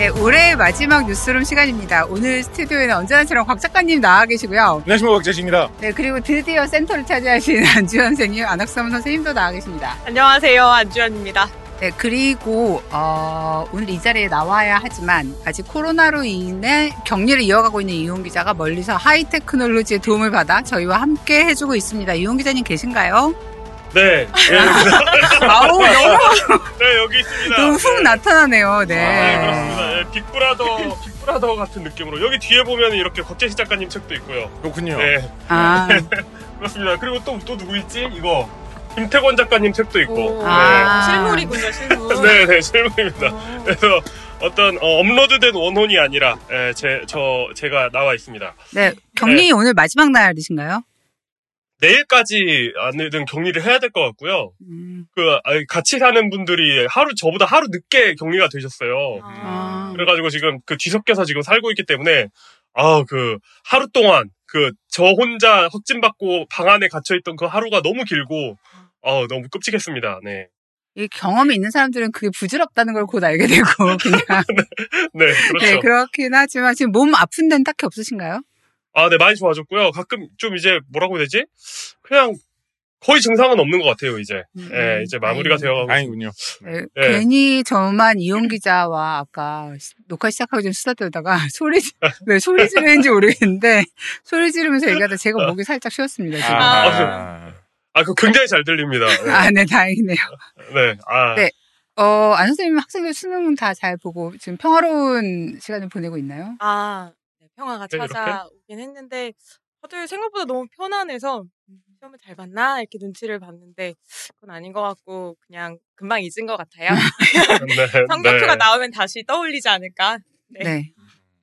네, 올해 마지막 뉴스룸 시간입니다. 오늘 스튜디오에는 언제나처럼 곽 작가님 나와 계시고요. 안녕하십니까, 곽재식입니다. 네, 그리고 드디어 센터를 차지하신 안주현 선생님, 안학수문 선생님도 나와 계십니다. 안녕하세요, 안주현입니다. 네, 그리고 오늘 이 자리에 나와야 하지만 아직 코로나로 인해 격리를 이어가고 있는 이용 기자가 멀리서 하이테크놀로지의 도움을 받아 저희와 함께 해주고 있습니다. 이용 기자님 계신가요? 네. 아우, 너무. 네, 여기 있습니다. 너무 훅 나타나네요. 네. 네, 그렇습니다. 네, 빅브라더 같은 느낌으로. 여기 뒤에 보면 이렇게 곽재식 작가님 책도 있고요. 그렇군요. 네. 아. 그렇습니다. 그리고 또 누구 있지? 이거. 김태권 작가님 책도 있고. 오, 네. 실물이군요, 실물. 네, 실물입니다. 그래서 어떤 업로드된 원혼이 아니라 제가 나와 있습니다. 네, 격리 오늘 마지막 날이신가요? 내일까지 안에든 격리를 해야 될 것 같고요. 같이 사는 분들이 저보다 하루 늦게 격리가 되셨어요. 그래가지고 지금 뒤섞여서 지금 살고 있기 때문에, 하루 동안 저 혼자 확진받고 방 안에 갇혀있던 그 하루가 너무 길고, 너무 끔찍했습니다. 네. 이 경험이 있는 사람들은 그게 부질없다는 걸 곧 알게 되고, 그냥. 네, 그렇죠. 네, 그렇긴 하지만 지금 몸 아픈 데는 딱히 없으신가요? 네, 많이 좋아졌고요. 가끔 좀 이제 뭐라고 해야 되지? 그냥 거의 증상은 없는 것 같아요, 이제. 네, 이제 마무리가 되어가고. 다행이군요. 네, 네. 괜히 저만 이용 기자와 아까 녹화 시작하기 전에 수다 떨다가 왜 소리 지르는지 모르겠는데, 소리 지르면서 얘기하다 제가 목이 살짝 쉬었습니다, 지금. 그거 굉장히 잘 들립니다. 네. 네, 다행이네요. 네, 네. 안 선생님 학생들 수능 다 잘 보고 지금 평화로운 시간을 보내고 있나요? 네, 평화가 네, 찾아오긴 했는데, 다들 생각보다 너무 편안해서, 시험을 잘 봤나? 이렇게 눈치를 봤는데, 그건 아닌 것 같고, 그냥 금방 잊은 것 같아요. 네, 성적표가 네. 나오면 다시 떠올리지 않을까? 네. 네.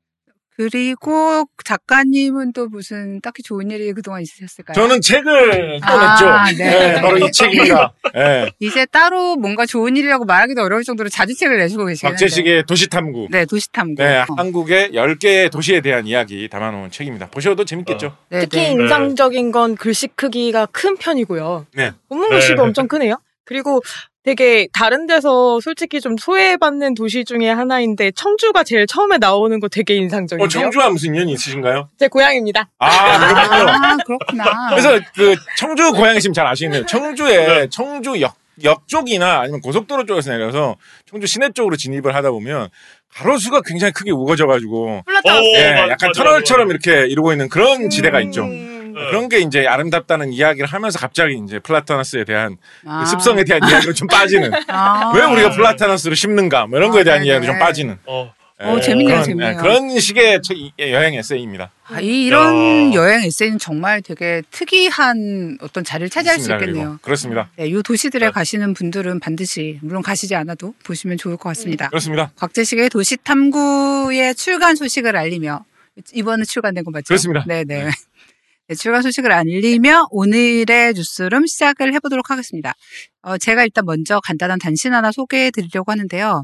그리고 작가님은 또 무슨 딱히 좋은 일이 그동안 있으셨을까요? 저는 책을 꺼냈죠. 네. 바로 이 책입니다. 네. 이제 따로 뭔가 좋은 일이라고 말하기도 어려울 정도로 자주 책을 내시고 계시긴 한데. 곽재식의 도시탐구. 네, 도시탐구. 네, 한국의 10개의 도시에 대한 이야기 담아놓은 책입니다. 보셔도 재밌겠죠. 네, 특히 네. 인상적인 건 글씨 크기가 큰 편이고요. 네. 본문 글씨도 네. 엄청 크네요. 그리고 되게 다른 데서 솔직히 좀 소외받는 도시 중에 하나인데 청주가 제일 처음에 나오는 거 되게 인상적이에요. 청주와 무슨 인연이 있으신가요? 제 고향입니다. 그렇군요. 그렇구나. 그래서 청주 고향이시면 잘 아시겠네요. 청주에 청주 역 쪽이나 아니면 고속도로 쪽에서 내려서 청주 시내 쪽으로 진입을 하다 보면 가로수가 굉장히 크게 우거져가지고 플라타우스. 약간 터널처럼 이렇게 이루고 있는 그런 지대가 있죠. 그런 게 이제 아름답다는 이야기를 하면서 갑자기 이제 플라타너스에 대한 그 습성에 대한 이야기로 좀 빠지는. 왜 우리가 플라타너스를 심는가? 뭐 이런 거에 대한 이야기로 좀 빠지는. 재밌네요, 재밌네요. 그런 식의 여행 에세이입니다. 이런 여행 에세이는 정말 되게 특이한 어떤 자리를 차지할 수 있겠네요. 그리고. 그렇습니다. 네, 이 도시들에 가시는 분들은 반드시, 물론 가시지 않아도 보시면 좋을 것 같습니다. 그렇습니다. 곽재식의 도시탐구의 출간 소식을 알리며, 이번에 출간된 거 맞죠? 그렇습니다. 네네. 네, 출간 소식을 알리며 오늘의 뉴스룸 시작을 해보도록 하겠습니다. 제가 일단 먼저 간단한 단신 하나 소개해 드리려고 하는데요.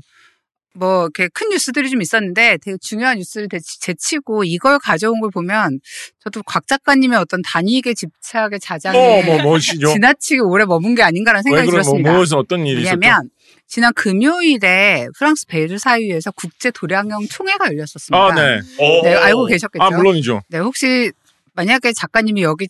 이렇게 큰 뉴스들이 좀 있었는데 되게 중요한 뉴스를 제치고 이걸 가져온 걸 보면 저도 곽 작가님의 어떤 단익의 집착의 자장에 뭐시죠? 지나치게 오래 머문 게 아닌가라는 생각이 들었습니다. 무엇은 어떤 일이 있었죠? 왜냐면 지난 금요일에 프랑스 베르사유에서 국제 도량형 총회가 열렸었습니다. 네. 네, 알고 계셨겠죠? 물론이죠. 네, 혹시 만약에 작가님이 여기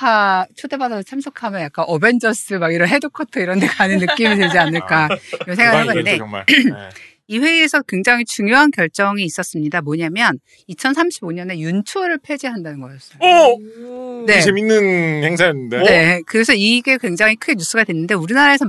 초대받아서 참석하면 약간 어벤져스 막 이런 헤드쿼터 이런 데 가는 느낌이 들지 않을까 이런 생각을 해봤는데 정말. 이 회의에서 굉장히 중요한 결정이 있었습니다. 뭐냐면 2035년에 윤초를 폐지한다는 거였어요. 네. 재밌는 행사였는데. 네, 그래서 이게 굉장히 크게 뉴스가 됐는데 우리나라에서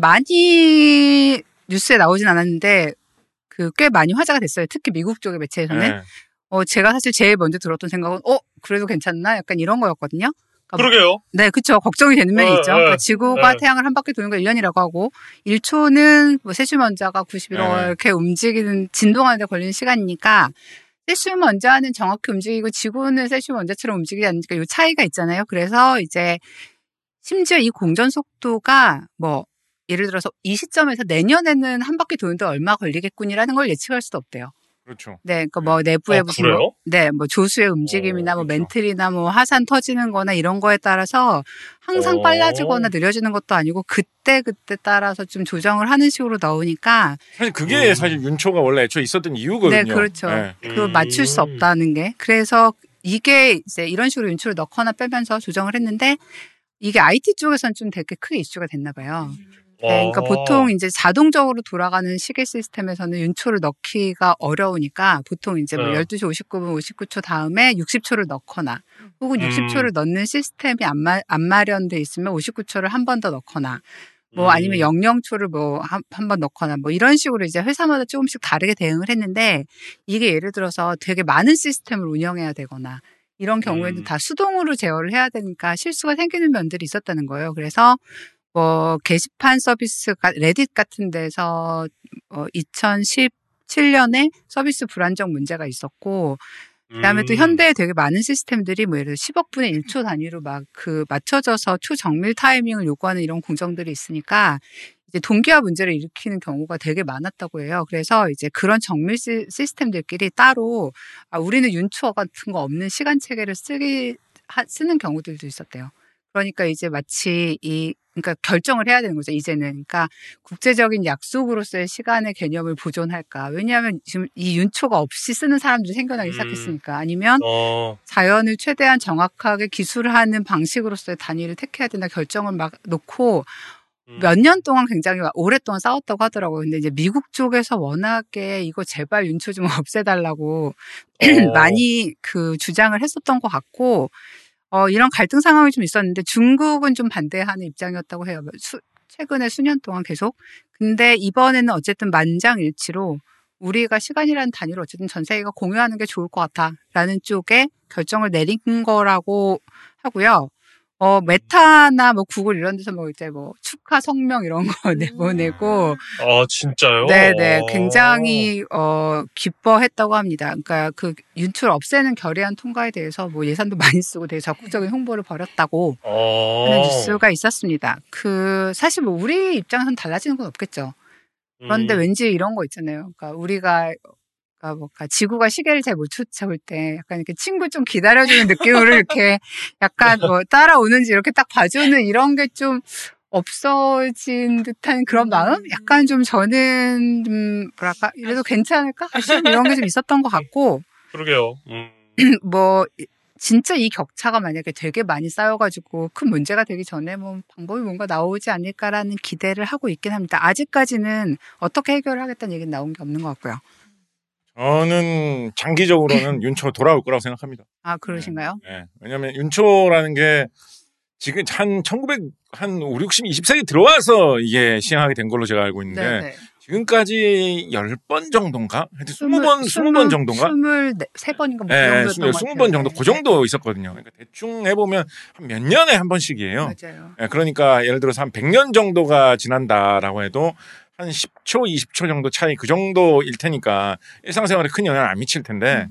많이 뉴스에 나오진 않았는데 꽤 많이 화제가 됐어요. 특히 미국 쪽의 매체에서는. 네. 제가 사실 제일 먼저 들었던 생각은 그래도 괜찮나? 약간 이런 거였거든요. 그러게요. 네, 그쵸. 걱정이 되는 면이 있죠. 그러니까 지구가 네. 태양을 한 바퀴 도는 거 1년이라고 하고 1초는 세슘 원자가 91월 이렇게 진동하는 데 걸리는 시간이니까 세슘 원자는 정확히 움직이고 지구는 세슘 원자처럼 움직이지 않으니까 이 차이가 있잖아요. 그래서 이제 심지어 이 공전 속도가 예를 들어서 이 시점에서 내년에는 한 바퀴 도는데 얼마 걸리겠군이라는 걸 예측할 수도 없대요. 그렇죠. 네, 그러니까 뭐 내부에 무슨 그래요? 뭐 조수의 움직임이나 뭐 그렇죠. 멘틀이나 뭐 하산 터지는 거나 이런 거에 따라서 항상 빨라지거나 느려지는 것도 아니고 그때 따라서 좀 조정을 하는 식으로 넣으니까 사실 그게 사실 윤초가 원래 애초에 있었던 이유거든요. 네, 그렇죠. 네. 그 맞출 수 없다는 게. 그래서 이게 이제 이런 식으로 윤초를 넣거나 빼면서 조정을 했는데 이게 IT 쪽에서는 좀 되게 크게 이슈가 됐나 봐요. 네, 그러니까 보통 이제 자동적으로 돌아가는 시계 시스템에서는 윤초를 넣기가 어려우니까 보통 이제 뭐 12시 59분 59초 다음에 60초를 넣거나 혹은 60초를 넣는 시스템이 안 마련돼 있으면 59초를 한 번 더 넣거나 뭐 아니면 00초를 뭐 한 번 넣거나 뭐 이런 식으로 이제 회사마다 조금씩 다르게 대응을 했는데 이게 예를 들어서 되게 많은 시스템을 운영해야 되거나 이런 경우에는 다 수동으로 제어를 해야 되니까 실수가 생기는 면들이 있었다는 거예요. 그래서 뭐 게시판 서비스가 레딧 같은 데서 2017년에 서비스 불안정 문제가 있었고 그다음에 또 현대에 되게 많은 시스템들이 뭐 예를 들어 10억 분의 1초 단위로 막 그 맞춰져서 초정밀 타이밍을 요구하는 이런 공정들이 있으니까 이제 동기화 문제를 일으키는 경우가 되게 많았다고 해요. 그래서 이제 그런 정밀 시스템들끼리 따로 우리는 윤초 같은 거 없는 시간 체계를 쓰는 경우들도 있었대요. 그러니까 이제 마치 그러니까 결정을 해야 되는 거죠, 이제는. 그러니까 국제적인 약속으로서의 시간의 개념을 보존할까. 왜냐하면 지금 이 윤초가 없이 쓰는 사람들이 생겨나기 시작했으니까. 아니면 자연을 최대한 정확하게 기술하는 방식으로서의 단위를 택해야 된다 결정을 막 놓고 몇 년 동안 굉장히 오랫동안 싸웠다고 하더라고요. 근데 이제 미국 쪽에서 워낙에 이거 제발 윤초 좀 없애달라고 많이 그 주장을 했었던 것 같고 이런 갈등 상황이 좀 있었는데 중국은 좀 반대하는 입장이었다고 해요. 최근에 수년 동안 계속. 근데 이번에는 어쨌든 만장일치로 우리가 시간이라는 단위로 어쨌든 전 세계가 공유하는 게 좋을 것 같아라는 쪽에 결정을 내린 거라고 하고요. 메타나 뭐 구글 이런 데서 뭐 이제 뭐 축하 성명 이런 거 내보내고. 진짜요? 네네. 굉장히, 기뻐했다고 합니다. 그러니까 그 윤초를 없애는 결의안 통과에 대해서 뭐 예산도 많이 쓰고 되게 적극적인 홍보를 벌였다고 하는 뉴스가 있었습니다. 사실 뭐 우리 입장에서는 달라지는 건 없겠죠. 그런데 왠지 이런 거 있잖아요. 그러니까 우리가 지구가 시계를 잘 못 쫓아올 때 약간 이렇게 친구 좀 기다려주는 느낌으로 이렇게 약간 뭐 따라오는지 이렇게 딱 봐주는 이런 게 좀 없어진 듯한 그런 마음? 약간 좀 저는 좀 뭐랄까 이래도 괜찮을까? 이런 게 좀 있었던 것 같고. 그러게요. 뭐 진짜 이 격차가 만약에 되게 많이 쌓여가지고 큰 문제가 되기 전에 뭐 방법이 뭔가 나오지 않을까라는 기대를 하고 있긴 합니다. 아직까지는 어떻게 해결하겠다는 얘기는 나온 게 없는 것 같고요. 저는 장기적으로는 윤초 돌아올 거라고 생각합니다. 그러신가요? 네. 왜냐하면 윤초라는 게 지금 한 5, 60, 20세기 들어와서 이게 시행하게 된 걸로 제가 알고 있는데 네네. 지금까지 10번 정도인가? 하여튼 20번 정도인가? 23번인가? 네, 20번 정도 그 정도 있었거든요. 그러니까 대충 해보면 한 몇 년에 한 번씩이에요. 맞아요. 네, 그러니까 예를 들어서 한 100년 정도가 지난다라고 해도 한 10초, 20초 정도 차이 그 정도일 테니까 일상생활에 큰 영향을 안 미칠 텐데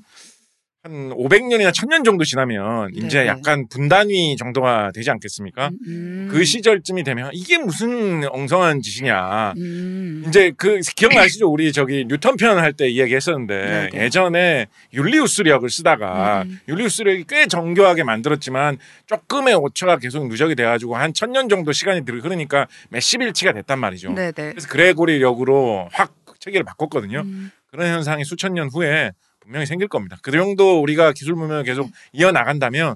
한 500년이나 1000년 정도 지나면 이제 약간 분단위 정도가 되지 않겠습니까? 그 시절쯤이 되면 이게 무슨 엉성한 짓이냐. 이제 기억나시죠? 우리 뉴턴 편 할 때 이야기했었는데 예전에 율리우스력을 쓰다가 율리우스력이 꽤 정교하게 만들었지만 조금의 오차가 계속 누적이 돼가지고 한 1000년 정도 시간이 흐르니까 몇십일치가 됐단 말이죠. 네네. 그래서 그레고리력으로 확 체계를 바꿨거든요. 그런 현상이 수천 년 후에 분명히 생길 겁니다. 그 정도 우리가 기술 문명을 계속 이어나간다면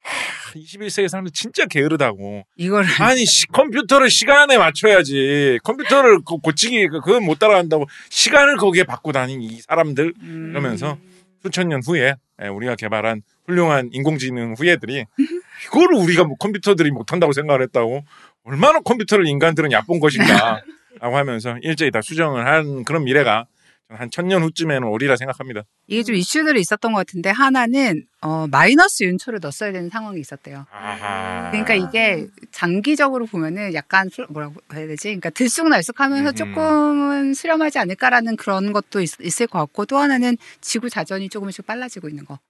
21세기 사람들 진짜 게으르다고. 아니 컴퓨터를 시간에 맞춰야지. 컴퓨터를 고치기 그건 못 따라간다고 시간을 거기에 받고 다닌 이 사람들 이러면서 수천 년 후에 우리가 개발한 훌륭한 인공지능 후예들이 이거를 우리가 뭐 컴퓨터들이 못한다고 생각을 했다고 얼마나 컴퓨터를 인간들은 얕본 것인가 라고 하면서 일제히 다 수정을 한 그런 미래가 한 1000년 후쯤에는 오리라 생각합니다. 이게 좀 이슈들이 있었던 것 같은데 하나는 마이너스 윤초를 넣었어야 되는 상황이 있었대요. 그러니까 이게 장기적으로 보면은 약간 뭐라고 해야 되지? 그러니까 들쑥날쑥하면서 조금은 수렴하지 않을까라는 그런 것도 있을 것 같고 또 하나는 지구 자전이 조금씩 빨라지고 있는 거.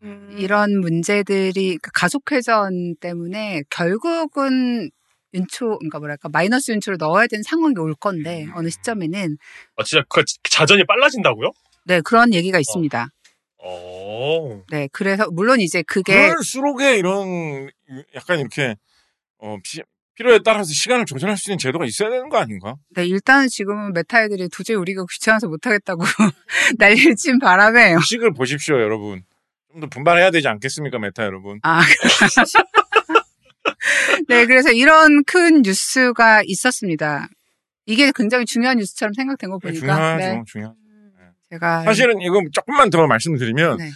이런 문제들이 가속회전 때문에 결국은 그러니까 마이너스 윤초를 넣어야 되는 상황이 올 건데 어느 시점에는 진짜 그 자전이 빨라진다고요? 네, 그런 얘기가 있습니다. 네, 그래서 물론 이제 그게 그럴수록에 이런 약간 이렇게 필요에 따라서 시간을 조절할 수 있는 제도가 있어야 되는 거 아닌가? 네, 일단은 지금은 메타 애들이 도저히 우리가 귀찮아서 못하겠다고 난리를 친 바람에 식을 보십시오, 여러분. 좀 더 분발해야 되지 않겠습니까, 메타 여러분? 네, 그래서 이런 큰 뉴스가 있었습니다. 이게 굉장히 중요한 뉴스처럼 생각된 거 보니까. 중요하죠, 중요하죠. 제가 사실은 이거 조금만 더 말씀드리면 네.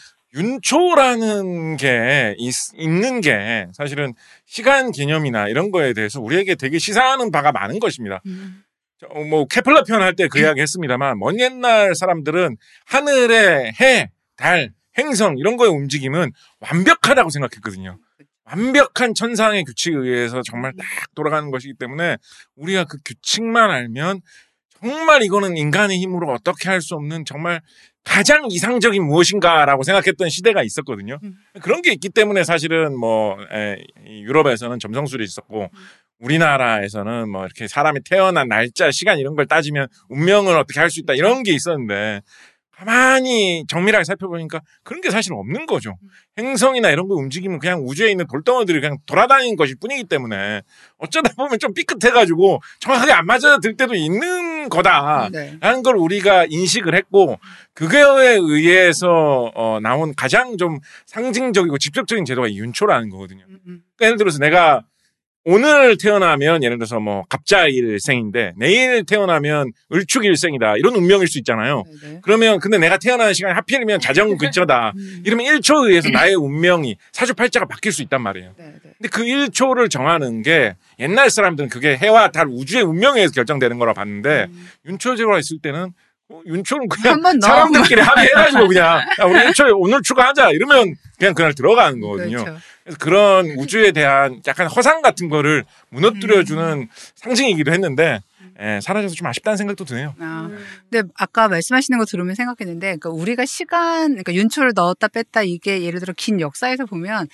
윤초라는 게 있는 게 사실은 시간 개념이나 이런 거에 대해서 우리에게 되게 시사하는 바가 많은 것입니다. 뭐 케플러 표현할 때 그 이야기 했습니다만 먼 옛날 사람들은 하늘의 해, 달, 행성 이런 거의 움직임은 완벽하다고 생각했거든요. 완벽한 천상의 규칙에 의해서 정말 딱 돌아가는 것이기 때문에 우리가 그 규칙만 알면 정말 이거는 인간의 힘으로 어떻게 할 수 없는 정말 가장 이상적인 무엇인가라고 생각했던 시대가 있었거든요. 그런 게 있기 때문에 사실은 뭐 유럽에서는 점성술이 있었고 우리나라에서는 뭐 이렇게 사람이 태어난 날짜, 시간 이런 걸 따지면 운명을 어떻게 할 수 있다 이런 게 있었는데 가만히 정밀하게 살펴보니까 그런 게 사실 없는 거죠. 행성이나 이런 거 움직이면 그냥 우주에 있는 돌덩어들이 그냥 돌아다니는 것일 뿐이기 때문에 어쩌다 보면 좀 삐끗해가지고 정확하게 안 맞아들 때도 있는 거다라는 걸 우리가 인식을 했고 그거에 의해서 나온 가장 좀 상징적이고 직접적인 제도가 윤초라는 거거든요. 그러니까 예를 들어서 내가 오늘 태어나면 예를 들어서 뭐 갑자일생인데 내일 태어나면 을축일생이다 이런 운명일 수 있잖아요. 네네. 그러면 근데 내가 태어나는 시간이 하필이면 자정근처다. 이러면 1초에 의해서 나의 운명이 사주팔자가 바뀔 수 있단 말이에요. 네네. 근데 그 1초를 정하는 게 옛날 사람들은 그게 해와 달 우주의 운명에 의해서 결정되는 거라 봤는데 윤초제로가 있을 때는 윤초는 그냥 사람들끼리 합의해가지고 그냥 야, 우리 1초에 오늘 추가하자 이러면 그냥 그날 들어가는 거거든요. 그렇죠. 그래서 그런 우주에 대한 약간 허상 같은 거를 무너뜨려주는 상징이기도 했는데 사라져서 좀 아쉽다는 생각도 드네요. 근데 아까 말씀하시는 거 들으면 생각했는데 그러니까 우리가 그러니까 윤초를 넣었다 뺐다 이게 예를 들어 긴 역사에서 보면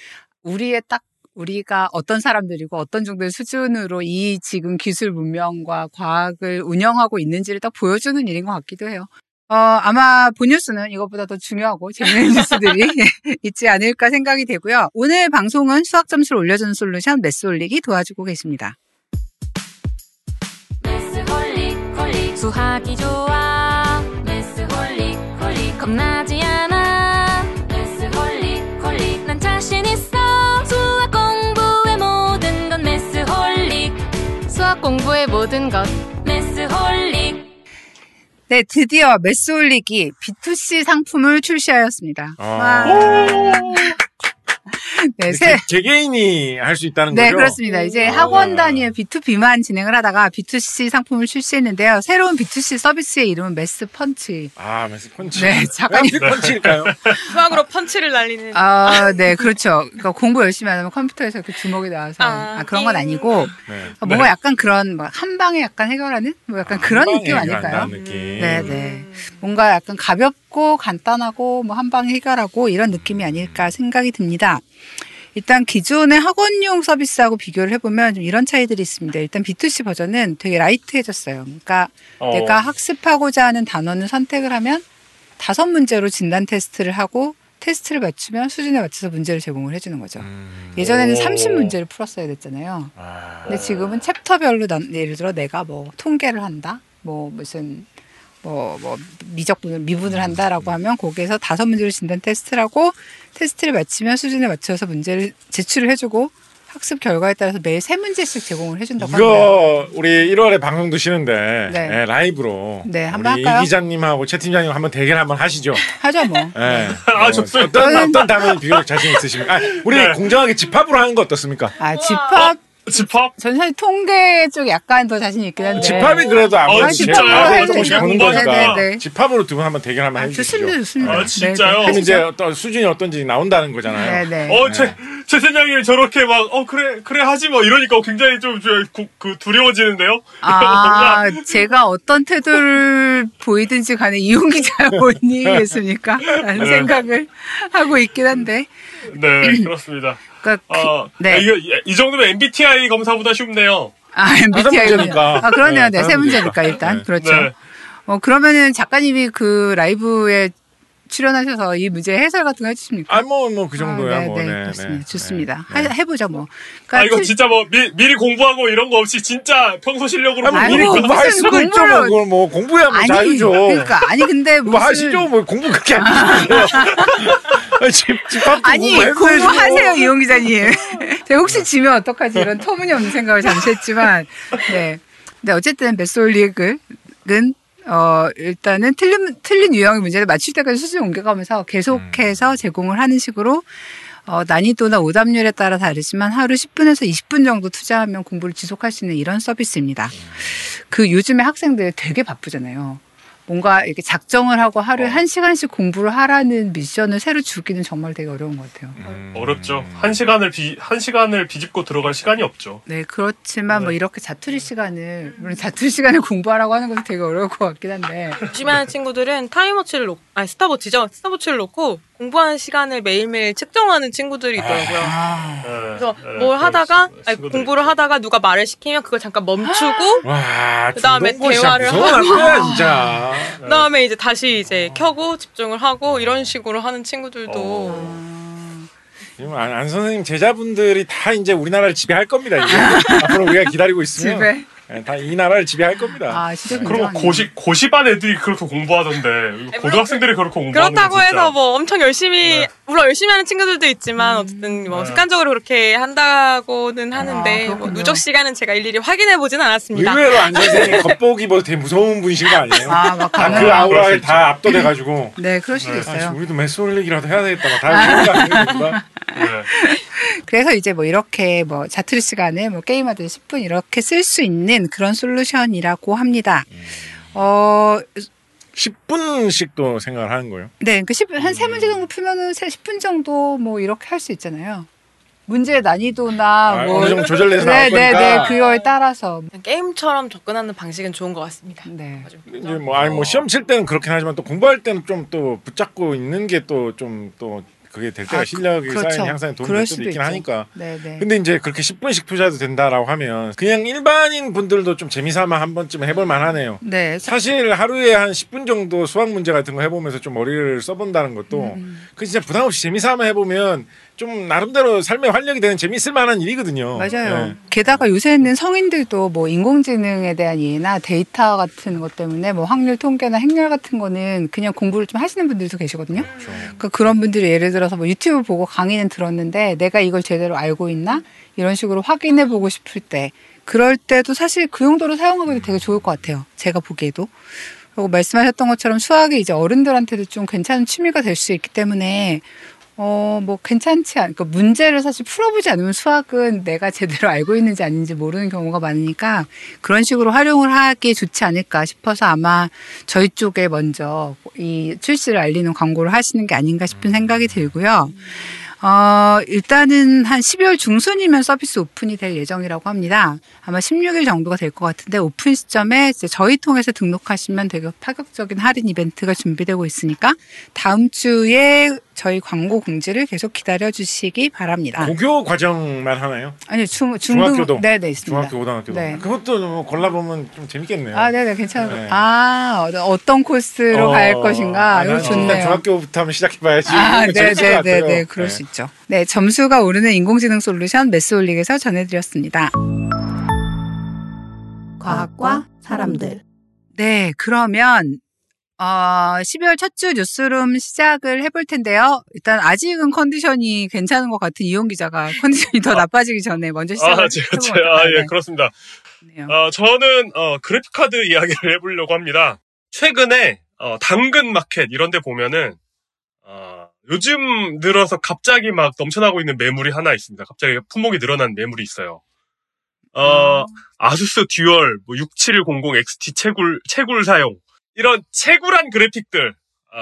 우리가 어떤 사람들이고 어떤 정도의 수준으로 이 지금 기술 문명과 과학을 운영하고 있는지를 딱 보여주는 일인 것 같기도 해요. 아마 본 뉴스는 이것보다 더 중요하고 재미있는 뉴스들이 있지 않을까 생각이 되고요. 오늘 방송은 수학 점수를 올려주는 솔루션 매스홀릭이 도와주고 계십니다. 매스홀릭 수학이 좋아 매스홀릭 겁나지 않아 매스홀릭 난 자신 있어 수학 공부의 모든 건 매스홀릭 수학 공부의 모든 것 매스홀릭 네, 드디어 매스홀릭이 B2C 상품을 출시하였습니다. 네, 개개인이 할 수 있다는 거죠? 네, 그렇습니다. 이제 학원 단위의 B2B만 진행을 하다가 B2C 상품을 출시했는데요. 새로운 B2C 서비스의 이름은 매스펀치. 매스펀치. 네, 잠깐. 펀치일까요? 수학으로 펀치를 날리는. 네, 그렇죠. 그러니까 공부 열심히 하면 컴퓨터에서 이렇게 주먹이 나와서 그런 건 아니고 뭔가 약간 그런 한 방에 약간 해결하는 뭐 약간 그런 느낌 아닐까요? 네. 뭔가 약간 가볍고 간단하고 뭐 한 방에 해결하고 이런 느낌이 아닐까 생각이 듭니다. 일단 기존의 학원용 서비스하고 비교를 해보면 좀 이런 차이들이 있습니다. 일단 B2C 버전은 되게 라이트해졌어요. 그러니까 내가 학습하고자 하는 단원을 선택을 하면 5문제로 진단 테스트를 하고 테스트를 맞추면 수준에 맞춰서 문제를 제공을 해주는 거죠. 예전에는 30문제를 풀었어야 됐잖아요. 근데 지금은 챕터별로 예를 들어 내가 뭐 통계를 한다, 뭐 무슨 미분을 한다라고 하면 거기에서 5문제를 진단 테스트를 하고 테스트를 마치면 수준에 맞춰서 문제를 제출을 해주고 학습 결과에 따라서 매일 3문제씩 제공을 해준다고 합니다. 이거 우리 1월에 방송도 쉬는데 라이브로 한번 우리 할까요? 이 기자님하고 최 팀장님 한번 대결 한번 하시죠. 하죠 뭐. 어떤 단어는 비교적 자신 있으십니까? 우리 공정하게 집합으로 하는 거 어떻습니까? 집합? 저는 사실 통계 쪽에 약간 더 자신 있긴 한데. 집합이 그래도 아무래도 진짜요? 조금씩 보는 거니까 집합으로 두 분 한번 대결 한번 해주시죠. 좋습니다. 진짜요? 그럼 이제 어떤 수준이 어떤지 나온다는 거잖아요. 최 팀장님이 저렇게 막 그래 하지 뭐 이러니까 굉장히 좀 두려워지는데요. 제가 어떤 태도를 보이든지 간에 이용 기자 못 이기겠습니까? 라는 생각을 하고 있긴 한데. 네, 그렇습니다. 이 정도면 MBTI 검사보다 쉽네요. MBTI니까. 문제니까. 그러네요. 네, 3문제니까 일단. 그렇죠. 그러면은 작가님이 그 라이브에 출연하셔서 이 문제 해설 같은 거 해주십니까? 그 정도야. 그렇습니다. 좋습니다. 해보자, 뭐. 그러니까 이거 진짜 뭐, 미리 공부하고 이런 거 없이 진짜 평소 실력으로 미리 공부할 수도 있죠. 그걸 뭐, 공부야 뭐 자유죠. 그러니까, 근데 뭐 하시죠. 뭐, 공부 그렇게 안 하세요. 집합도 공부하세요, 이용 기자님. 제가 혹시 지면 어떡하지? 이런 터무니없는 생각을 잠시 했지만, 네. 근데 어쨌든 메소올릭은 일단은 틀린 유형의 문제를 맞출 때까지 수준 옮겨가면서 계속해서 제공을 하는 식으로 난이도나 오답률에 따라 다르지만 하루 10분에서 20분 정도 투자하면 공부를 지속할 수 있는 이런 서비스입니다. 그 요즘에 학생들 되게 바쁘잖아요. 뭔가 이렇게 작정을 하고 하루에 1시간씩 공부를 하라는 미션을 새로 주기는 정말 되게 어려운 것 같아요. 어렵죠. 1시간을 비집고 들어갈 시간이 없죠. 네, 그렇지만 뭐 이렇게 자투리 시간을 공부하라고 하는 것도 되게 어려울 것 같긴 한데. 열심히 하는 친구들은 타임워치를 스탑워치를 놓고 공부하는 시간을 매일매일 측정하는 친구들이 있더라고요. 그래서 공부를 하다가 누가 말을 시키면 그걸 잠깐 멈추고 그다음에 대화를 하고 진짜. 그다음에 이제 다시 켜고 집중을 하고 이런 식으로 하는 친구들도 안 선생님 제자분들이 다 이제 우리나라를 지배할 겁니다. 이제. 앞으로 우리가 기다리고 있으면. 지배? 다 이 나라를 지배할 겁니다. 진짜 그럼 고시반 애들이 그렇게 공부하던데 고등학생들이 그렇게 공부하는 그렇다고 해서 뭐 엄청 열심히 물론 열심히 하는 친구들도 있지만 어쨌든 뭐 습관적으로 그렇게 한다고는 하는데 뭐 누적 시간은 제가 일일이 확인해 보진 않았습니다. 의외로 안 선생님 겉보기 되게 무서운 분이신 거 아니에요? 그 아우라에 다 압도돼가지고. 네, 그럴 수도 있어요. 우리도 메소올릭이라도 해야 되겠다. 다 그래서 이제 뭐 이렇게 뭐 자투리 시간에 뭐 게임하듯이 10분 이렇게 쓸 수 있는 그런 솔루션이라고 합니다. 10분씩도 생각을 하는 거예요? 네, 그러니까 한 3문제 정도 풀면은 10분 정도 뭐 이렇게 할 수 있잖아요. 문제의 난이도나 뭐 어느 정도 조절해서 나올 거니까. 네, 그거에 따라서 게임처럼 접근하는 방식은 좋은 것 같습니다. 네. 이제 뭐 시험 칠 때는 그렇긴 하지만 또 공부할 때는 좀 또 붙잡고 있는 게 또 그게 될 때가 실력이 쌓이는 향상에 도움이 될 수도 있긴 하니까. 네네. 근데 이제 그렇게 10분씩 투자도 된다라고 하면 그냥 일반인 분들도 좀 재미삼아 한 번쯤 해볼 만하네요. 네. 사실 하루에 한 10분 정도 수학 문제 같은 거 해보면서 좀 머리를 써본다는 것도 그 진짜 부담 없이 재미삼아 해보면 좀 나름대로 삶에 활력이 되는 재미있을 만한 일이거든요. 맞아요. 네. 게다가 요새는 성인들도 뭐 인공지능에 대한 이해나 데이터 같은 것 때문에 뭐 확률 통계나 행렬 같은 거는 그냥 공부를 좀 하시는 분들도 계시거든요. 그렇죠. 그러니까 그런 분들이 예를 들어서 뭐 유튜브 보고 강의는 들었는데 내가 이걸 제대로 알고 있나? 이런 식으로 확인해 보고 싶을 때 그럴 때도 사실 그 용도로 사용하기도 되게 좋을 것 같아요. 제가 보기에도. 그리고 말씀하셨던 것처럼 수학이 이제 어른들한테도 좀 괜찮은 취미가 될 수 있기 때문에 뭐 괜찮지 않, 그러니까 문제를 사실 풀어보지 않으면 수학은 내가 제대로 알고 있는지 아닌지 모르는 경우가 많으니까 그런 식으로 활용을 하기 좋지 않을까 싶어서 아마 저희 쪽에 먼저 이 출시를 알리는 광고를 하시는 게 아닌가 싶은 생각이 들고요. 일단은 한 12월 중순이면 서비스 오픈이 될 예정이라고 합니다. 아마 16일 정도가 될 것 같은데 오픈 시점에 이제 저희 통해서 등록하시면 되게 파격적인 할인 이벤트가 준비되고 있으니까 다음 주에 저희 광고 공지를 계속 기다려주시기 바랍니다. 고교 과정만 하나요? 아니요, 중학교도. 네, 있습니다. 중학교, 고등학교도. 네. 그것도 뭐 골라보면 좀 재밌겠네요. 네네, 괜찮아요. 네. 어떤 코스로 갈 것인가. 이거 좋네요. 일단 중학교부터 한번 시작해봐야지. 네네네, 그럴 수 있죠. 네, 점수가 오르는 인공지능 솔루션 메소올릭에서 전해드렸습니다. 과학과 사람들. 네, 그러면 12월 첫 주 뉴스룸 시작을 해볼 텐데요. 일단 아직은 컨디션이 괜찮은 것 같은 이용 기자가 컨디션이 더 나빠지기 전에 먼저 시작을 해볼까요? 예, 그렇습니다. 저는 그래픽카드 이야기를 해보려고 합니다. 최근에 당근 마켓 이런 데 보면은 요즘 들어서 갑자기 막 넘쳐나고 있는 매물이 하나 있습니다. 갑자기 품목이 늘어난 매물이 있어요. 아수스 듀얼 6700 XT 채굴 사용. 이런 채굴한 그래픽들,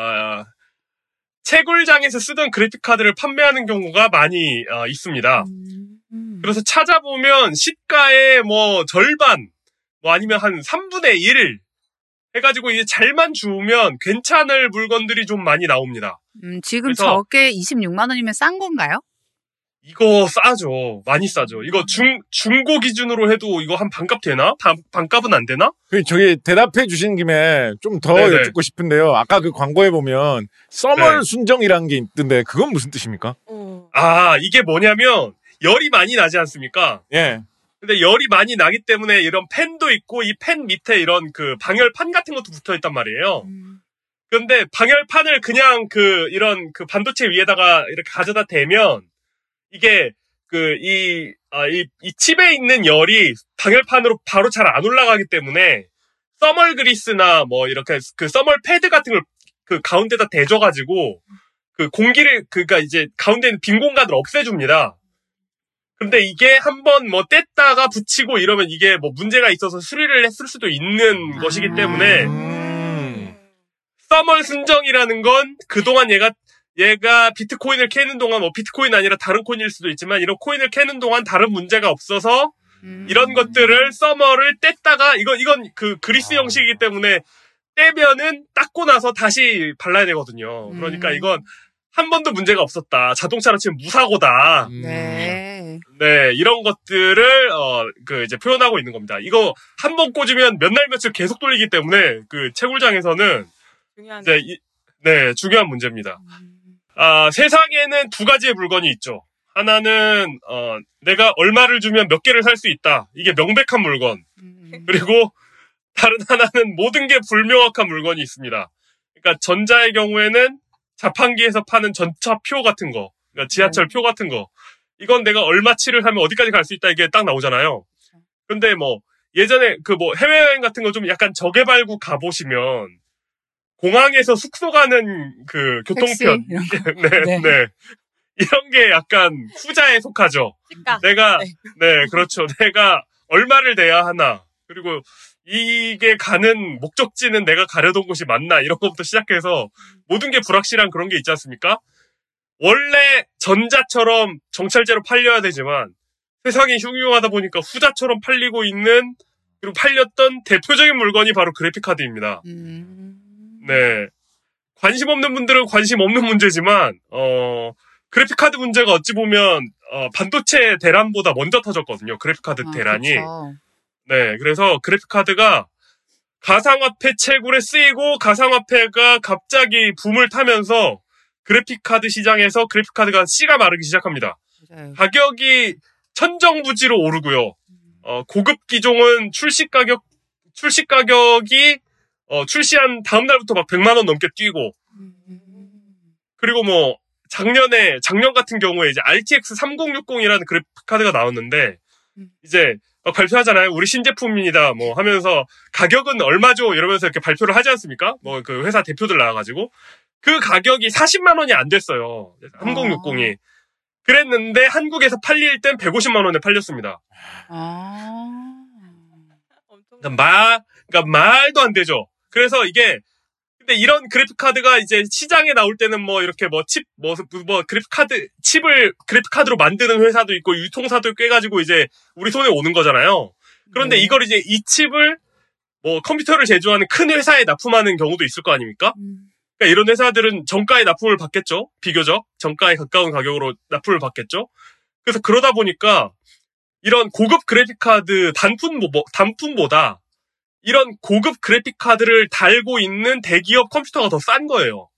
채굴장에서 쓰던 그래픽카드를 판매하는 경우가 많이 있습니다. 그래서 찾아보면 시가의 뭐 절반, 뭐 아니면 한 3분의 1 해가지고 이제 잘만 주우면 괜찮을 물건들이 좀 많이 나옵니다. 지금 저게 26만 원이면 싼 건가요? 이거 싸죠. 많이 싸죠. 이거 중고 기준으로 해도 이거 한 반값 되나? 반값은 안 되나? 저기 대답해 주신 김에 좀 더 여쭙고 싶은데요. 아까 그 광고에 보면 서멀 순정이라는 게 있던데 그건 무슨 뜻입니까? 이게 뭐냐면 열이 많이 나지 않습니까? 예. 근데 열이 많이 나기 때문에 이런 팬도 있고 이 팬 밑에 이런 그 방열판 같은 것도 붙어 있단 말이에요. 그런데 방열판을 그냥 이런 반도체 위에다가 이렇게 가져다 대면 이게 이 칩에 있는 열이 방열판으로 바로 잘 안 올라가기 때문에 서멀 그리스나 뭐 이렇게 서멀 패드 같은 걸 가운데다 대줘가지고 공기를 그러니까 이제 가운데 있는 빈 공간을 없애줍니다. 근데 이게 한번 뭐 뗐다가 붙이고 이러면 이게 뭐 문제가 있어서 수리를 했을 수도 있는 것이기 때문에 서멀 순정이라는 건 그동안 얘가 비트코인을 캐는 동안 뭐 비트코인 아니라 다른 코인일 수도 있지만 이런 코인을 캐는 동안 다른 문제가 없어서 이런 것들을 서머를 뗐다가 이건 그리스 형식이기 때문에 떼면은 닦고 나서 다시 발라야 되거든요. 그러니까 이건 한 번도 문제가 없었다. 자동차로 치면 무사고다. 네. 네, 이런 것들을 이제 표현하고 있는 겁니다. 이거 한 번 꽂으면 몇 날 며칠 계속 돌리기 때문에 채굴장에서는 중요한 문제입니다. 세상에는 두 가지의 물건이 있죠. 하나는 내가 얼마를 주면 몇 개를 살 수 있다. 이게 명백한 물건. 그리고 다른 하나는 모든 게 불명확한 물건이 있습니다. 그러니까 전자의 경우에는 자판기에서 파는 전차표 같은 거, 그러니까 지하철표 같은 거. 이건 내가 얼마치를 하면 어디까지 갈 수 있다 이게 딱 나오잖아요. 근데 뭐 예전에 해외여행 같은 거 좀 약간 저개발국 가보시면 공항에서 숙소 가는 교통편. 네. 이런 게 약간 후자에 속하죠. 그렇죠. 내가 얼마를 내야 하나. 그리고 이게 가는 목적지는 내가 가려던 곳이 맞나. 이런 것부터 시작해서 모든 게 불확실한 그런 게 있지 않습니까? 원래 전자처럼 정찰제로 팔려야 되지만 세상이 흉흉하다 보니까 후자처럼 팔리고 있는 그리고 팔렸던 대표적인 물건이 바로 그래픽카드입니다. 네. 관심 없는 분들은 관심 없는 문제지만, 그래픽카드 문제가 어찌 보면, 반도체 대란보다 먼저 터졌거든요. 그래픽카드 대란이. 그쵸. 네. 그래서 그래픽카드가 가상화폐 채굴에 쓰이고 가상화폐가 갑자기 붐을 타면서 그래픽카드 시장에서 그래픽카드가 씨가 마르기 시작합니다. 맞아요. 가격이 천정부지로 오르고요. 고급 기종은 출시 가격이 출시한 다음 날부터 막 100만 원 넘게 뛰고. 그리고 뭐 작년 같은 경우에 이제 RTX 3060이라는 그래픽카드가 나왔는데 이제 발표하잖아요. 우리 신제품입니다. 뭐 하면서 가격은 얼마죠? 이러면서 이렇게 발표를 하지 않습니까? 뭐 회사 대표들 나와가지고 그 가격이 40만 원이 안 됐어요. 3060이. 그랬는데 한국에서 팔릴 땐 150만 원에 팔렸습니다. 그러니까 말도 안 되죠. 그래서 이게 근데 이런 그래픽카드가 이제 시장에 나올 때는 뭐 이렇게 칩을 그래픽카드로 만드는 회사도 있고 유통사도 꽤 가지고 이제 우리 손에 오는 거잖아요. 그런데 이걸 이제 이 칩을 컴퓨터를 제조하는 큰 회사에 납품하는 경우도 있을 거 아닙니까? 그러니까 이런 회사들은 정가에 납품을 받겠죠. 비교적 정가에 가까운 가격으로 납품을 받겠죠. 그래서 그러다 보니까 이런 고급 그래픽카드 단품보다 이런 고급 그래픽카드를 달고 있는 대기업 컴퓨터가 더 싼 거예요.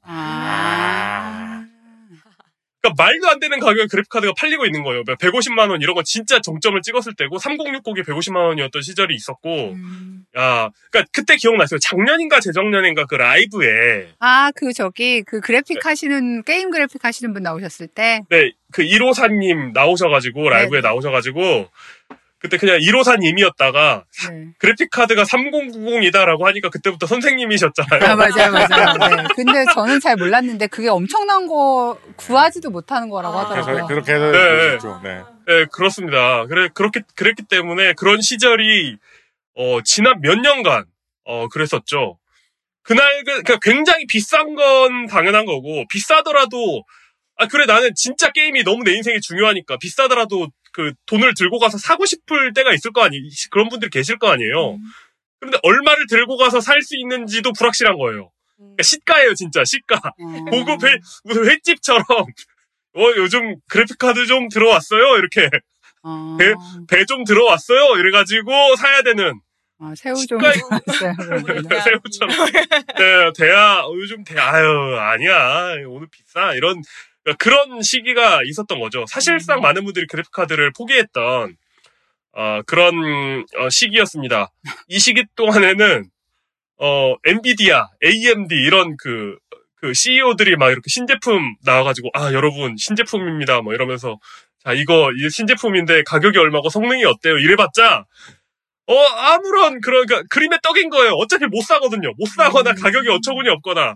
그러니까 말도 안 되는 가격의 그래픽카드가 팔리고 있는 거예요. 150만 원 이런 거 진짜 정점을 찍었을 때고 3060이 150만 원이었던 시절이 있었고 그러니까 그때 기억나세요. 작년인가 재작년인가 그 라이브에 그래픽 하시는 게임 그래픽 하시는 분 나오셨을 때 네, 1호사님 나오셔가지고 라이브에 나오셔가지고 그때 그냥 1호사님이었다가 그래픽카드가 3090이다라고 하니까 그때부터 선생님이셨잖아요. 맞아요. 네. 근데 저는 잘 몰랐는데 그게 엄청난 거 구하지도 못하는 거라고 하더라고요. 그렇게 해서 네, 그렇습니다. 그랬기 때문에 그런 시절이 지난 몇 년간 그랬었죠. 그러니까 굉장히 비싼 건 당연한 거고 비싸더라도 그래 나는 진짜 게임이 너무 내 인생에 중요하니까 비싸더라도 돈을 들고 가서 사고 싶을 때가 있을 거 아니에요. 그런 분들이 계실 거 아니에요. 그런데 얼마를 들고 가서 살 수 있는지도 불확실한 거예요. 그러니까 시가예요, 진짜 시가. 고급 무슨 횟집처럼 요즘 그래픽카드 좀 들어왔어요. 이렇게. 배 좀 들어왔어요. 이래가지고 사야 되는. 새우 좀 들어왔어요. 새우처럼. 네, 요즘 아유, 아니야. 오늘 비싸. 그런 시기가 있었던 거죠. 사실상 많은 분들이 그래픽카드를 포기했던, 그런, 시기였습니다. 이 시기 동안에는, 엔비디아, AMD 이런 그 CEO들이 막 이렇게 신제품 나와가지고, 여러분, 신제품입니다. 뭐 이러면서, 자, 이 신제품인데 가격이 얼마고 성능이 어때요? 이래봤자, 아무런 그러니까 그림의 떡인 거예요. 어차피 못 사거든요. 못 사거나 가격이 어처구니 없거나.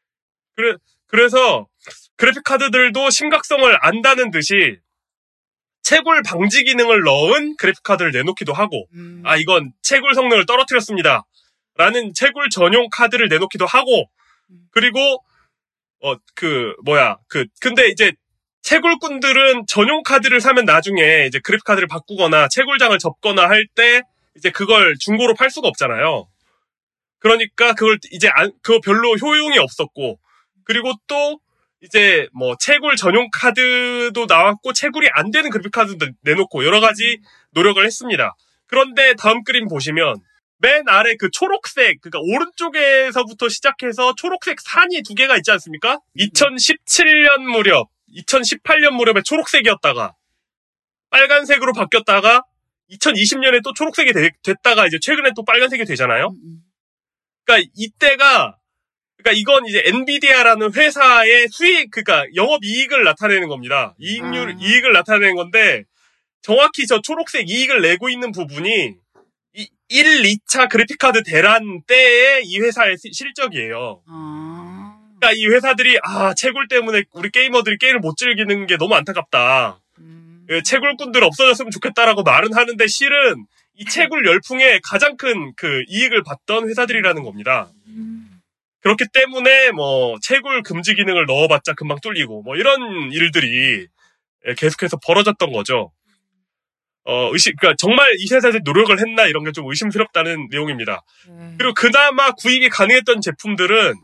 그래서 그래픽카드들도 심각성을 안다는 듯이 채굴 방지 기능을 넣은 그래픽카드를 내놓기도 하고, 이건 채굴 성능을 떨어뜨렸습니다. 라는 채굴 전용 카드를 내놓기도 하고, 그리고, 근데 이제 채굴꾼들은 전용 카드를 사면 나중에 이제 그래픽카드를 바꾸거나 채굴장을 접거나 할 때 이제 그걸 중고로 팔 수가 없잖아요. 그러니까 그거 별로 효용이 없었고, 그리고 또 이제 뭐 채굴 전용 카드도 나왔고 채굴이 안 되는 그래픽카드도 내놓고 여러 가지 노력을 했습니다. 그런데 다음 그림 보시면 맨 아래 그 초록색, 그러니까 오른쪽에서부터 시작해서 초록색 산이 두 개가 있지 않습니까? 2017년 무렵, 2018년 무렵에 초록색이었다가 빨간색으로 바뀌었다가 2020년에 또 초록색이 됐다가 이제 최근에 또 빨간색이 되잖아요. 그러니까 그러니까 이건 이제 엔비디아라는 회사의 그러니까 영업이익을 나타내는 겁니다. 이익을 나타내는 건데, 정확히 저 초록색 이익을 내고 있는 부분이 1, 2차 그래픽카드 대란 때의 이 회사의 실적이에요. 그러니까 이 회사들이, 채굴 때문에 우리 게이머들이 게임을 못 즐기는 게 너무 안타깝다. 채굴꾼들 없어졌으면 좋겠다라고 말은 하는데, 실은 이 채굴 열풍에 가장 큰 그 이익을 봤던 회사들이라는 겁니다. 그렇기 때문에 뭐 채굴 금지 기능을 넣어봤자 금방 뚫리고 뭐 이런 일들이 계속해서 벌어졌던 거죠. 그러니까 정말 이 회사에서 노력을 했나 이런 게 좀 의심스럽다는 내용입니다. 그리고 그나마 구입이 가능했던 제품들은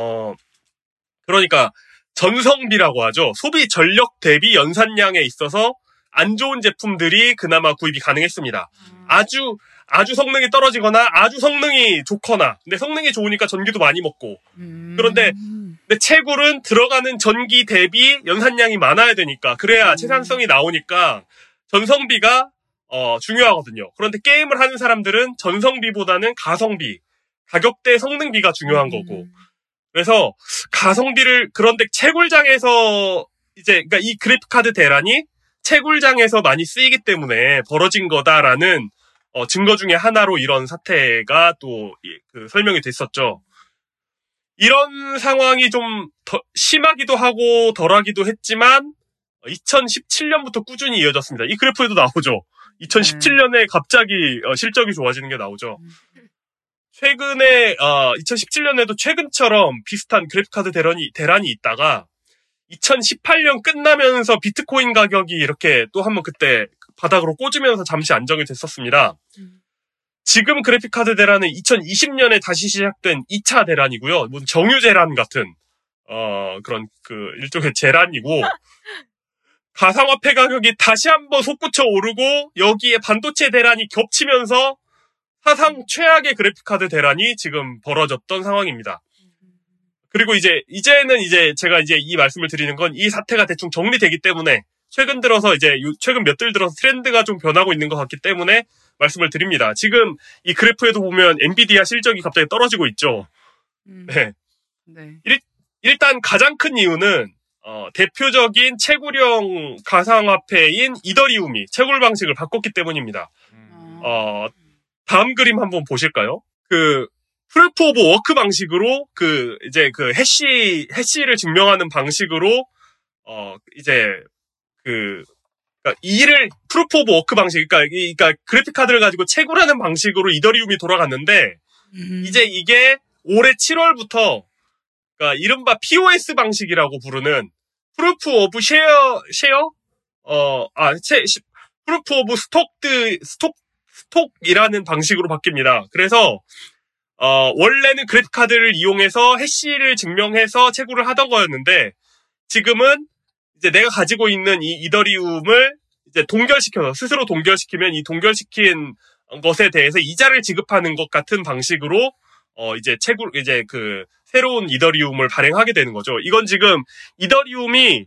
그러니까 전성비라고 하죠. 소비 전력 대비 연산량에 있어서 안 좋은 제품들이 그나마 구입이 가능했습니다. 아주 성능이 떨어지거나 아주 성능이 좋거나, 근데 성능이 좋으니까 전기도 많이 먹고. 그런데 채굴은 들어가는 전기 대비 연산량이 많아야 되니까, 그래야 생산성이 나오니까 전성비가 중요하거든요. 그런데 게임을 하는 사람들은 전성비보다는 가성비, 가격대 성능비가 중요한 거고. 그래서 그런데 채굴장에서 그러니까 이 그래픽카드 대란이 채굴장에서 많이 쓰이기 때문에 벌어진 거다라는 증거 중에 하나로 이런 사태가 또 설명이 됐었죠. 이런 상황이 좀 심하기도 하고 덜하기도 했지만 2017년부터 꾸준히 이어졌습니다. 이 그래프에도 나오죠. 2017년에 갑자기 실적이 좋아지는 게 나오죠. 최근에 2017년에도 최근처럼 비슷한 그래픽카드 대란이 있다가 2018년 끝나면서 비트코인 가격이 이렇게 또 한번 그때 바닥으로 꽂으면서 잠시 안정이 됐었습니다. 지금 그래픽카드 대란은 2020년에 다시 시작된 2차 대란이고요. 무슨 정유재란 같은 그런 일종의 재란이고, 가상화폐 가격이 다시 한번 솟구쳐 오르고 여기에 반도체 대란이 겹치면서 사상 최악의 그래픽카드 대란이 지금 벌어졌던 상황입니다. 그리고 이제는 제가 이 말씀을 드리는 건 이 사태가 대충 정리되기 때문에 최근 몇 달 들어서 트렌드가 좀 변하고 있는 것 같기 때문에 말씀을 드립니다. 지금 이 그래프에도 보면 엔비디아 실적이 갑자기 떨어지고 있죠. 네. 일단 가장 큰 이유는 대표적인 채굴형 가상화폐인 이더리움이 채굴 방식을 바꿨기 때문입니다. 다음 그림 한번 보실까요? 프루프 오브 워크 방식으로 해시를 증명하는 방식으로 그러니까 일을 프루프 오브 워크 방식, 그러니까 그래픽 카드를 가지고 채굴하는 방식으로 이더리움이 돌아갔는데, 이제 이게 올해 7월부터 그러니까 이른바 POS 방식이라고 부르는 프루프 오브 프루프 오브 스톡이라는 방식으로 바뀝니다. 그래서 원래는 그래픽 카드를 이용해서 해시를 증명해서 채굴을 하던 거였는데, 지금은 이제 내가 가지고 있는 이 이더리움을 이제 동결시켜서 스스로 동결시키면 이 동결시킨 것에 대해서 이자를 지급하는 것 같은 방식으로 이제 이제 그 새로운 이더리움을 발행하게 되는 거죠. 이건 지금 이더리움이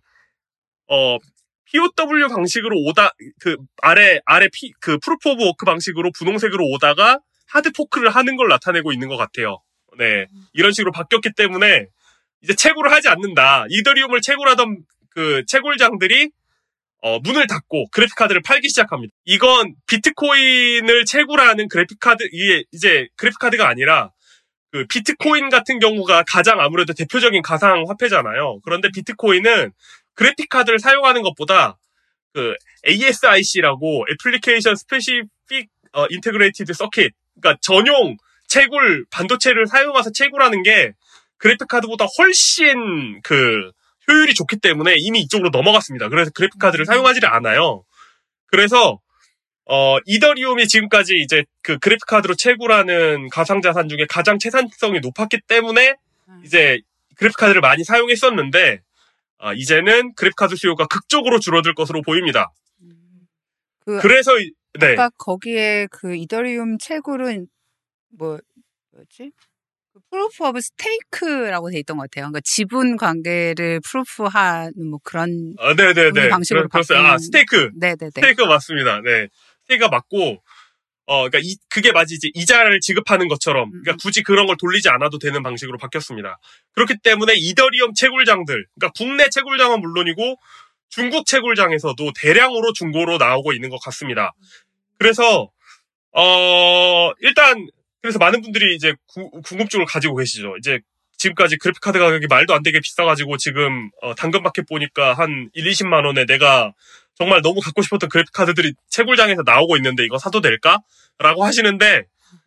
POW 방식으로 그 아래 그 프루프 오브 워크 방식으로 분홍색으로 오다가 하드 포크를 하는 걸 나타내고 있는 것 같아요. 네. 이런 식으로 바뀌었기 때문에 이제 채굴을 하지 않는다. 이더리움을 채굴하던 그 채굴장들이 문을 닫고 그래픽카드를 팔기 시작합니다. 이건 비트코인을 채굴하는 그래픽카드, 이게 이제 그래픽카드가 아니라 그 비트코인 같은 경우가 가장 아무래도 대표적인 가상화폐잖아요. 그런데 비트코인은 그래픽카드를 사용하는 것보다 그 ASIC라고 애플리케이션 스페시픽 인테그레이티드 서킷, 그러니까 전용 채굴 반도체를 사용해서 채굴하는 게 그래픽카드보다 훨씬 그 효율이 좋기 때문에 이미 이쪽으로 넘어갔습니다. 그래서 그래픽카드를 사용하지를 않아요. 그래서 이더리움이 지금까지 이제 그 그래픽카드로 채굴하는 가상자산 중에 가장 채산성이 높았기 때문에 이제 그래픽카드를 많이 사용했었는데 이제는 그래픽카드 수요가 극적으로 줄어들 것으로 보입니다. 그래서 네. 아까 거기에 그 이더리움 채굴은 뭐였지? 프루프 오브 스테이크라고 돼 있던 것 같아요. 그러니까 지분 관계를 프루프하는 뭐 그런 네네네 방식으로 바뀌는 스테이크. 네네네. 스테이크 맞습니다. 네. 스테이크가 맞고 그러니까 그게 마치 이제 이자를 지급하는 것처럼 그러니까 굳이 그런 걸 돌리지 않아도 되는 방식으로 바뀌었습니다. 그렇기 때문에 이더리움 채굴장들, 그러니까 국내 채굴장은 물론이고 중국 채굴장에서도 대량으로 중고로 나오고 있는 것 같습니다. 그래서 일단 그래서 많은 분들이 이제 궁금증을 가지고 계시죠. 이제 지금까지 그래픽카드 가격이 말도 안 되게 비싸가지고 지금 당근마켓 보니까 한 1-20만 원에 내가 정말 너무 갖고 싶었던 그래픽카드들이 채굴장에서 나오고 있는데 이거 사도 될까? 라고 하시는데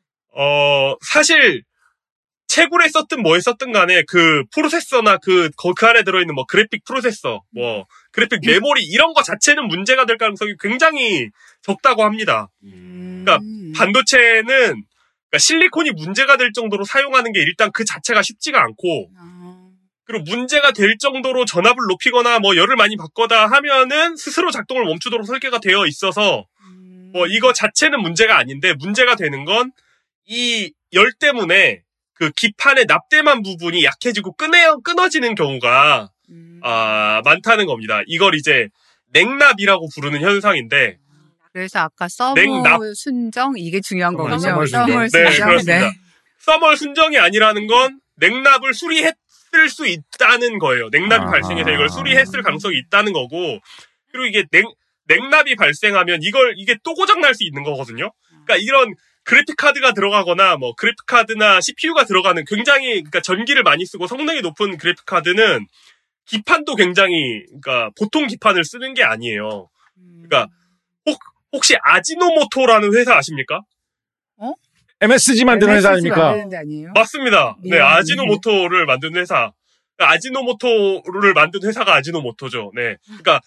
사실 채굴에 썼든 뭐에 썼든 간에 그 프로세서나 그 안에 들어있는 뭐 그래픽 프로세서, 뭐 그래픽 메모리 이런 거 자체는 문제가 될 가능성이 굉장히 적다고 합니다. 그러니까 반도체는 그러니까 실리콘이 문제가 될 정도로 사용하는 게 일단 그 자체가 쉽지가 않고, 그리고 문제가 될 정도로 전압을 높이거나 뭐 열을 많이 받거나 하면은 스스로 작동을 멈추도록 설계가 되어 있어서 뭐 이거 자체는 문제가 아닌데, 문제가 되는 건 이 열 때문에 그 기판의 납땜한 부분이 약해지고 끊어지는 경우가 많다는 겁니다. 이걸 이제 냉납이라고 부르는 현상인데, 그래서 아까 서멀 순정 이게 중요한 거군요. 서멀 순정. 서멀 네, 순정. 그렇습니다. 네. 서멀 순정이 아니라는 건 냉납을 수리했을 수 있다는 거예요. 냉납이 발생해서 이걸 수리했을 가능성이 있다는 거고, 그리고 이게 냉납이 발생하면 이게 또 고장날 수 있는 거거든요. 그러니까 이런 그래픽카드가 들어가거나 뭐 그래픽카드나 CPU가 들어가는 굉장히 그러니까 전기를 많이 쓰고 성능이 높은 그래픽카드는 기판도 굉장히 그러니까 보통 기판을 쓰는 게 아니에요. 그러니까 혹시 아지노모토라는 회사 아십니까? MSG 만드는 회사 아닙니까? 맞습니다. 네, 아지노모토를 만든 회사. 아지노모토를 만든 회사가 아지노모토죠. 네. 그러니까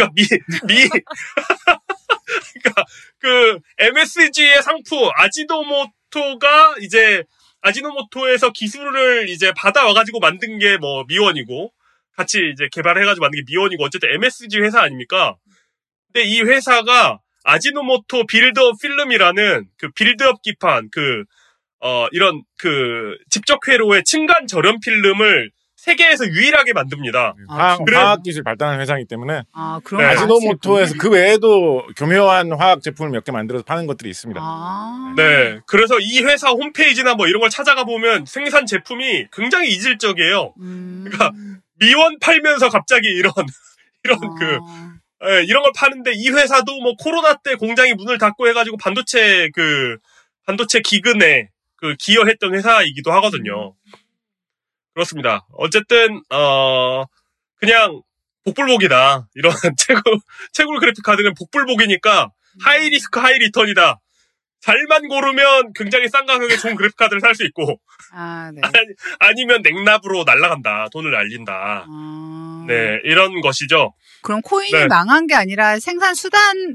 그러니까 그 MSG의 상품 아지노모토가 이제 아지노모토에서 기술을 이제 받아와가지고 만든 게 뭐 미원이고, 같이 이제 개발해가지고 만든 게 미원이고, 어쨌든 MSG 회사 아닙니까? 근데 이 회사가 아지노모토 빌드업 필름이라는 그 빌드업 기판, 이런 그 직접 회로의 층간 절연 필름을 세계에서 유일하게 만듭니다. 화학기술 발달한 회사이기 때문에. 그럼 아지노모토에서 그 외에도 교묘한 화학 제품을 몇 개 만들어서 파는 것들이 있습니다. 네. 그래서 이 회사 홈페이지나 뭐 이런 걸 찾아가 보면 생산 제품이 굉장히 이질적이에요. 그러니까 미원 팔면서 갑자기 이런 걸 파는데, 이 회사도 뭐 코로나 때 공장이 문을 닫고 해가지고 반도체 기근에 기여했던 회사이기도 하거든요. 그렇습니다. 어쨌든 그냥 복불복이다. 이런 채굴 그래픽 카드는 복불복이니까 하이 리스크 하이 리턴이다. 잘만 고르면 굉장히 싼 가격에 좋은 그래픽 카드를 살 수 있고, 네. 아니면 냉납으로 날라간다. 돈을 날린다. 네, 이런 것이죠. 그럼 코인이 망한 게 아니라 생산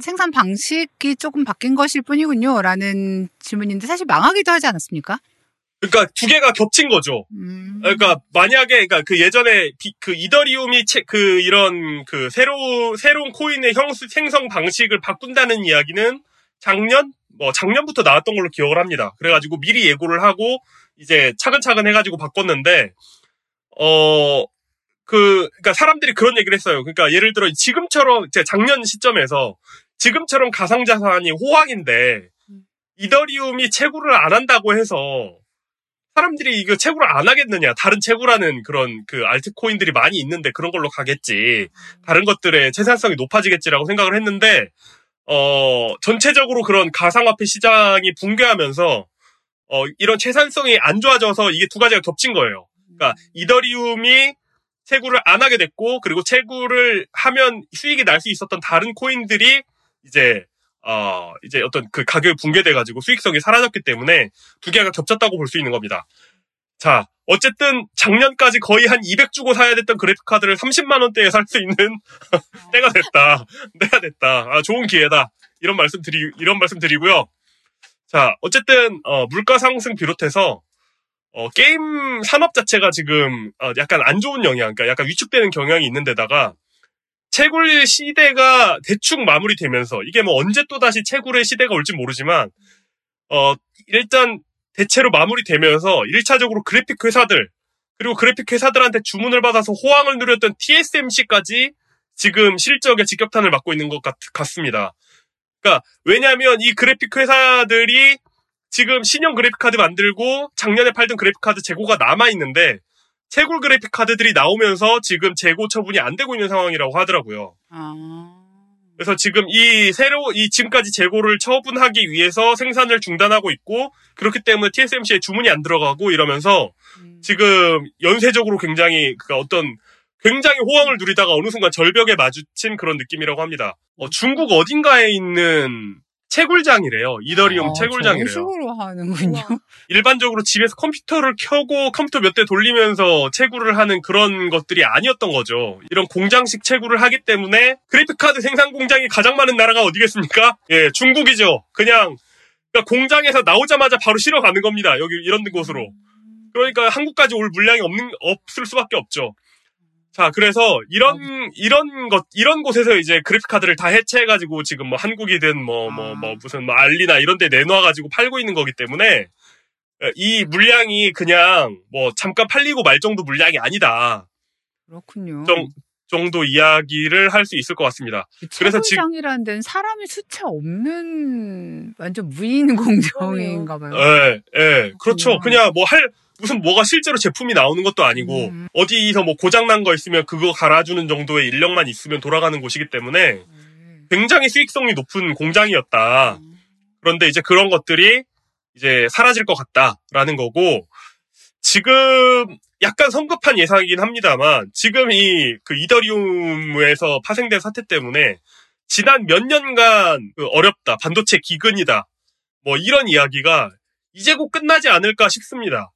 방식이 조금 바뀐 것일 뿐이군요. 라는 질문인데, 사실 망하기도 하지 않았습니까? 그러니까 두 개가 겹친 거죠. 그러니까 만약에 그러니까 그 예전에 그 이더리움이 이런 그 새로운 코인의 생성 방식을 바꾼다는 이야기는 작년부터 나왔던 걸로 기억을 합니다. 그래가지고 미리 예고를 하고 이제 차근차근 해가지고 바꿨는데 그러니까 사람들이 그런 얘기를 했어요. 그러니까 예를 들어 지금처럼 작년 시점에서 지금처럼 가상자산이 호황인데 이더리움이 채굴을 안 한다고 해서 사람들이 이거 채굴을 안 하겠느냐. 다른 채굴하는 그런 그 알트코인들이 많이 있는데 그런 걸로 가겠지. 다른 것들의 채산성이 높아지겠지라고 생각을 했는데, 전체적으로 그런 가상화폐 시장이 붕괴하면서, 이런 채산성이 안 좋아져서 이게 두 가지가 겹친 거예요. 그러니까 이더리움이 채굴을 안 하게 됐고, 그리고 채굴을 하면 수익이 날 수 있었던 다른 코인들이 이제 어떤 그 가격이 붕괴돼가지고 수익성이 사라졌기 때문에 두 개가 겹쳤다고 볼 수 있는 겁니다. 자, 어쨌든 작년까지 거의 한 200 주고 사야 됐던 그래픽카드를 30만원대에 살 수 있는 때가 됐다. 좋은 기회다. 이런 말씀 드리고요. 자, 어쨌든, 물가 상승 비롯해서, 게임 산업 자체가 지금, 약간 안 좋은 영향, 그러니까 약간 위축되는 경향이 있는 데다가, 채굴 시대가 대충 마무리되면서 이게 뭐 언제 또다시 채굴의 시대가 올지 모르지만 일단 대체로 마무리되면서 1차적으로 그래픽 회사들 그리고 그래픽 회사들한테 주문을 받아서 호황을 누렸던 TSMC까지 지금 실적에 직격탄을 맞고 있는 것 같습니다. 그러니까 왜냐하면 이 그래픽 회사들이 지금 신형 그래픽 카드 만들고 작년에 팔던 그래픽 카드 재고가 남아 있는데 채굴 그래픽 카드들이 나오면서 지금 재고 처분이 안 되고 있는 상황이라고 하더라고요. 그래서 지금 지금까지 재고를 처분하기 위해서 생산을 중단하고 있고, 그렇기 때문에 TSMC에 주문이 안 들어가고 이러면서 지금 연쇄적으로 굉장히 호황을 누리다가 어느 순간 절벽에 마주친 그런 느낌이라고 합니다. 중국 어딘가에 있는 채굴장이래요. 이더리움 채굴장이래요. 저런 식으로 하는군요. 일반적으로 집에서 컴퓨터를 켜고 컴퓨터 몇 대 돌리면서 채굴을 하는 그런 것들이 아니었던 거죠. 이런 공장식 채굴을 하기 때문에 그래픽카드 생산 공장이 가장 많은 나라가 어디겠습니까? 예, 중국이죠. 그러니까 공장에서 나오자마자 바로 실어 가는 겁니다. 여기 이런 곳으로. 그러니까 한국까지 올 물량이 없을 수밖에 없죠. 자, 그래서 이런 곳에서 이제 그래픽카드를 다 해체해가지고 지금 뭐 한국이든 무슨 알리나 이런 데 내놔가지고 팔고 있는 거기 때문에 이 물량이 그냥 뭐 잠깐 팔리고 말 정도 물량이 아니다. 그렇군요. 정도 이야기를 할 수 있을 것 같습니다. 그래서 채굴장이라는 데는 사람이 수채 없는 완전 무인 공정인가 봐요. 예, 그렇죠. 그냥 뭐가 실제로 제품이 나오는 것도 아니고, 어디서 뭐 고장난 거 있으면 그거 갈아주는 정도의 인력만 있으면 돌아가는 곳이기 때문에 굉장히 수익성이 높은 공장이었다. 그런데 이제 그런 것들이 이제 사라질 것 같다라는 거고, 지금 약간 성급한 예상이긴 합니다만, 지금 그 이더리움에서 파생된 사태 때문에 지난 몇 년간 어렵다, 반도체 기근이다, 뭐 이런 이야기가 이제 곧 끝나지 않을까 싶습니다.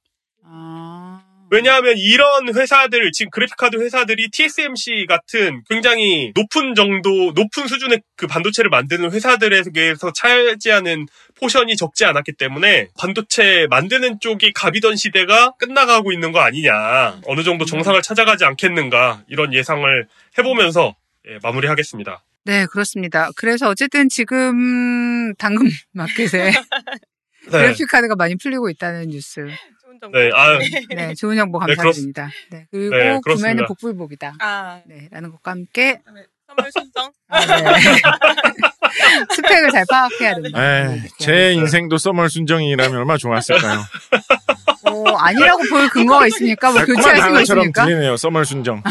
왜냐하면 이런 회사들, 지금 그래픽카드 회사들이 TSMC 같은 굉장히 높은 수준의 그 반도체를 만드는 회사들에게서 차지하는 포션이 적지 않았기 때문에 반도체 만드는 쪽이 갑이던 시대가 끝나가고 있는 거 아니냐. 어느 정도 정상을 찾아가지 않겠는가. 이런 예상을 해보면서 마무리하겠습니다. 네, 그렇습니다. 그래서 어쨌든 지금 당근 마켓에 그래픽카드가 많이 풀리고 있다는 뉴스. 네, 좋은 정보 감사드립니다. 네, 그리고 네, 구매는 복불복이다. 라는 것과 함께 선물 신청. 스펙을 잘 파악해야 된다. 제 인생도 써멀 순정이라면 얼마나 좋았을까요? 아니라고 볼 근거가 있습니까? 뭐 교체하신 거 있습니까? 들리네요. 써멀 순정.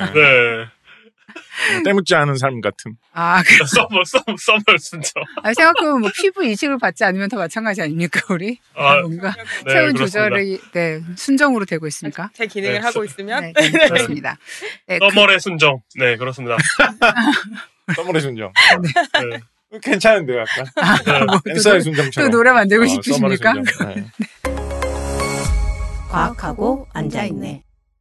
때묻지 않은 삶 같음. 그래. 써멀 순정. 생각해보면 뭐 피부 이식을 받지 않으면 다 마찬가지 아닙니까, 우리? 뭔가 체온 조절이 순정으로 되고 있으니까. 제 기능을 하고 있으면. 네, 그렇습니다. 써멀의 순정. 네, 그렇습니다. 써멀의 순정. 네. 괜찮은데요, 약간. 앤서의 순정처럼. 또 노래 만들고 싶으십니까? 과학하고 앉아있네.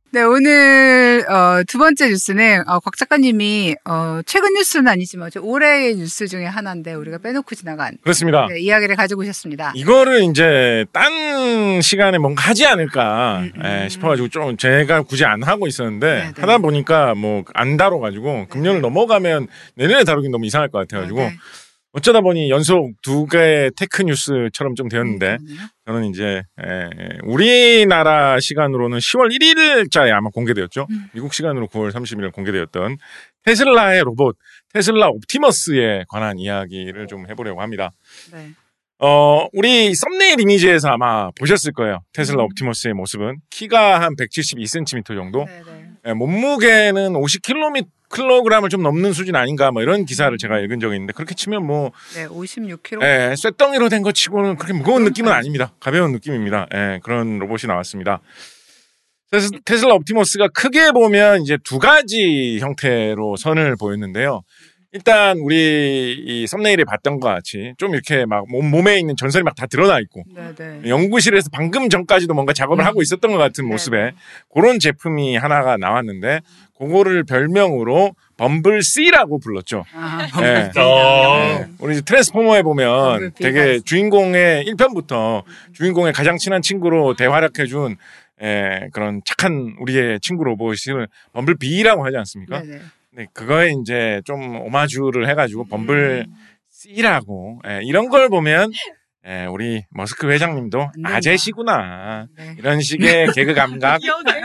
네, 오늘 두 번째 뉴스는 곽 작가님이 최근 뉴스는 아니지만 올해의 뉴스 중에 하나인데 우리가 빼놓고 지나간 그렇습니다. 네, 이야기를 가지고 오셨습니다. 이거를 이제 딴 시간에 뭔가 하지 않을까 싶어가지고 좀 제가 굳이 안 하고 있었는데 네네. 하다 보니까 뭐 안 다뤄가지고 금년을 넘어가면 내년에 다루긴 너무 이상할 것 같아가지고 네. 어쩌다 보니 연속 두 개의 테크 뉴스처럼 좀 되었는데 저는 이제 우리나라 시간으로는 10월 1일자에 아마 공개되었죠. 미국 시간으로 9월 30일 공개되었던 테슬라의 로봇 테슬라 옵티머스에 관한 이야기를 좀 해보려고 합니다. 네. 우리 썸네일 이미지에서 아마 보셨을 거예요. 테슬라 옵티머스의 모습은 키가 한 172cm 정도. 네네. 몸무게는 50kg을 좀 넘는 수준 아닌가 뭐 이런 기사를 제가 읽은 적이 있는데 그렇게 치면 뭐 네, 56kg. 쇳덩이로 된 것 치고는 그렇게 무거운 느낌은 아닙니다. 가벼운 느낌입니다. 그런 로봇이 나왔습니다. 테슬라 옵티머스가 크게 보면 이제 두 가지 형태로 선을 보였는데요. 일단 우리 이 썸네일에 봤던 것 같이 좀 이렇게 막 몸에 있는 전선이 막 다 드러나 있고 네네. 연구실에서 방금 전까지도 뭔가 작업을 하고 있었던 것 같은 모습에 그런 제품이 하나가 나왔는데 그거를 별명으로 범블 C라고 불렀죠. 네. 우리 이제 트랜스포머에 보면 되게 주인공의 1편부터 주인공의 가장 친한 친구로 대활약해준 그런 착한 우리의 친구 로봇을 범블 B라고 하지 않습니까? 네네. 네, 그거에 이제 좀 오마주를 해가지고 범블 C라고 이런 걸 보면 우리 머스크 회장님도 아재시구나 이런 식의 개그 감각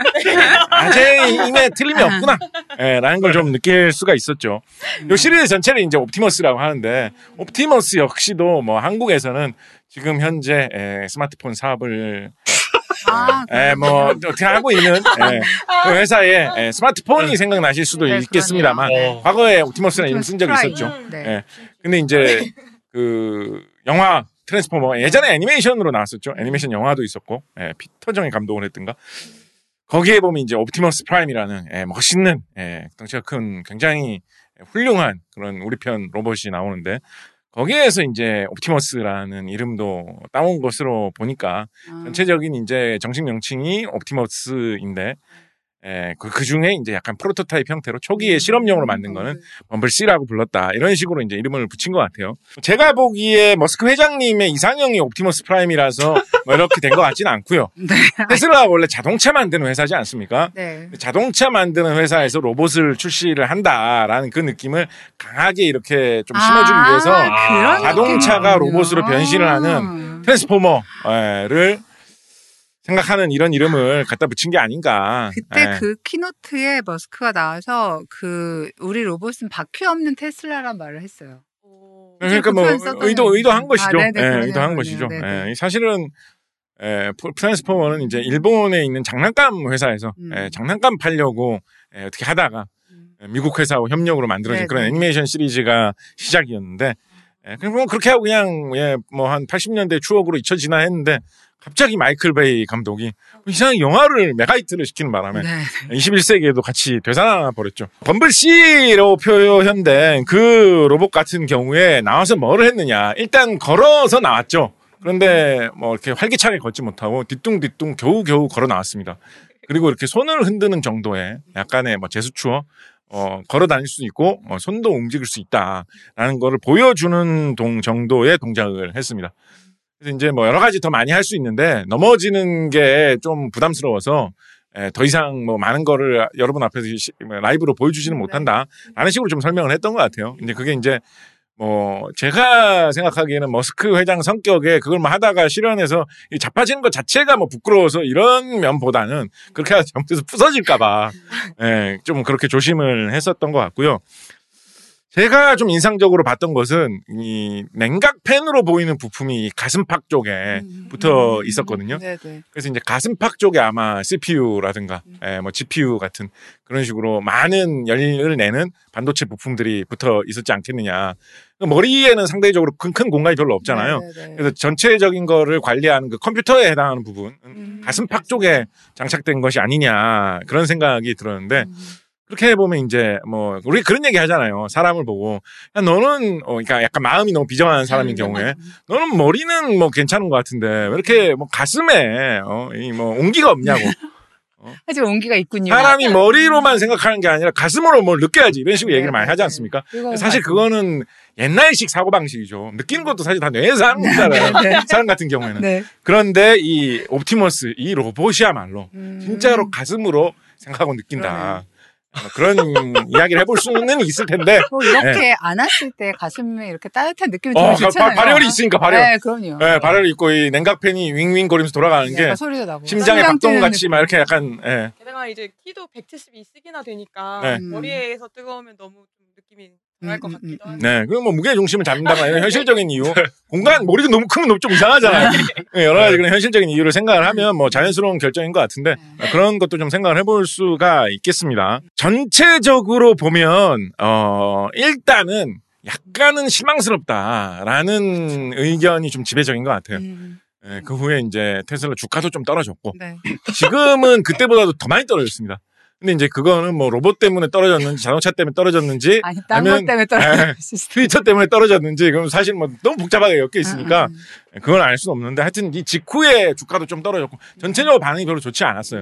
아재임에 틀림이 없구나 라는 걸 좀 느낄 수가 있었죠. 이 시리즈 전체를 이제 옵티머스라고 하는데 옵티머스 역시도 뭐 한국에서는 지금 현재 스마트폰 사업을 뭐 어떻게 하고 있는 그 회사의 스마트폰이 생각나실 수도 있겠습니다만 과거에 옵티머스라는 이름 쓴 적이 있었죠. 근데 이제 그 영화 트랜스포머 예전에 애니메이션으로 나왔었죠. 애니메이션 영화도 있었고 피터 정이 감독을 했던가. 거기에 보면 이제 옵티머스 프라임이라는 멋있는 덩치가 큰 굉장히 훌륭한 그런 우리 편 로봇이 나오는데 거기에서 이제 옵티머스라는 이름도 따온 것으로 보니까 전체적인 이제 정식 명칭이 옵티머스인데 그 중에 이제 약간 프로토타입 형태로 초기에 실험용으로 만든 거는 범블 C라고 불렀다. 이런 식으로 이제 이름을 붙인 것 같아요. 제가 보기에 머스크 회장님의 이상형이 옵티머스 프라임이라서 뭐 이렇게 된 것 같지는 않고요. 네. 테슬라가 원래 자동차 만드는 회사지 않습니까? 네. 자동차 만드는 회사에서 로봇을 출시를 한다라는 그 느낌을 강하게 이렇게 좀 심어주기 위해서 자동차가 로봇으로 변신을 하는 트랜스포머를 생각하는 이런 이름을 갖다 붙인 게 아닌가. 그때 그 키노트에 머스크가 나와서 우리 로봇은 바퀴 없는 테슬라란 말을 했어요. 그러니까 뭐 의도한 것이죠. 의도한 것이죠. 네네. 사실은 트랜스포머는 이제 일본에 있는 장난감 회사에서 장난감 팔려고 어떻게 하다가 미국 회사와 협력으로 만들어진 그런 애니메이션 시리즈가 시작이었는데 그럼 그렇게 하고 그냥 뭐 한 80년대 추억으로 잊혀지나 했는데 갑자기 마이클 베이 감독이 이상하게 영화를 메가히트를 시키는 바람에 21세기에도 같이 되살아나 버렸죠. 범블 C로 표현된 그 로봇 같은 경우에 나와서 뭐를 했느냐. 일단 걸어서 나왔죠. 그런데 뭐 이렇게 활기차게 걷지 못하고 뒤뚱뒤뚱 겨우겨우 걸어 나왔습니다. 그리고 이렇게 손을 흔드는 정도의 약간의 뭐 제스처 걸어 다닐 수도 있고 손도 움직일 수 있다라는 거를 보여주는 정도의 동작을 했습니다. 그래서 이제 뭐 여러 가지 더 많이 할 수 있는데 넘어지는 게 좀 부담스러워서 더 이상 뭐 많은 거를 여러분 앞에서 라이브로 보여주지는 못한다라는 식으로 좀 설명을 했던 것 같아요. 근데 그게 이제 뭐 제가 생각하기에는 머스크 회장 성격에 그걸 뭐 하다가 실현해서 자빠지는 것 자체가 뭐 부끄러워서 이런 면보다는 그렇게 하다 잘못해서 부서질까봐 좀 그렇게 조심을 했었던 것 같고요. 제가 좀 인상적으로 봤던 것은 이 냉각팬으로 보이는 부품이 가슴팍 쪽에 붙어 있었거든요. 그래서 이제 가슴팍 쪽에 아마 CPU라든가 뭐 GPU 같은 그런 식으로 많은 열을 내는 반도체 부품들이 붙어 있었지 않겠느냐. 머리에는 상대적으로 큰 공간이 별로 없잖아요. 그래서 전체적인 거를 관리하는 그 컴퓨터에 해당하는 부분 가슴팍 쪽에 장착된 것이 아니냐 그런 생각이 들었는데 그렇게 해보면 이제 뭐 우리 그런 얘기 하잖아요. 사람을 보고 야, 너는 그러니까 약간 마음이 너무 비정한 사람인 경우에 너는 머리는 뭐 괜찮은 것 같은데 왜 이렇게 뭐 가슴에 이 뭐 온기가 없냐고 하지만 온기가 있군요. 사람이 머리로만 생각하는 게 아니라 가슴으로 뭘 느껴야지 이런 식으로 얘기를 많이 하지 않습니까? 사실 그거는 옛날식 사고방식이죠. 느끼는 것도 사실 다 뇌에서 하는 거잖아요. 사람 같은 경우에는. 그런데 이 옵티머스, 이 로봇이야말로 진짜로 가슴으로 생각하고 느낀다. 그런 이야기를 해볼 수는 있을 텐데. 이렇게 안았을 때 가슴에 이렇게 따뜻한 느낌이 들면 좋잖아요. 발열이 있으니까 발열. 네, 그럼요. 네, 발열이 있고 이 냉각팬이 윙윙거리면서 돌아가는 게 소리도 나고. 심장의 박동같이 막 이렇게 약간. 예. 게다가 이제 키도 170이시기나 되니까 머리에서 뜨거우면 너무 좀 느낌이 할 것 같기도 하고. 네, 그럼 뭐 무게 중심을 잡는다거나 이런 현실적인 이유. 공간 머리가 너무 크면 좀 이상하잖아요. 여러 가지 그런 현실적인 이유를 생각을 하면 뭐 자연스러운 결정인 것 같은데 그런 것도 좀 생각을 해볼 수가 있겠습니다. 전체적으로 보면 일단은 약간은 실망스럽다라는 의견이 좀 지배적인 것 같아요. 네, 그 후에 이제 테슬라 주가도 좀 떨어졌고 지금은 그때보다도 더 많이 떨어졌습니다. 근데 이제 그거는 뭐 로봇 때문에 떨어졌는지 자동차 때문에 떨어졌는지 아니면 딴 것 때문에 떨어졌는지 트위터 때문에 떨어졌는지 그럼 사실 뭐 너무 복잡하게 엮여 있으니까 그건 알 수는 없는데 하여튼 이 직후에 주가도 좀 떨어졌고 전체적으로 반응이 별로 좋지 않았어요.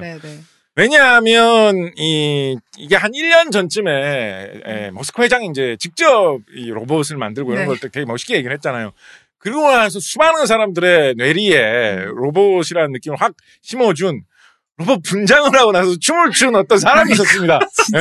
왜냐하면 이게 한 1년 전쯤에 머스크 회장이 이제 직접 이 로봇을 만들고 이런 걸 되게 멋있게 얘기를 했잖아요. 그리고 나서 수많은 사람들의 뇌리에 로봇이라는 느낌을 확 심어준 로봇 분장을 하고 나서 춤을 추는 어떤 사람이 있었습니다.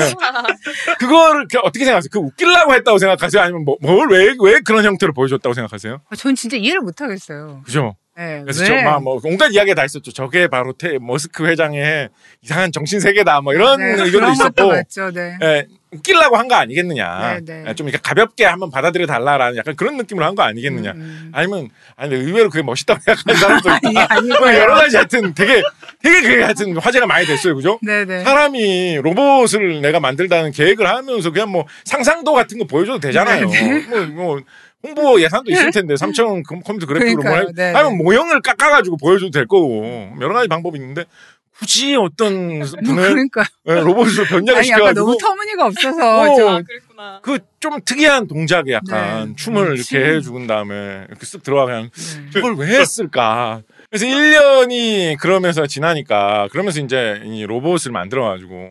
그거를 어떻게 생각하세요? 그 웃기려고 했다고 생각하세요? 아니면 왜 그런 형태로 보여줬다고 생각하세요? 전 진짜 이해를 못 하겠어요. 그죠? 네, 그래서 뭐 온갖 이야기가 다 있었죠. 저게 바로 머스크 회장의 이상한 정신 세계다. 뭐 이런 의견도 있었고. 맞죠, 웃기려고 한 거 아니겠느냐. 좀 이렇게 가볍게 한번 받아들여 달라라는 약간 그런 느낌으로 한 거 아니겠느냐. 아니면 의외로 그게 멋있다고 생각하는 사람도 있다. 여러 가지 하여튼 되게 그게 하여튼 화제가 많이 됐어요. 그죠? 사람이 로봇을 내가 만들다는 계획을 하면서 그냥 뭐 상상도 같은 거 보여줘도 되잖아요. 뭐 홍보 예산도 있을 텐데 3,000원 컴퓨터 그래픽으로 아니면 모형을 깎아가지고 보여줘도 될 거고 여러 가지 방법이 있는데 굳이 어떤 분을 로봇으로 변장을 시켜가지고 약간 너무 터무니가 없어서 그랬구나. 그 좀 특이한 동작에 약간 춤을 이렇게 해주은 다음에 이렇게 쓱 들어가 그냥 그걸 왜 했을까? 그래서 1년이 그러면서 지나니까 그러면서 이제 이 로봇을 만들어가지고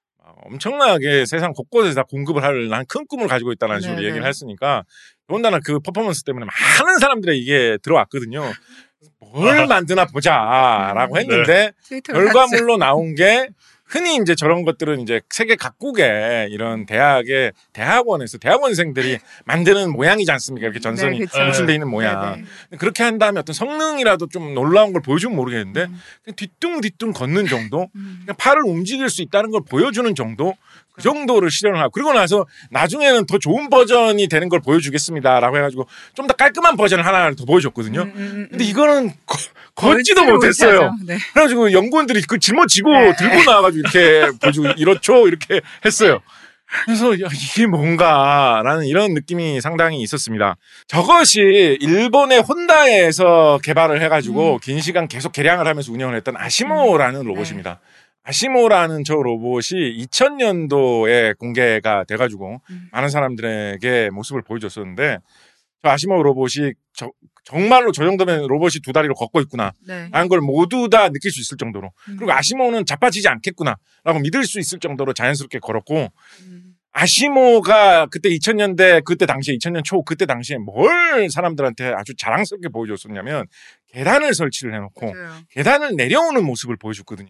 엄청나게 세상 곳곳에서 다 공급을 할 난 큰 꿈을 가지고 있다는 식으로 얘기를 했으니까 더군다나 그 퍼포먼스 때문에 많은 사람들의 이게 들어왔거든요. 뭘 만드나 보자라고 했는데 결과물로 나온 게 흔히 이제 저런 것들은 이제 세계 각국의 이런 대학원에서 대학원생들이 만드는 모양이지 않습니까? 이렇게 전선이 노출되어 있는 모양. 그렇게 한 다음에 어떤 성능이라도 좀 놀라운 걸 보여주면 모르겠는데 그냥 뒤뚱뒤뚱 걷는 정도, 그냥 팔을 움직일 수 있다는 걸 보여주는 정도, 그 정도를 실현을 하고 그리고 나서 나중에는 더 좋은 버전이 되는 걸 보여주겠습니다라고 해가지고 좀 더 깔끔한 버전을 하나를 더 보여줬거든요. 근데 이거는 걷지도 못했어요. 그래가지고 연구원들이 그 짊어지고 들고 나와가지고 이렇게 보여주고 이렇죠 이렇게 했어요. 그래서 이게 뭔가라는 이런 느낌이 상당히 있었습니다. 저것이 일본의 혼다에서 개발을 해가지고 긴 시간 계속 개량을 하면서 운영을 했던 아시모라는 로봇입니다. 아시모라는 저 로봇이 2000년도에 공개가 돼가지고 많은 사람들에게 모습을 보여줬었는데 저 아시모 로봇이 정말로 저 정도면 로봇이 두 다리로 걷고 있구나 라는 걸 모두 다 느낄 수 있을 정도로 그리고 아시모는 자빠지지 않겠구나 라고 믿을 수 있을 정도로 자연스럽게 걸었고 아시모가 그때 2000년대 그때 당시에 2000년 초 그때 당시에 뭘 사람들한테 아주 자랑스럽게 보여줬었냐면 계단을 설치를 해놓고 계단을 내려오는 모습을 보여줬거든요.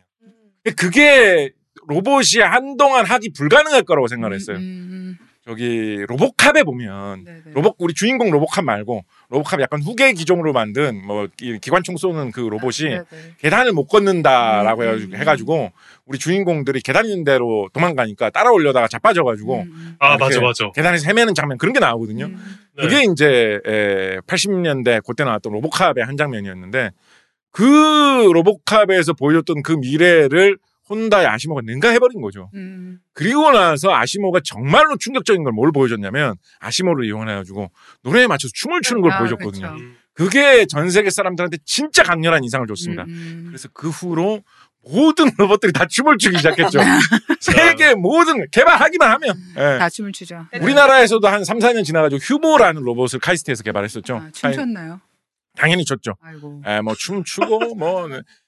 그게 로봇이 한동안 하기 불가능할 거라고 생각을 했어요. 저기 로봇캅에 보면 우리 주인공 로봇캅 말고 로봇캅 약간 후계 기종으로 만든 뭐 기관총 쏘는 그 로봇이 계단을 못 걷는다라고 해가지고 우리 주인공들이 계단 있는 대로 도망가니까 따라 올려다가 자빠져가지고 맞아 계단에서 헤매는 장면 그런 게 나오거든요. 그게 이제 80년대 그때 나왔던 로봇캅의 한 장면이었는데 그 로봇캅에서 보여줬던 그 미래를 혼다의 아시모가 능가해버린 거죠. 그리고 나서 아시모가 정말로 충격적인 걸 뭘 보여줬냐면 아시모를 이용해가지고 노래에 맞춰서 춤을 추는 걸 보여줬거든요. 그게 전 세계 사람들한테 진짜 강렬한 인상을 줬습니다. 그래서 그 후로 모든 로봇들이 다 춤을 추기 시작했죠. 세계 모든 개발하기만 하면 다 춤을 추죠. 우리나라에서도 한 3, 4년 지나가지고 휴보라는 로봇을 카이스트에서 개발했었죠. 춤췄나요? 당연히 췄죠. 아이고. 뭐 춤추고 뭐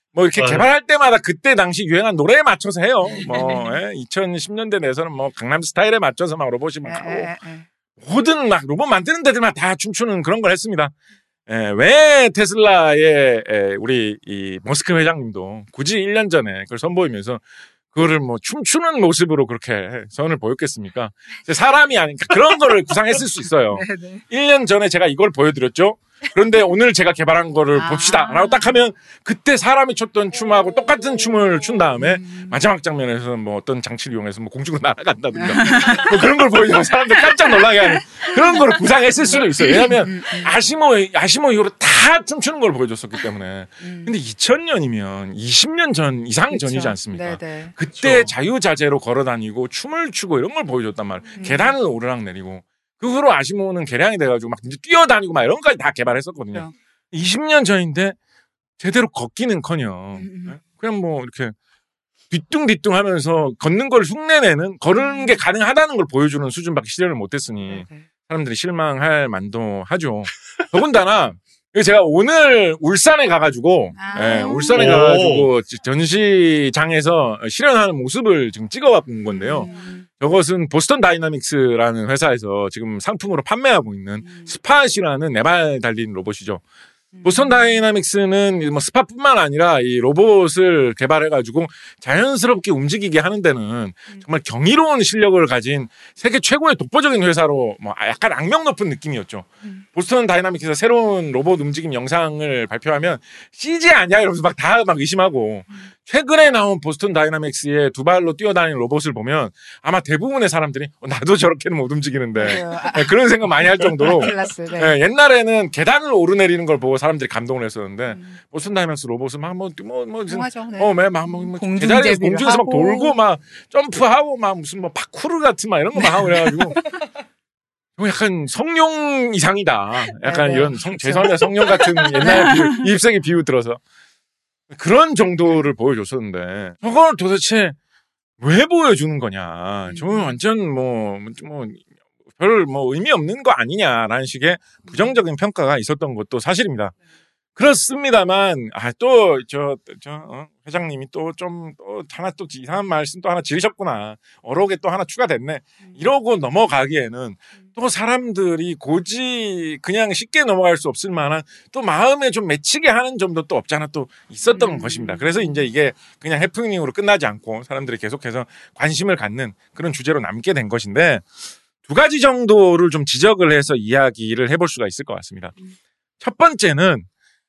뭐 이렇게 개발할 때마다 그때 당시 유행한 노래에 맞춰서 해요. 뭐 2010년대 내에서는 뭐 강남 스타일에 맞춰서 막 로봇이 막 하고 모든 막 로봇 만드는 데들만 다 춤추는 그런 걸 했습니다. 왜 테슬라의 우리 이 머스크 회장님도 굳이 1년 전에 그걸 선보이면서 그거를 뭐 춤추는 모습으로 그렇게 선을 보였겠습니까? 사람이 아니니까 그런 거를 구상했을 수 있어요. 1년 전에 제가 이걸 보여드렸죠. 그런데 오늘 제가 개발한 거를 봅시다. 라고 딱 하면 그때 사람이 췄던 춤하고 똑같은 춤을 춘 다음에 마지막 장면에서 뭐 어떤 장치를 이용해서 뭐 공중으로 날아간다든가 뭐 그런 걸 보여주면 사람들 깜짝 놀라게 하는 그런 거를 구상했을 수도 있어요. 왜냐하면 아시모 이후로 다 춤추는 걸 보여줬었기 때문에. 근데 2000년이면 20년 전 이상 그쵸. 전이지 않습니까? 네네. 그때 그렇죠. 자유자재로 걸어다니고 춤을 추고 이런 걸 보여줬단 말이에요. 계단을 오르락내리고. 그 후로 아시모는 개량이 돼가지고 막 이제 뛰어다니고 막 이런 것까지 다 개발했었거든요. 20년 전인데 제대로 걷기는커녕 그냥 뭐 이렇게 뒤뚱뒤뚱 하면서 걷는 걸 흉내내는 걸은 게 가능하다는 걸 보여주는 수준밖에 실현을 못했으니 사람들이 실망할 만도 하죠. 더군다나 제가 오늘 울산에 가가지고 전시장에서 실현하는 모습을 지금 찍어본 건데요. 저것은 보스턴 다이나믹스라는 회사에서 지금 상품으로 판매하고 있는 스팟이라는 4발 달린 로봇이죠. 보스턴 다이나믹스는 뭐 스팟뿐만 아니라 이 로봇을 개발해가지고 자연스럽게 움직이게 하는 데는 정말 경이로운 실력을 가진 세계 최고의 독보적인 회사로 뭐 약간 악명 높은 느낌이었죠. 보스턴 다이나믹스에서 새로운 로봇 움직임 영상을 발표하면 CG 아니야 이러면서 막 다 막 의심하고 최근에 나온 보스턴 다이나믹스의 2발로 뛰어다니는 로봇을 보면 아마 대부분의 사람들이 나도 저렇게는 못 움직이는데 그런 생각 많이 할 정도로 옛날에는 계단을 오르내리는 걸 보고 사람들이 감동을 했었는데 보스턴 다이나믹스 로봇은 막 공중에서 막 돌고 막 점프하고 막 무슨 뭐 파쿠르 같은 막 이런 거 막 하고 그래가지고 약간 성룡 이상이다. 약간 이런 죄송합니다. 성룡 같은 옛날 20세기 비유 들어서 그런 정도를 보여줬었는데 저걸 도대체 왜 보여주는 거냐. 저는 완전 별 의미 없는 거 아니냐라는 식의 부정적인 평가가 있었던 것도 사실입니다. 그렇습니다만 회장님이 또 하나 또 이상한 말씀 또 하나 지으셨구나. 어록에 또 하나 추가됐네. 이러고 넘어가기에는 또 사람들이 굳이 그냥 쉽게 넘어갈 수 없을 만한 또 마음에 좀 맺히게 하는 점도 또 없지 않아 또 있었던 것입니다. 그래서 이제 이게 그냥 해프닝으로 끝나지 않고 사람들이 계속해서 관심을 갖는 그런 주제로 남게 된 것인데 2가지 정도를 좀 지적을 해서 이야기를 해볼 수가 있을 것 같습니다. 첫 번째는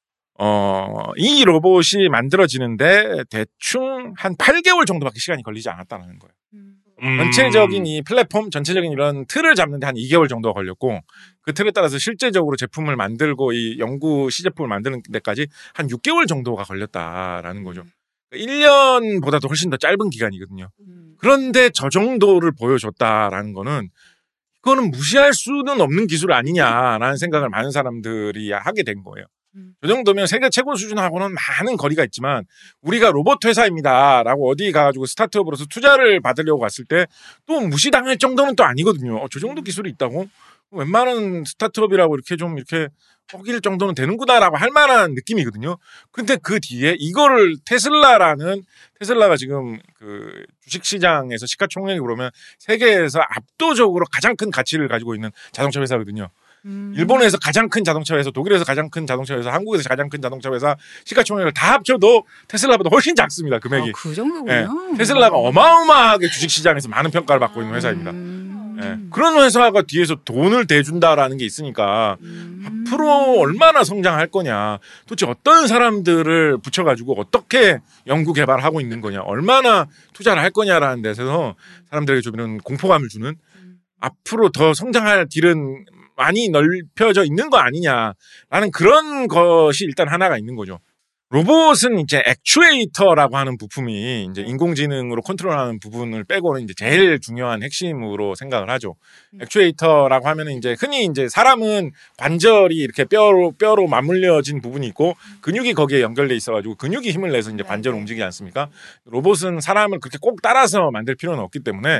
이 로봇이 만들어지는데 대충 한 8개월 정도밖에 시간이 걸리지 않았다는 거예요. 전체적인 이 플랫폼, 전체적인 이런 틀을 잡는데 한 2개월 정도가 걸렸고 그 틀에 따라서 실제적으로 제품을 만들고 이 연구 시제품을 만드는 데까지 한 6개월 정도가 걸렸다라는 거죠. 1년보다도 훨씬 더 짧은 기간이거든요. 그런데 저 정도를 보여줬다라는 거는 그거는 무시할 수는 없는 기술 아니냐라는 생각을 많은 사람들이 하게 된 거예요. 저 정도면 세계 최고 수준하고는 많은 거리가 있지만 우리가 로봇 회사입니다라고 어디 가가지고 스타트업으로서 투자를 받으려고 갔을 때 또 무시당할 정도는 또 아니거든요. 저 정도 기술이 있다고? 웬만한 스타트업이라고 이렇게 꺾일 정도는 되는구나라고 할 만한 느낌이거든요. 근데 그 뒤에 이거를 테슬라가 지금 그 주식시장에서 시가총액이 그러면 세계에서 압도적으로 가장 큰 가치를 가지고 있는 자동차 회사거든요. 일본에서 가장 큰 자동차 회사, 독일에서 가장 큰 자동차 회사, 한국에서 가장 큰 자동차 회사 시가총액을 다 합쳐도 테슬라보다 훨씬 작습니다. 금액이. 그 정도군요. 네. 테슬라가 어마어마하게 주식시장에서 많은 평가를 받고 있는 회사입니다. 네. 그런 회사가 뒤에서 돈을 대준다라는 게 있으니까 앞으로 얼마나 성장할 거냐, 도대체 어떤 사람들을 붙여가지고 어떻게 연구 개발하고 있는 거냐, 얼마나 투자를 할 거냐라는 데서 사람들에게 좀 이런 공포감을 주는, 앞으로 더 성장할 길은 많이 넓혀져 있는 거 아니냐라는 그런 것이 일단 하나가 있는 거죠. 로봇은 이제 액추에이터라고 하는 부품이 이제 인공지능으로 컨트롤하는 부분을 빼고는 이제 제일 중요한 핵심으로 생각을 하죠. 액추에이터라고 하면은 이제 흔히 이제 사람은 관절이 이렇게 뼈로 맞물려진 부분이 있고 근육이 거기에 연결돼 있어가지고 근육이 힘을 내서 이제 관절을 움직이지 않습니까? 로봇은 사람을 그렇게 꼭 따라서 만들 필요는 없기 때문에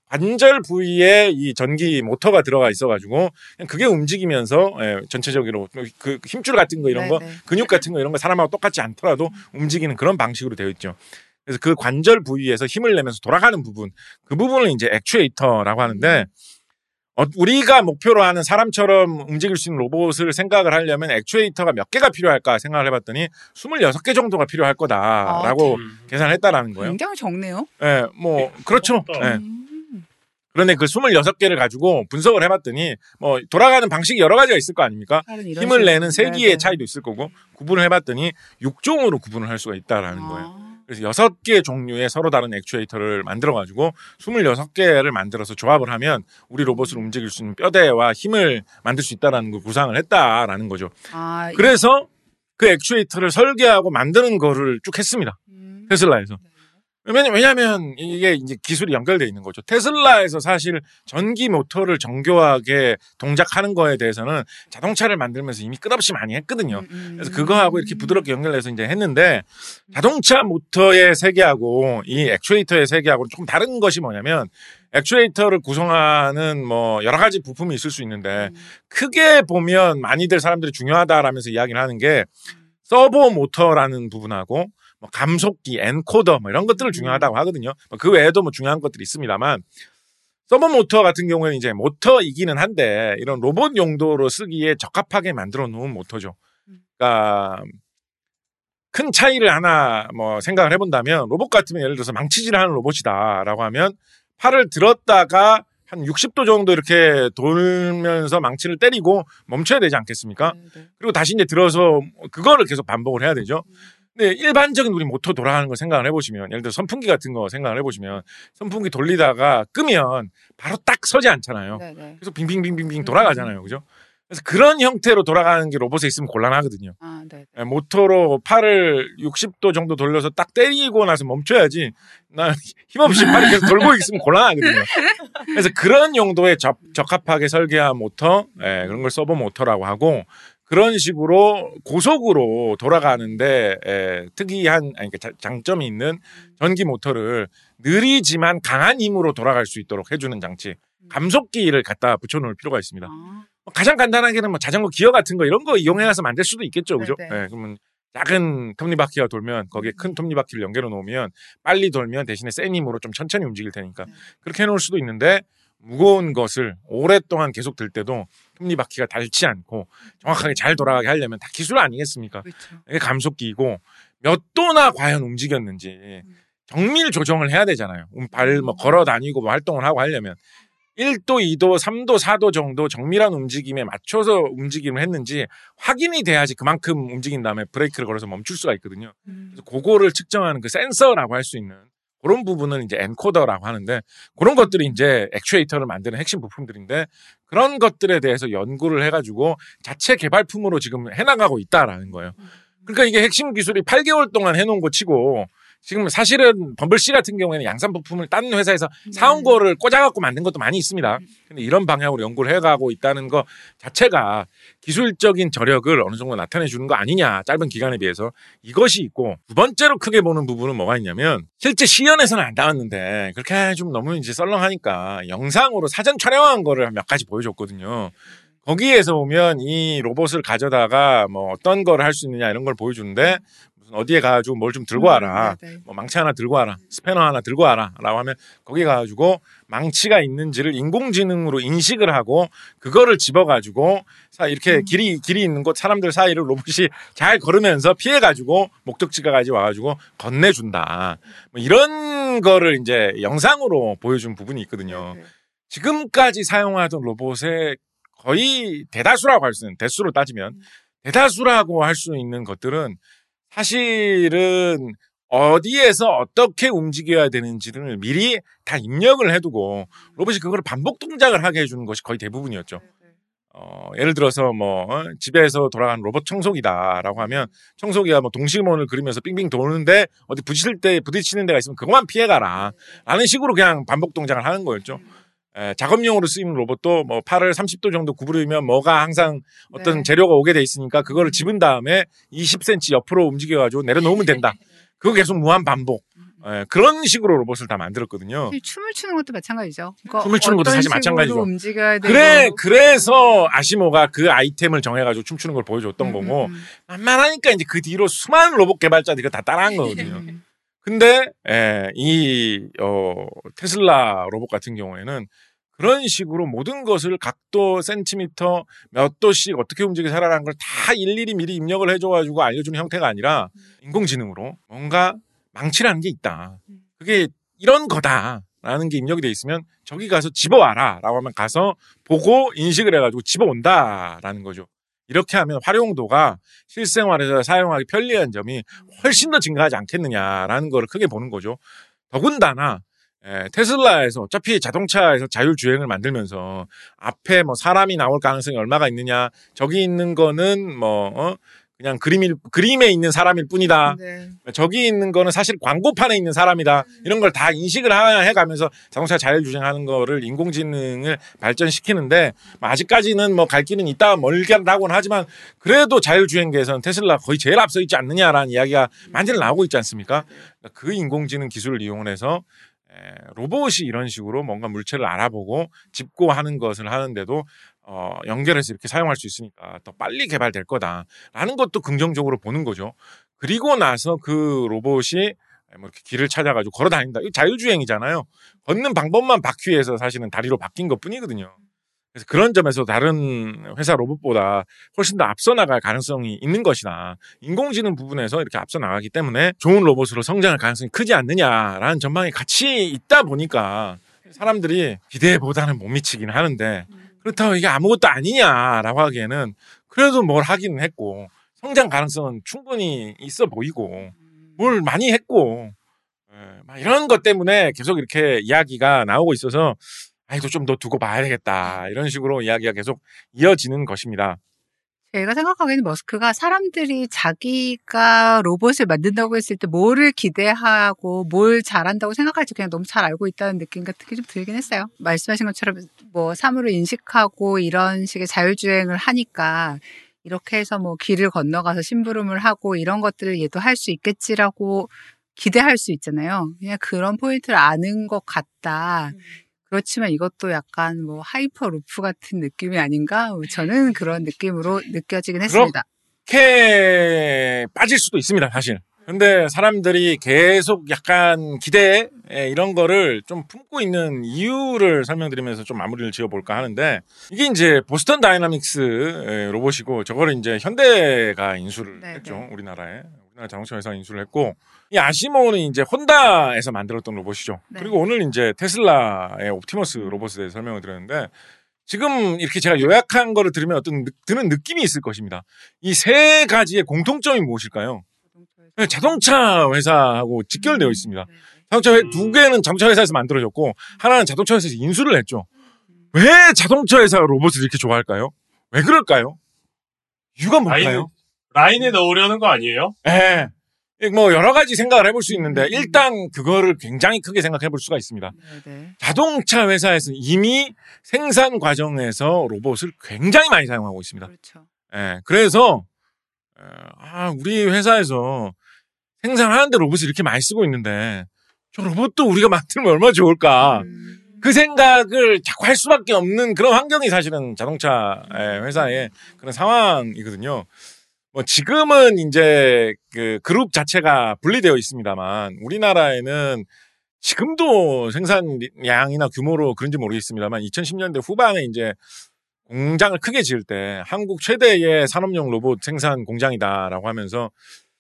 관절 부위에 이 전기 모터가 들어가 있어가지고 그냥 그게 움직이면서 전체적으로 그 힘줄 같은 거 이런 거 근육 같은 거 이런 거 사람하고 똑같지 않더라도 움직이는 그런 방식으로 되어 있죠. 그래서 그 관절 부위에서 힘을 내면서 돌아가는 부분, 그 부분을 이제 액추에이터라고 하는데 우리가 목표로 하는 사람처럼 움직일 수 있는 로봇을 생각을 하려면 액추에이터가 몇 개가 필요할까 생각을 해봤더니 26개 정도가 필요할 거다라고 계산을 했다라는 거예요. 굉장히 적네요. 네, 뭐 그렇죠. 네. 그런데 그 26개를 가지고 분석을 해봤더니 뭐 돌아가는 방식이 여러 가지가 있을 거 아닙니까? 힘을 내는 세기의 차이도 있을 거고 구분을 해봤더니 6종으로 구분을 할 수가 있다라는 거예요. 그래서 6개 종류의 서로 다른 액추에이터를 만들어가지고 26개를 만들어서 조합을 하면 우리 로봇을 움직일 수 있는 뼈대와 힘을 만들 수 있다라는 걸 구상을 했다라는 거죠. 그래서 그 액추에이터를 설계하고 만드는 거를 쭉 했습니다. 테슬라에서. 왜냐하면 이게 이제 기술이 연결되어 있는 거죠. 테슬라에서 사실 전기 모터를 정교하게 동작하는 거에 대해서는 자동차를 만들면서 이미 끝없이 많이 했거든요. 그래서 그거하고 이렇게 부드럽게 연결해서 이제 했는데 자동차 모터의 세계하고 이 액추에이터의 세계하고는 조금 다른 것이 뭐냐면 액추에이터를 구성하는 뭐 여러 가지 부품이 있을 수 있는데 크게 보면 많이들 사람들이 중요하다라면서 이야기를 하는 게 서버 모터라는 부분하고 뭐 감속기, 엔코더 뭐 이런 것들을 중요하다고 하거든요. 그 외에도 뭐 중요한 것들이 있습니다만 서버 모터 같은 경우에는 이제 모터이기는 한데 이런 로봇 용도로 쓰기에 적합하게 만들어 놓은 모터죠. 그러니까 큰 차이를 하나 뭐 생각을 해본다면 로봇 같으면 예를 들어서 망치질을 하는 로봇이다라고 하면 팔을 들었다가 한 60도 정도 이렇게 돌면서 망치를 때리고 멈춰야 되지 않겠습니까? 그리고 다시 이제 들어서 그거를 계속 반복을 해야 되죠. 근데 일반적인 우리 모터 돌아가는 걸 생각을 해보시면 예를 들어 선풍기 같은 거 생각을 해보시면 선풍기 돌리다가 끄면 바로 딱 서지 않잖아요. 그래서 빙빙빙빙빙 돌아가잖아요. 그죠? 그래서 그런 형태로 돌아가는 게 로봇에 있으면 곤란하거든요. 모터로 팔을 60도 정도 돌려서 딱 때리고 나서 멈춰야지 나 힘없이 팔이 계속 돌고 있으면 곤란하거든요. 그래서 그런 용도에 적합하게 설계한 모터 그런 걸 서버 모터라고 하고 그런 식으로 고속으로 돌아가는데 특이한 그러니까 장점이 있는 전기 모터를 느리지만 강한 힘으로 돌아갈 수 있도록 해주는 장치 감속기를 갖다 붙여놓을 필요가 있습니다. 가장 간단하게는 뭐 자전거 기어 같은 거 이런 거 이용해서 만들 수도 있겠죠, 그죠? 네, 그러면 작은 톱니바퀴가 돌면 거기에 큰 톱니바퀴를 연결해 놓으면 빨리 돌면 대신에 센 힘으로 좀 천천히 움직일 테니까 그렇게 해놓을 수도 있는데 무거운 것을 오랫동안 계속 들 때도 톱니바퀴가 닳지 않고 정확하게 잘 돌아가게 하려면 다 기술 아니겠습니까? 이게 감속기이고 몇 도나 과연 움직였는지 정밀 조정을 해야 되잖아요. 발 뭐 걸어 다니고 뭐 활동을 하고 하려면 1도, 2도, 3도, 4도 정도 정밀한 움직임에 맞춰서 움직임을 했는지 확인이 돼야지 그만큼 움직인 다음에 브레이크를 걸어서 멈출 수가 있거든요. 그래서 그거를 측정하는 그 센서라고 할 수 있는 그런 부분은 이제 엔코더라고 하는데 그런 것들이 이제 액추에이터를 만드는 핵심 부품들인데 그런 것들에 대해서 연구를 해가지고 자체 개발품으로 지금 해나가고 있다라는 거예요. 그러니까 이게 핵심 기술이 8개월 동안 해놓은 거 치고 지금 사실은 범블씨 같은 경우에는 양산 부품을 다른 회사에서 사온 거를 꽂아갖고 만든 것도 많이 있습니다. 근데 이런 방향으로 연구를 해가고 있다는 거 자체가 기술적인 저력을 어느 정도 나타내 주는 거 아니냐, 짧은 기간에 비해서. 이것이 있고, 두 번째로 크게 보는 부분은 뭐가 있냐면 실제 시연에서는 안 나왔는데 그렇게 좀 너무 이제 썰렁하니까 영상으로 사전 촬영한 거를 몇 가지 보여줬거든요. 거기에서 보면 이 로봇을 가져다가 뭐 어떤 걸 할 수 있느냐 이런 걸 보여주는데 어디에 가가지고 뭘 좀 들고 와라. 뭐 망치 하나 들고 와라. 스패너 하나 들고 와라. 라고 하면 거기 가가지고 망치가 있는지를 인공지능으로 인식을 하고 그거를 집어가지고 이렇게 길이 있는 곳 사람들 사이를 로봇이 잘 걸으면서 피해가지고 목적지까지 와가지고 건네준다. 뭐 이런 거를 이제 영상으로 보여준 부분이 있거든요. 지금까지 사용하던 로봇의 거의 대다수라고 할 수 있는, 대수로 따지면 대다수라고 할 수 있는 것들은 사실은 어디에서 어떻게 움직여야 되는지를 미리 다 입력을 해두고 로봇이 그걸 반복 동작을 하게 해주는 것이 거의 대부분이었죠. 예를 들어서 뭐 집에서 돌아가는 로봇 청소기다라고 하면 청소기가 뭐 동실몬을 그리면서 빙빙 도는데 어디 부딪히는 데가 있으면 그것만 피해가라 라는 식으로 그냥 반복 동작을 하는 거였죠. 작업용으로 쓰이는 로봇도 뭐 팔을 30도 정도 구부리면 뭐가 항상 어떤 재료가 오게 돼 있으니까 그거를 집은 다음에 20cm 옆으로 움직여가지고 내려놓으면 된다. 그거 계속 무한 반복. 그런 식으로 로봇을 다 만들었거든요. 춤을 추는 것도 마찬가지죠. 그러니까 춤을 추는 것도 사실 마찬가지죠. 움직여야 되고. 그래서 아시모가 그 아이템을 정해가지고 춤추는 걸 보여줬던 거고, 만만하니까 이제 그 뒤로 수많은 로봇 개발자들이 다 따라한 거거든요. 근데 테슬라 로봇 같은 경우에는 그런 식으로 모든 것을 각도, 센티미터, 몇 도씩 어떻게 움직여 살아라는 걸 다 일일이 미리 입력을 해줘가지고 알려주는 형태가 아니라 인공지능으로 뭔가 망치라는 게 있다. 그게 이런 거다라는 게 입력이 돼 있으면 저기 가서 집어와라 라고 하면 가서 보고 인식을 해가지고 집어온다라는 거죠. 이렇게 하면 활용도가 실생활에서 사용하기 편리한 점이 훨씬 더 증가하지 않겠느냐라는 걸 크게 보는 거죠. 더군다나 테슬라에서 어차피 자동차에서 자율주행을 만들면서 앞에 뭐 사람이 나올 가능성이 얼마가 있느냐, 저기 있는 거는 그냥 그림에 있는 사람일 뿐이다. 네. 저기 있는 거는 사실 광고판에 있는 사람이다. 이런 걸 다 인식을 해가면서 자동차 자율주행하는 거를 인공지능을 발전시키는데 아직까지는 뭐 갈 길은 있다 멀게라고는 하지만 그래도 자율주행계에서는 테슬라 거의 제일 앞서 있지 않느냐라는 이야기가 많이 나오고 있지 않습니까? 그 인공지능 기술을 이용해서 로봇이 이런 식으로 뭔가 물체를 알아보고 짚고 하는 것을 하는데도 연결해서 이렇게 사용할 수 있으니까 더 빨리 개발될 거다라는 것도 긍정적으로 보는 거죠. 그리고 나서 그 로봇이 뭐 이렇게 길을 찾아가지고 걸어 다닌다. 이거 자율주행이잖아요. 걷는 방법만 바퀴에서 사실은 다리로 바뀐 것 뿐이거든요. 그래서 그런 점에서 다른 회사 로봇보다 훨씬 더 앞서 나갈 가능성이 있는 것이다. 인공지능 부분에서 이렇게 앞서 나가기 때문에 좋은 로봇으로 성장할 가능성이 크지 않느냐라는 전망이 같이 있다 보니까 사람들이 기대보다는 못 미치긴 하는데 그렇다고 이게 아무것도 아니냐라고 하기에는 그래도 뭘 하기는 했고 성장 가능성은 충분히 있어 보이고 뭘 많이 했고 이런 것 때문에 계속 이렇게 이야기가 나오고 있어서 이거 좀 더 두고 봐야 되겠다. 이런 식으로 이야기가 계속 이어지는 것입니다. 제가 생각하기에는 머스크가 사람들이 자기가 로봇을 만든다고 했을 때 뭐를 기대하고 뭘 잘한다고 생각할지 그냥 너무 잘 알고 있다는 느낌 같은 게 좀 들긴 했어요. 말씀하신 것처럼 뭐 사물을 인식하고 이런 식의 자율주행을 하니까 이렇게 해서 뭐 길을 건너가서 심부름을 하고 이런 것들을 얘도 할 수 있겠지라고 기대할 수 있잖아요. 그냥 그런 포인트를 아는 것 같다. 그렇지만 이것도 약간 뭐 하이퍼 루프 같은 느낌이 아닌가? 저는 그런 느낌으로 느껴지긴 했습니다. 그렇게 빠질 수도 있습니다, 사실. 근데 사람들이 계속 약간 기대 이런 거를 좀 품고 있는 이유를 설명드리면서 좀 마무리를 지어볼까 하는데 이게 이제 보스턴 다이나믹스 로봇이고 저거를 이제 현대가 인수를 했죠. 우리나라 자동차 회사가 인수를 했고 이 아시모는 이제 혼다에서 만들었던 로봇이죠. 네. 그리고 오늘 이제 테슬라의 옵티머스 로봇에 대해서 설명을 드렸는데 지금 이렇게 제가 요약한 거를 들으면 어떤 드는 느낌이 있을 것입니다. 이 세 가지의 공통점이 무엇일까요? 자동차 회사하고 직결되어 있습니다. 두 개는 자동차 회사에서 만들어졌고 하나는 자동차 회사에서 인수를 했죠. 왜 자동차 회사가 로봇을 이렇게 좋아할까요? 왜 그럴까요? 이유가 뭘까요? 라인에 넣으려는 거 아니에요? 네. 뭐 여러 가지 생각을 해볼 수 있는데 일단 그거를 굉장히 크게 생각해 볼 수가 있습니다. 네네. 자동차 회사에서 이미 생산 과정에서 로봇을 굉장히 많이 사용하고 있습니다. 그렇죠. 네. 그래서 우리 회사에서 생산하는데 로봇을 이렇게 많이 쓰고 있는데 저 로봇도 우리가 만들면 얼마나 좋을까. 그 생각을 자꾸 할 수밖에 없는 그런 환경이 사실은 자동차 회사의 그런 상황이거든요. 뭐 지금은 이제 그 그룹 자체가 분리되어 있습니다만 우리나라에는 지금도 생산량이나 규모로 그런지 모르겠습니다만 2010년대 후반에 이제 공장을 크게 지을 때 한국 최대의 산업용 로봇 생산 공장이다라고 하면서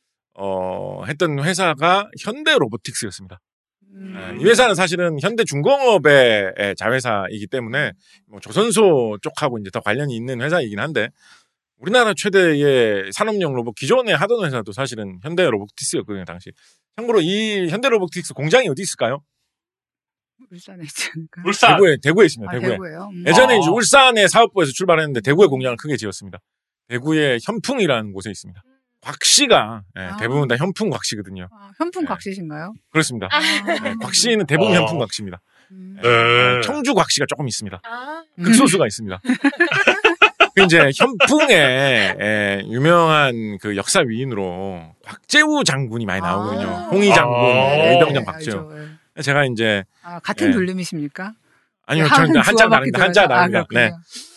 했던 회사가 현대 로보틱스였습니다. 이 회사는 사실은 현대중공업의 자회사이기 때문에 뭐 조선소 쪽하고 이제 더 관련이 있는 회사이긴 한데 우리나라 최대의 산업용 로봇 기존에 하던 회사도 사실은 현대 로보틱스였거든요, 당시. 참고로 이 현대 로보틱스 공장이 어디 있을까요? 울산에 있지 않을까? 울산. 대구에 있습니다. 대구에. 대구예요? 예전에 이제 울산의 사업부에서 출발했는데 대구에 공장을 크게 지었습니다. 대구의 현풍이라는 곳에 있습니다. 곽씨가 대부분 다 현풍 곽씨거든요. 현풍 곽씨신가요? 그렇습니다. 곽씨는 대부분 현풍 곽씨입니다. 청주 곽씨가 조금 있습니다. 극소수가 있습니다. 이제 현풍의 유명한 그 역사 위인으로 곽재우 장군이 많이 나오거든요. 홍위 장군, 일병장 곽재우. 제가 이제 같은 돌림이십니까? 아니요, 저는 한자 다릅니다. 한자 다릅니다. 네.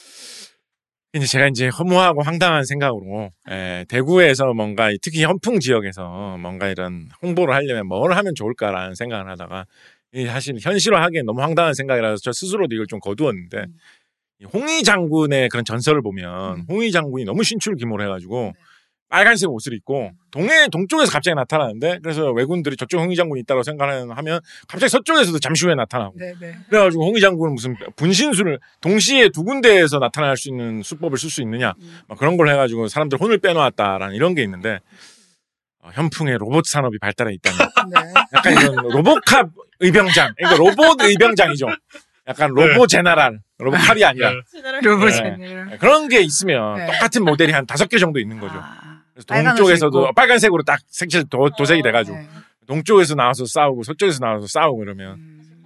이제 제가 이제 허무하고 황당한 생각으로 대구에서 뭔가 특히 현풍 지역에서 뭔가 이런 홍보를 하려면 뭘 하면 좋을까라는 생각을 하다가 사실 현실화하기엔 너무 황당한 생각이라서 저 스스로도 이걸 좀 거두었는데 홍위 장군의 그런 전설을 보면 홍위 장군이 너무 신출귀몰해가지고 빨간색 옷을 입고 동쪽에서 갑자기 나타나는데 그래서 왜군들이 저쪽 홍위 장군이 있다고 생각하면 갑자기 서쪽에서도 잠시 후에 나타나고 그래가지고 홍위 장군은 무슨 분신술을 동시에 두 군데에서 나타날 수 있는 수법을 쓸 수 있느냐 막 그런 걸 해가지고 사람들 혼을 빼놓았다라는 이런 게 있는데 현풍의 로봇 산업이 발달해 있다면 약간 이런 로보캅 의병장 그러니까 로봇 의병장이죠. 약간 로보 제너럴, 로보 칼이 아니라 로보 제너럴 그런 게 있으면 똑같은 모델이 한 5개 정도 있는 거죠. 그래서 동쪽에서도 빨간색으로 딱 색칠 도색이 돼가지고 동쪽에서 나와서 싸우고 서쪽에서 나와서 싸우고 그러면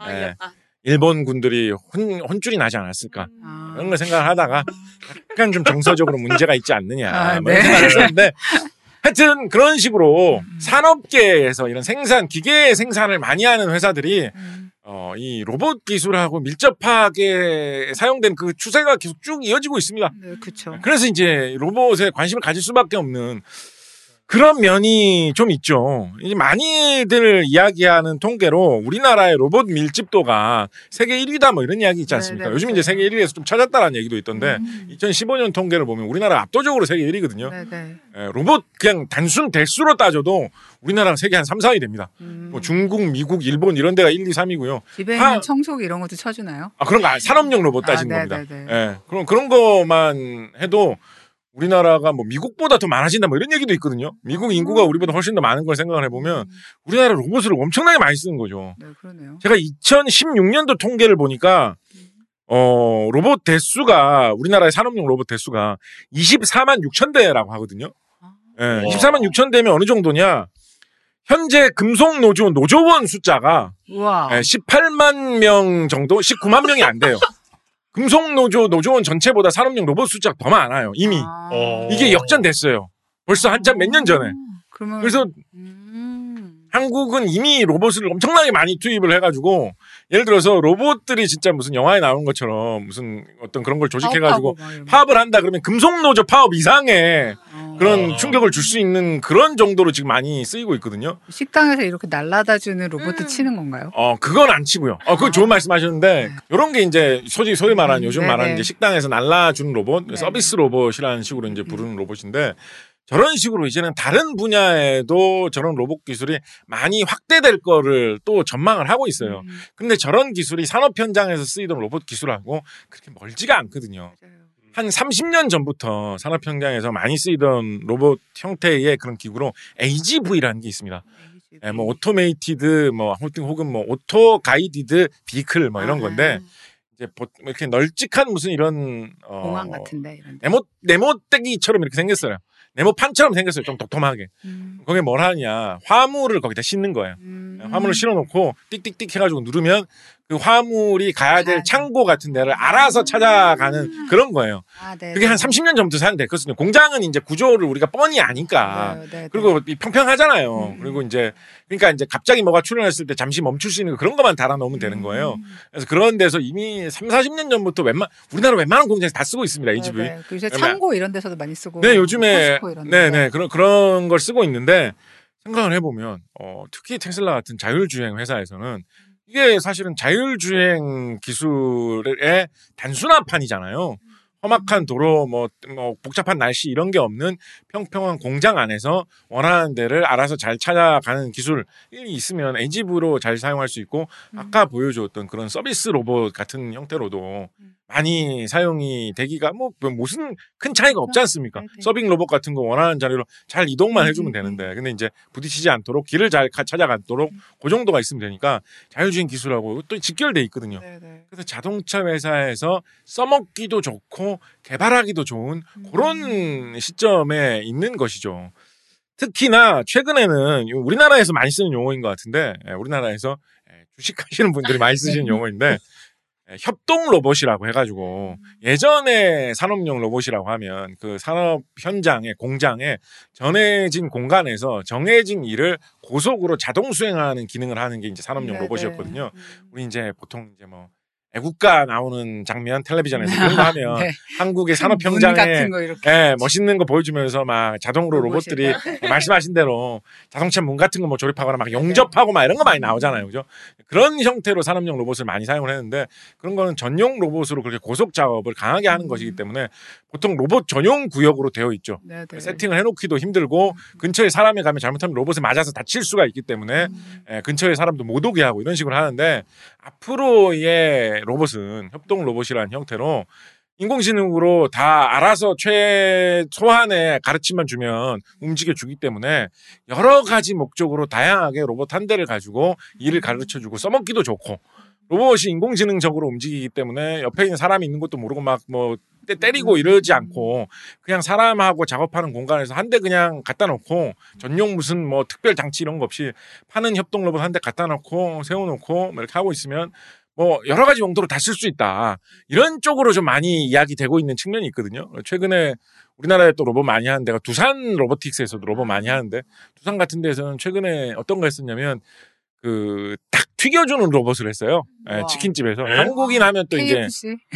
일본 군들이 혼쭐이 나지 않았을까 그런 걸 생각을 하다가 약간 좀 정서적으로 문제가 있지 않느냐 뭐 이런 생각을 했었는데 하여튼 그런 식으로 산업계에서 이런 기계 생산을 많이 하는 회사들이 이 로봇 기술하고 밀접하게 사용된 그 추세가 계속 쭉 이어지고 있습니다. 네, 그렇죠. 그래서 이제 로봇에 관심을 가질 수밖에 없는 그런 면이 좀 있죠. 이제 많이들 이야기하는 통계로 우리나라의 로봇 밀집도가 세계 1위다 뭐 이런 이야기 있지 않습니까? 요즘 이제 세계 1위에서 좀 찾았다라는 얘기도 있던데 2015년 통계를 보면 우리나라 압도적으로 세계 1위거든요. 로봇 그냥 단순 대수로 따져도 우리나라가 세계 한 3, 4위 됩니다. 뭐 중국, 미국, 일본 이런 데가 1, 2, 3위고요. 집에 있는 청소기 이런 것도 쳐주나요? 그런 거 산업용 로봇 따진 겁니다. 그럼 그런 것만 해도 우리나라가 뭐 미국보다 더 많아진다 뭐 이런 얘기도 있거든요. 미국 인구가 우리보다 훨씬 더 많은 걸 생각을 해보면 우리나라 로봇을 엄청나게 많이 쓰는 거죠. 네, 그러네요. 제가 2016년도 통계를 보니까 로봇 대수가 우리나라의 산업용 로봇 대수가 24만 6천 대라고 하거든요. 24만 6천 대면 어느 정도냐? 현재 금속노조 노조원 숫자가 18만 명 정도, 19만 명이 안 돼요. 금속노조 노조원 전체보다 산업용 로봇 숫자가 더 많아요. 이미 이게 역전됐어요. 벌써 한참 몇 년 전에. 그래서 한국은 이미 로봇을 엄청나게 많이 투입을 해가지고 예를 들어서 로봇들이 진짜 무슨 영화에 나오는 것처럼 무슨 어떤 그런 걸 조직해가지고 파업을 한다 그러면 금속노조 파업 이상의 그런 충격을 줄 수 있는 그런 정도로 지금 많이 쓰이고 있거든요. 식당에서 이렇게 날라다주는 로봇 치는 건가요? 그건 안 치고요. 그건 좋은 말씀하셨는데 이런 게 이제 소위 말하는 요즘 말하는 이제 식당에서 날라주는 로봇, 서비스 로봇이라는 식으로 이제 부르는 로봇인데 저런 식으로 이제는 다른 분야에도 저런 로봇 기술이 많이 확대될 거를 또 전망을 하고 있어요. 근데 저런 기술이 산업 현장에서 쓰이던 로봇 기술하고 그렇게 멀지가 않거든요. 한 30년 전부터 산업 현장에서 많이 쓰이던 로봇 형태의 그런 기구로 AGV라는 게 있습니다. 뭐 오토메이티드 뭐 혹은 뭐 오토 가이디드 비클 뭐 이런 건데 이제 이렇게 널찍한 무슨 이런 공항 같은데 이런 네모떼기처럼 이렇게 생겼어요. 네모판처럼 생겼어요. 좀 도톰하게. 거기에 뭘 하냐. 화물을 거기다 싣는 거예요. 화물을 실어놓고 띡띡띡 해가지고 누르면 그 화물이 가야 될 창고 같은 데를 알아서 찾아가는 그런 거예요. 그게 한 30년 전부터 사용됐거든요. 공장은 이제 구조를 우리가 뻔히 아니까. 그리고 평평하잖아요. 그리고 이제 그러니까 이제 갑자기 뭐가 출현했을 때 잠시 멈출 수 있는 그런 것만 달아놓으면 되는 거예요. 그래서 그런 데서 이미 3, 40년 전부터 우리나라 웬만한 공장에서 다 쓰고 있습니다. AGV. 요새 창고 이런 데서도 많이 쓰고. 네, 요즘에 그런 걸 쓰고 있는데 생각을 해보면 특히 테슬라 같은 자율주행 회사에서는 이게 사실은 자율주행 기술의 단순화판이잖아요. 험악한 도로, 뭐 복잡한 날씨 이런 게 없는 평평한 공장 안에서 원하는 데를 알아서 잘 찾아가는 기술이 있으면 AGV로 잘 사용할 수 있고 아까 보여줬던 그런 서비스 로봇 같은 형태로도 많이 사용이 되기가 뭐 무슨 큰 차이가 없지 않습니까? 서빙 로봇 같은 거 원하는 자리로 잘 이동만 해주면 되는데 근데 이제 부딪히지 않도록 길을 잘 찾아가도록 그 정도가 있으면 되니까 자율주행 기술하고 또 직결돼 있거든요. 그래서 자동차 회사에서 써먹기도 좋고 개발하기도 좋은 그런 시점에 있는 것이죠. 특히나 최근에는 우리나라에서 많이 쓰는 용어인 것 같은데 우리나라에서 주식하시는 분들이 많이 쓰시는 용어인데 협동 로봇이라고 해가지고 예전에 산업용 로봇이라고 하면 그 산업 현장에 공장에 정해진 공간에서 정해진 일을 고속으로 자동 수행하는 기능을 하는 게 이제 산업용 로봇이었거든요. 우리 이제 보통 이제 뭐 애국가 나오는 장면 텔레비전에서 그런 거 하면 네. 한국의 산업 현장에 예, 멋있는 거 보여주면서 막 자동으로 로봇들이 말씀하신 대로 자동차 문 같은 거 뭐 조립하거나 막 용접하고 막 이런 거 많이 나오잖아요. 그죠? 그런 형태로 산업용 로봇을 많이 사용을 했는데 그런 거는 전용 로봇으로 그렇게 고속 작업을 강하게 하는 것이기 때문에 보통 로봇 전용 구역으로 되어 있죠. 네네. 세팅을 해놓기도 힘들고 근처에 사람이 가면 잘못하면 로봇에 맞아서 다칠 수가 있기 때문에 근처에 사람도 못 오게 하고 이런 식으로 하는데 앞으로의 로봇은 협동 로봇이라는 형태로 인공지능으로 다 알아서 최소한의 가르침만 주면 움직여주기 때문에 여러 가지 목적으로 다양하게 로봇 한 대를 가지고 일을 가르쳐주고 써먹기도 좋고 로봇이 인공지능적으로 움직이기 때문에 옆에 있는 사람이 있는 것도 모르고 막 뭐 때리고 이러지 않고 그냥 사람하고 작업하는 공간에서 한 대 그냥 갖다 놓고 전용 무슨 뭐 특별 장치 이런 거 없이 파는 협동 로봇 한 대 갖다 놓고 세워놓고 이렇게 하고 있으면 뭐 여러 가지 용도로 다 쓸 수 있다. 이런 쪽으로 좀 많이 이야기되고 있는 측면이 있거든요. 최근에 우리나라에 또 로봇 많이 하는 데가 두산 로보틱스에서도 로봇 많이 하는데 두산 같은 데에서는 최근에 어떤 거 했었냐면 그 닭 튀겨주는 로봇을 했어요. 네, 치킨집에서. 한국인 하면 또 KFC? 이제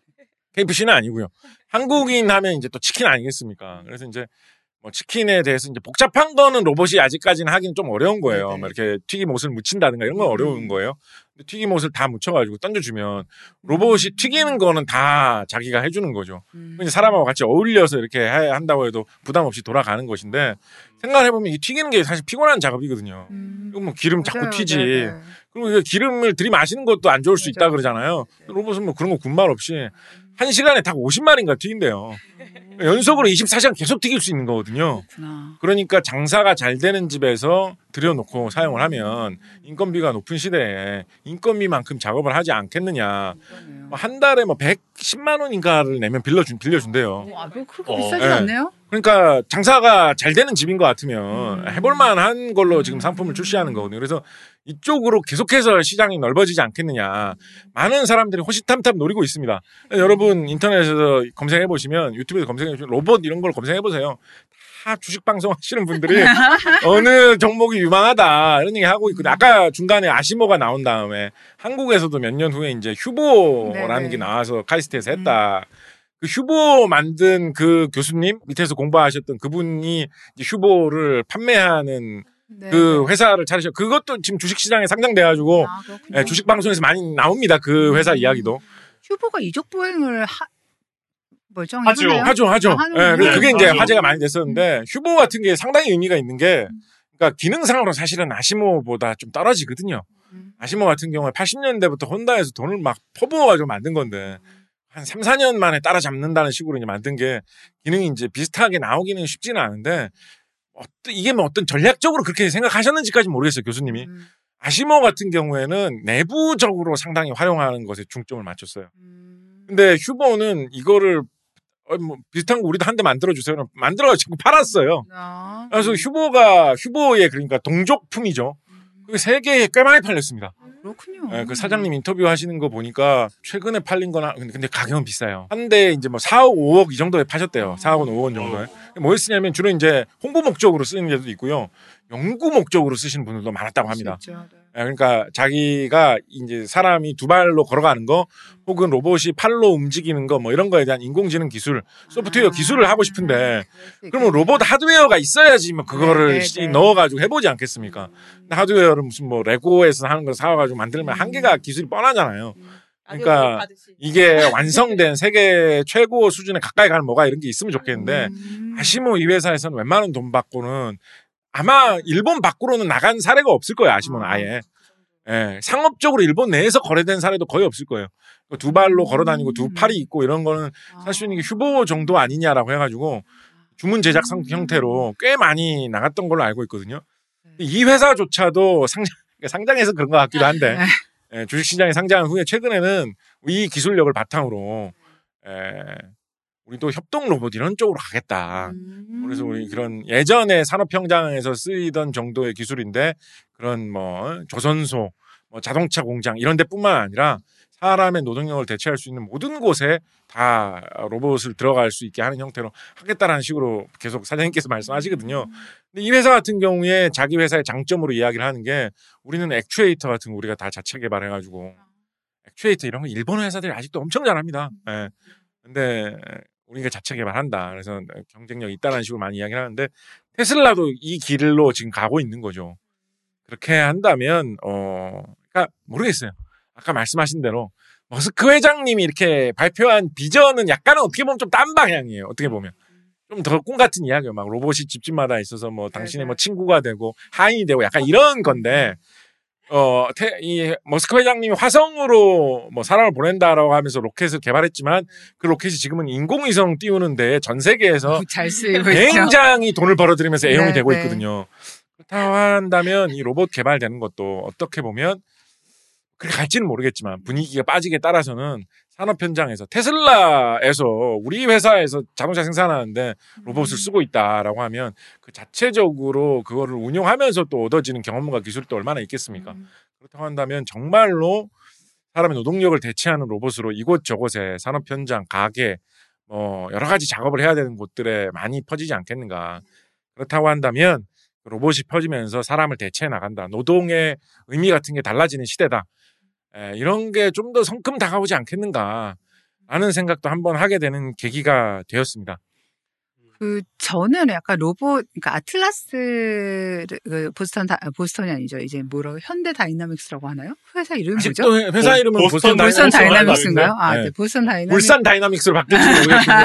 KFC는 아니고요. 한국인 하면 이제 또 치킨 아니겠습니까? 그래서 이제 뭐 치킨에 대해서 이제 복잡한 거는 로봇이 아직까지는 하기는 좀 어려운 거예요. 뭐 이렇게 튀김옷을 묻힌다든가 이런 건 어려운 거예요. 근데 튀김옷을 다 묻혀가지고 던져주면 로봇이 튀기는 거는 다 자기가 해주는 거죠. 이제 사람하고 같이 어울려서 이렇게 한다고 해도 부담 없이 돌아가는 것인데 생각해보면 이 튀기는 게 사실 피곤한 작업이거든요. 이거 뭐 기름 자꾸 튀지. 네네. 그리고 기름을 들이마시는 것도 안 좋을 수 있다 그러잖아요. 로봇은 뭐 그런 거 군말 없이 1시간에 닭 50마리인가 튀긴대요. 연속으로 24시간 계속 튀길 수 있는 거거든요. 그러니까 장사가 잘 되는 집에서 들여놓고 사용을 하면 인건비가 높은 시대에 인건비만큼 작업을 하지 않겠느냐. 한 달에 뭐 110만 원인가를 내면 빌려준대요. 와, 그렇게 비싸지 않네요? 그러니까 장사가 잘 되는 집인 것 같으면 해볼만한 걸로 지금 상품을 출시하는 거거든요. 그래서 이쪽으로 계속해서 시장이 넓어지지 않겠느냐. 많은 사람들이 호시탐탐 노리고 있습니다. 여러분 인터넷에서 검색해보시면 유튜브에서 검색해보시면 로봇 이런 걸 검색해보세요. 다 주식 방송 하시는 분들이 어느 종목이 유망하다 이런 얘기 하고 있거든요. 아까 중간에 아시모가 나온 다음에 한국에서도 몇 년 후에 이제 휴보라는 게 나와서 카이스트에서 했다. 그 휴보 만든 그 교수님 밑에서 공부하셨던 그분이 이제 휴보를 판매하는 그 회사를 차리셨. 그것도 지금 주식시장에 상장돼가지고 주식 방송에서 많이 나옵니다. 그 회사 이야기도. 휴보가 이적 보행을 하죠. 네, 그게 이제 화제가 많이 됐었는데 휴보 같은 게 상당히 의미가 있는 게 그러니까 기능상으로 사실은 아시모보다 좀 떨어지거든요. 아시모 같은 경우에 80년대부터 혼다에서 돈을 막 퍼부어가지고 만든 건데 한 3, 4년 만에 따라잡는다는 식으로 이제 만든 게 기능이 이제 비슷하게 나오기는 쉽지는 않은데 이게 뭐 어떤 전략적으로 그렇게 생각하셨는지까지는 모르겠어요, 교수님이. 아시모 같은 경우에는 내부적으로 상당히 활용하는 것에 중점을 맞췄어요. 근데 휴보는 이거를 뭐 비슷한 거 우리도 한 대 만들어주세요. 만들어가지고 팔았어요. 그래서 휴보의 그러니까 동족품이죠. 그게 세계에 꽤 많이 팔렸습니다. 그렇군요. 네, 그 사장님 인터뷰 하시는 거 보니까 최근에 팔린 거나 근데 가격은 비싸요. 한 대 이제 뭐 4억, 5억 이 정도에 파셨대요. 4억 원, 5억 원 정도에. 뭐 쓰냐면 주로 이제 홍보 목적으로 쓰는 데도 있고요. 연구 목적으로 쓰시는 분들도 많았다고 합니다. 네, 그러니까 자기가 이제 사람이 두 발로 걸어가는 거 혹은 로봇이 팔로 움직이는 거 뭐 이런 거에 대한 인공지능 기술, 소프트웨어 기술을 하고 싶은데 그러면 로봇 하드웨어가 있어야지 뭐 그거를 넣어가지고 해보지 않겠습니까? 근데 하드웨어를 무슨 뭐 레고에서 하는 걸 사와가지고 만들면 한계가 기술이 뻔하잖아요. 그러니까 이게 완성된 세계 최고 수준에 가까이 가는 뭐가 이런 게 있으면 좋겠는데 아시모 이 회사에서는 웬만한 돈 받고는 아마 일본 밖으로는 나간 사례가 없을 거예요. 아시모는 아예. 예, 상업적으로 일본 내에서 거래된 사례도 거의 없을 거예요. 두 발로 걸어다니고 두 팔이 있고 이런 거는 사실은 이게 휴보 정도 아니냐라고 해가지고 주문 제작 형태로 꽤 많이 나갔던 걸로 알고 있거든요. 이 회사조차도 상장해서 그런 것 같기도 한데 예, 주식시장에 상장한 후에 최근에는 이 기술력을 바탕으로 우리도 협동 로봇 이런 쪽으로 가겠다. 그래서 우리 그런 예전에 산업 현장에서 쓰이던 정도의 기술인데 그런 뭐 조선소, 뭐 자동차 공장 이런 데뿐만 아니라 사람의 노동력을 대체할 수 있는 모든 곳에 다 로봇을 들어갈 수 있게 하는 형태로 하겠다라는 식으로 계속 사장님께서 말씀하시거든요. 근데 이 회사 같은 경우에 자기 회사의 장점으로 이야기를 하는 게 우리는 액추에이터 같은 거 우리가 다 자체 개발해가지고 액추에이터 이런 거 일본 회사들이 아직도 엄청 잘합니다. 예. 근데 우리가 자체 개발한다. 그래서 경쟁력이 있다는 식으로 많이 이야기를 하는데 테슬라도 이 길로 지금 가고 있는 거죠. 그렇게 한다면 그러니까 모르겠어요. 아까 말씀하신 대로 머스크 회장님이 이렇게 발표한 비전은 약간은 어떻게 보면 좀 딴 방향이에요. 어떻게 보면 좀 더 꿈 같은 이야기예요. 막 로봇이 집집마다 있어서 뭐 당신의 뭐 친구가 되고 하인이 되고 약간 이런 건데 이 머스크 회장님이 화성으로 뭐 사람을 보낸다라고 하면서 로켓을 개발했지만 그 로켓이 지금은 인공위성 띄우는데 전 세계에서 잘 쓰이고 굉장히 있죠. 돈을 벌어들이면서 애용이 네, 되고 네. 있거든요. 그렇다고 한다면 이 로봇 개발되는 것도 어떻게 보면 그렇게 갈지는 모르겠지만 분위기가 빠지게 따라서는 산업 현장에서 테슬라에서 우리 회사에서 자동차 생산하는데 로봇을 쓰고 있다라고 하면 그 자체적으로 그거를 운용하면서 또 얻어지는 경험과 기술이 또 얼마나 있겠습니까? 그렇다고 한다면 정말로 사람의 노동력을 대체하는 로봇으로 이곳저곳에 산업 현장, 가게 뭐 여러 가지 작업을 해야 되는 곳들에 많이 퍼지지 않겠는가. 그렇다고 한다면 로봇이 퍼지면서 사람을 대체해 나간다. 노동의 의미 같은 게 달라지는 시대다. 이런 게 좀 더 성큼 다가오지 않겠는가 라는 생각도 한번 하게 되는 계기가 되었습니다. 저는 약간 로봇, 그러니까 아틀라스, 보스턴이 아니죠. 이제 뭐라고, 현대 다이나믹스라고 하나요? 회사 이름이 뭐죠? 아직도 회사 이름은 보스턴 다이나믹스인가요? 네. 보스턴 다이나믹스. 울산 다이나믹스로 바뀌었지 모르겠군요.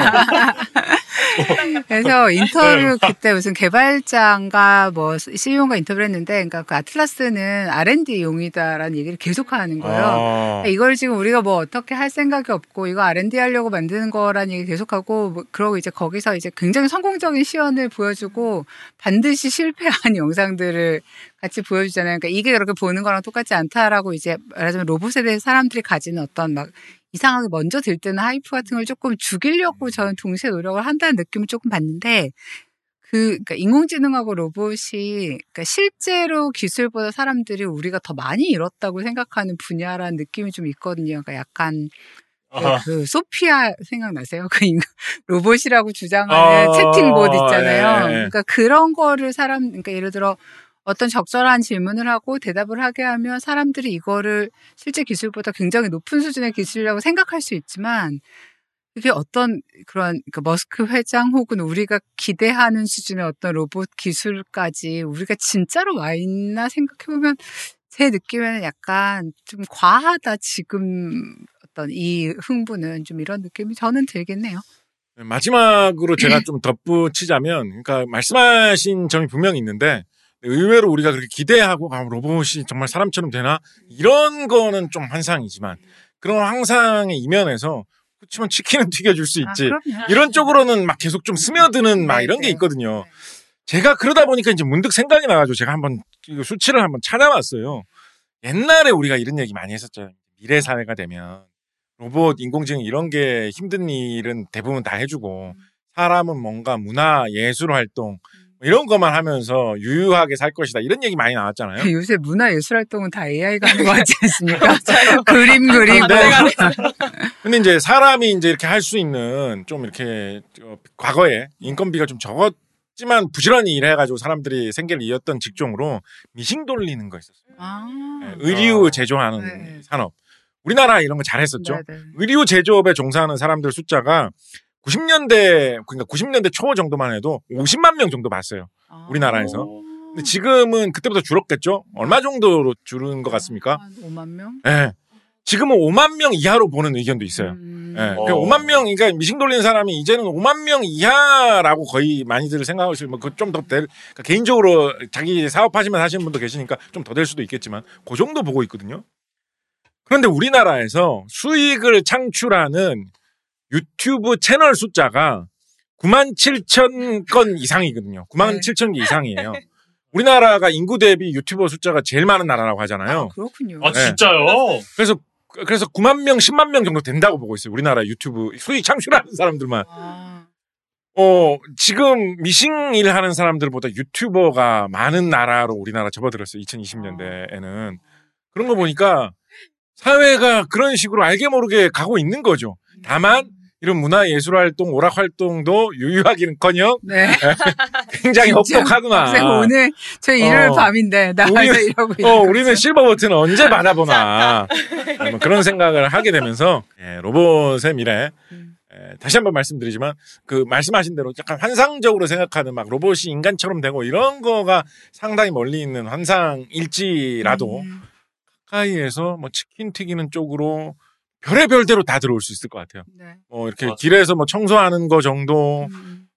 그래서 인터뷰 그때 무슨 개발자인가 뭐 CEO가 인터뷰를 했는데, 그러니까 그 아틀라스는 R&D용이다라는 얘기를 계속 하는 거예요. 이걸 지금 우리가 뭐 어떻게 할 생각이 없고 이거 R&D 하려고 만드는 거라는 얘기 계속하고, 뭐 그러고 이제 거기서 이제 굉장히 성공적인 시연을 보여주고 반드시 실패한 영상들을 같이 보여주잖아요. 그러니까 이게 그렇게 보는 거랑 똑같지 않다라고 이제 말하자면 로봇에 대해 사람들이 가지는 어떤 막 이상하게 먼저 들뜨는 하이프 같은 걸 조금 죽이려고 저는 동시에 노력을 한다는 느낌을 조금 받는데, 그러니까 인공지능하고 로봇이, 그러니까 실제로 기술보다 사람들이 우리가 더 많이 잃었다고 생각하는 분야라는 느낌이 좀 있거든요. 그러니까 약간 그 소피아 생각나세요? 그 로봇이라고 주장하는 채팅봇 있잖아요. 네. 그러니까 그런 거를 그러니까 예를 들어 어떤 적절한 질문을 하고 대답을 하게 하면 사람들이 이거를 실제 기술보다 굉장히 높은 수준의 기술이라고 생각할 수 있지만, 그게 어떤 그런 그러니까 머스크 회장 혹은 우리가 기대하는 수준의 어떤 로봇 기술까지 우리가 진짜로 와 있나 생각해보면 제 느낌에는 약간 좀 과하다, 지금 어떤 이 흥부는 좀 이런 느낌이 저는 들겠네요. 마지막으로 제가 좀 덧붙이자면, 그러니까 말씀하신 점이 분명히 있는데 의외로 우리가 그렇게 기대하고 로봇이 정말 사람처럼 되나 이런 거는 좀 환상이지만, 그런 환상의 이면에서 그렇지만 치킨은 튀겨줄 수 있지, 이런 쪽으로는 막 계속 좀 스며드는 막 이런 게 있거든요. 제가 그러다 보니까 이제 문득 생각이 나가지고 제가 한번 수치를 한번 찾아봤어요. 옛날에 우리가 이런 얘기 많이 했었잖아요. 미래 사회가 되면 로봇, 인공지능 이런 게 힘든 일은 대부분 다 해주고 사람은 뭔가 문화, 예술 활동 이런 것만 하면서 유유하게 살 것이다, 이런 얘기 많이 나왔잖아요. 요새 문화 예술 활동은 다 AI가 하는 거 같지 않습니까? 그림 그리고. 근데 이제 사람이 이제 이렇게 할 수 있는 좀 이렇게 과거에 인건비가 좀 적었지만 부지런히 일해가지고 사람들이 생계를 이었던 직종으로 미싱 돌리는 거 있었어요. 의류 제조하는 산업. 우리나라 이런 거 잘했었죠. 의류 제조업에 종사하는 사람들 숫자가 90년대, 그러니까 90년대 초 정도만 해도 50만 명 정도 봤어요. 우리나라에서. 근데 지금은 그때보다 줄었겠죠? 얼마 정도로 줄은 것 같습니까? 5만 명? 네. 지금은 5만 명 이하로 보는 의견도 있어요. 네. 5만 명, 그러니까 미싱 돌리는 사람이 이제는 5만 명 이하라고 거의 많이들 생각하시면, 뭐, 좀 더 그러니까 개인적으로 자기 사업하시면 하시는 분도 계시니까 좀 더 될 수도 있겠지만, 그 정도 보고 있거든요. 그런데 우리나라에서 수익을 창출하는 유튜브 채널 숫자가 9만 7천 건 이상이거든요. 9만 7천 개 이상이에요. 우리나라가 인구 대비 유튜버 숫자가 제일 많은 나라라고 하잖아요. 그렇군요. 아, 진짜요? 그래서 9만 명, 10만 명 정도 된다고 보고 있어요. 우리나라 유튜브 수익 창출하는 사람들만. 지금 미싱 일 하는 사람들보다 유튜버가 많은 나라로 우리나라 접어들었어요. 2020년대에는. 그런 거 보니까 사회가 그런 식으로 알게 모르게 가고 있는 거죠. 다만 이런 문화예술활동, 오락활동도 유유하기는커녕 네. 굉장히 혹독하구나. 오늘 저 일요일 밤인데 나와서 이러고 있는 우리는 실버 버튼을 언제 받아보나 뭐 그런 생각을 하게 되면서 로봇의 미래 다시 한번 말씀드리지만 그 말씀하신 대로 약간 환상적으로 생각하는 막 로봇이 인간처럼 되고 이런 거가 상당히 멀리 있는 환상일지라도 가까이에서 뭐 치킨 튀기는 쪽으로 별의별 대로 다 들어올 수 있을 것 같아요. 네. 이렇게 맞아. 길에서 뭐 청소하는 거 정도,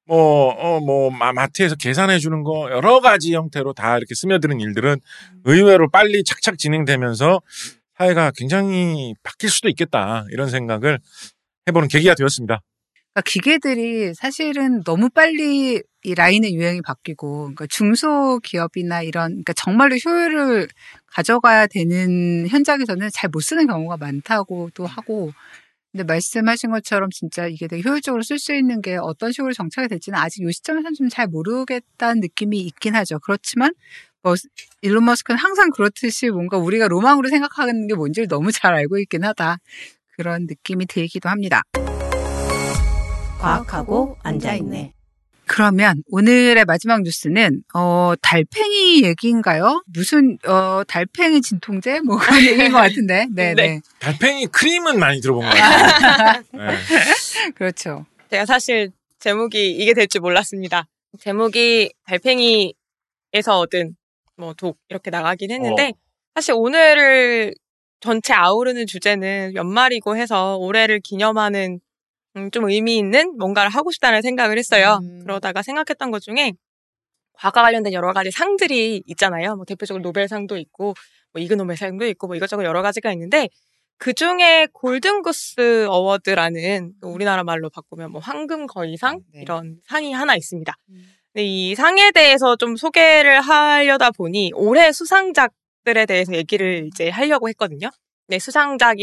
마트에서 계산해 주는 거 여러 가지 형태로 다 이렇게 스며드는 일들은 의외로 빨리 착착 진행되면서 사회가 굉장히 바뀔 수도 있겠다 이런 생각을 해보는 계기가 되었습니다. 그러니까 기계들이 사실은 너무 빨리 이 라인의 유행이 바뀌고, 그러니까 중소기업이나 이런, 그러니까 정말로 효율을 가져가야 되는 현장에서는 잘 못 쓰는 경우가 많다고도 하고, 근데 말씀하신 것처럼 진짜 이게 되게 효율적으로 쓸 수 있는 게 어떤 식으로 정착이 될지는 아직 이 시점에서는 좀 잘 모르겠다는 느낌이 있긴 하죠. 그렇지만, 일론 머스크는 항상 그렇듯이 뭔가 우리가 로망으로 생각하는 게 뭔지를 너무 잘 알고 있긴 하다. 그런 느낌이 들기도 합니다. 과학하고 앉아있네. 그러면 오늘의 마지막 뉴스는 달팽이 얘기인가요? 무슨 달팽이 진통제 뭐 그런 얘기인 것 같은데. 네. 네. 달팽이 크림은 많이 들어본 것 같아요. 네. 그렇죠. 제가 사실 제목이 이게 될 줄 몰랐습니다. 제목이 달팽이에서 얻은 뭐 독 이렇게 나가긴 했는데 사실 오늘을 전체 아우르는 주제는 연말이고 해서 올해를 기념하는 좀 의미 있는 뭔가를 하고 싶다는 생각을 했어요. 그러다가 생각했던 것 중에 과학과 관련된 여러 가지 상들이 있잖아요. 뭐 대표적으로 노벨상도 있고, 뭐 이그노벨상도 있고, 뭐 이것저것 여러 가지가 있는데 그 중에 골든구스 어워드라는 우리나라 말로 바꾸면 뭐 황금거위상 이런 상이 하나 있습니다. 근데 이 상에 대해서 좀 소개를 하려다 보니 올해 수상작들에 대해서 얘기를 이제 하려고 했거든요. 네, 수상작이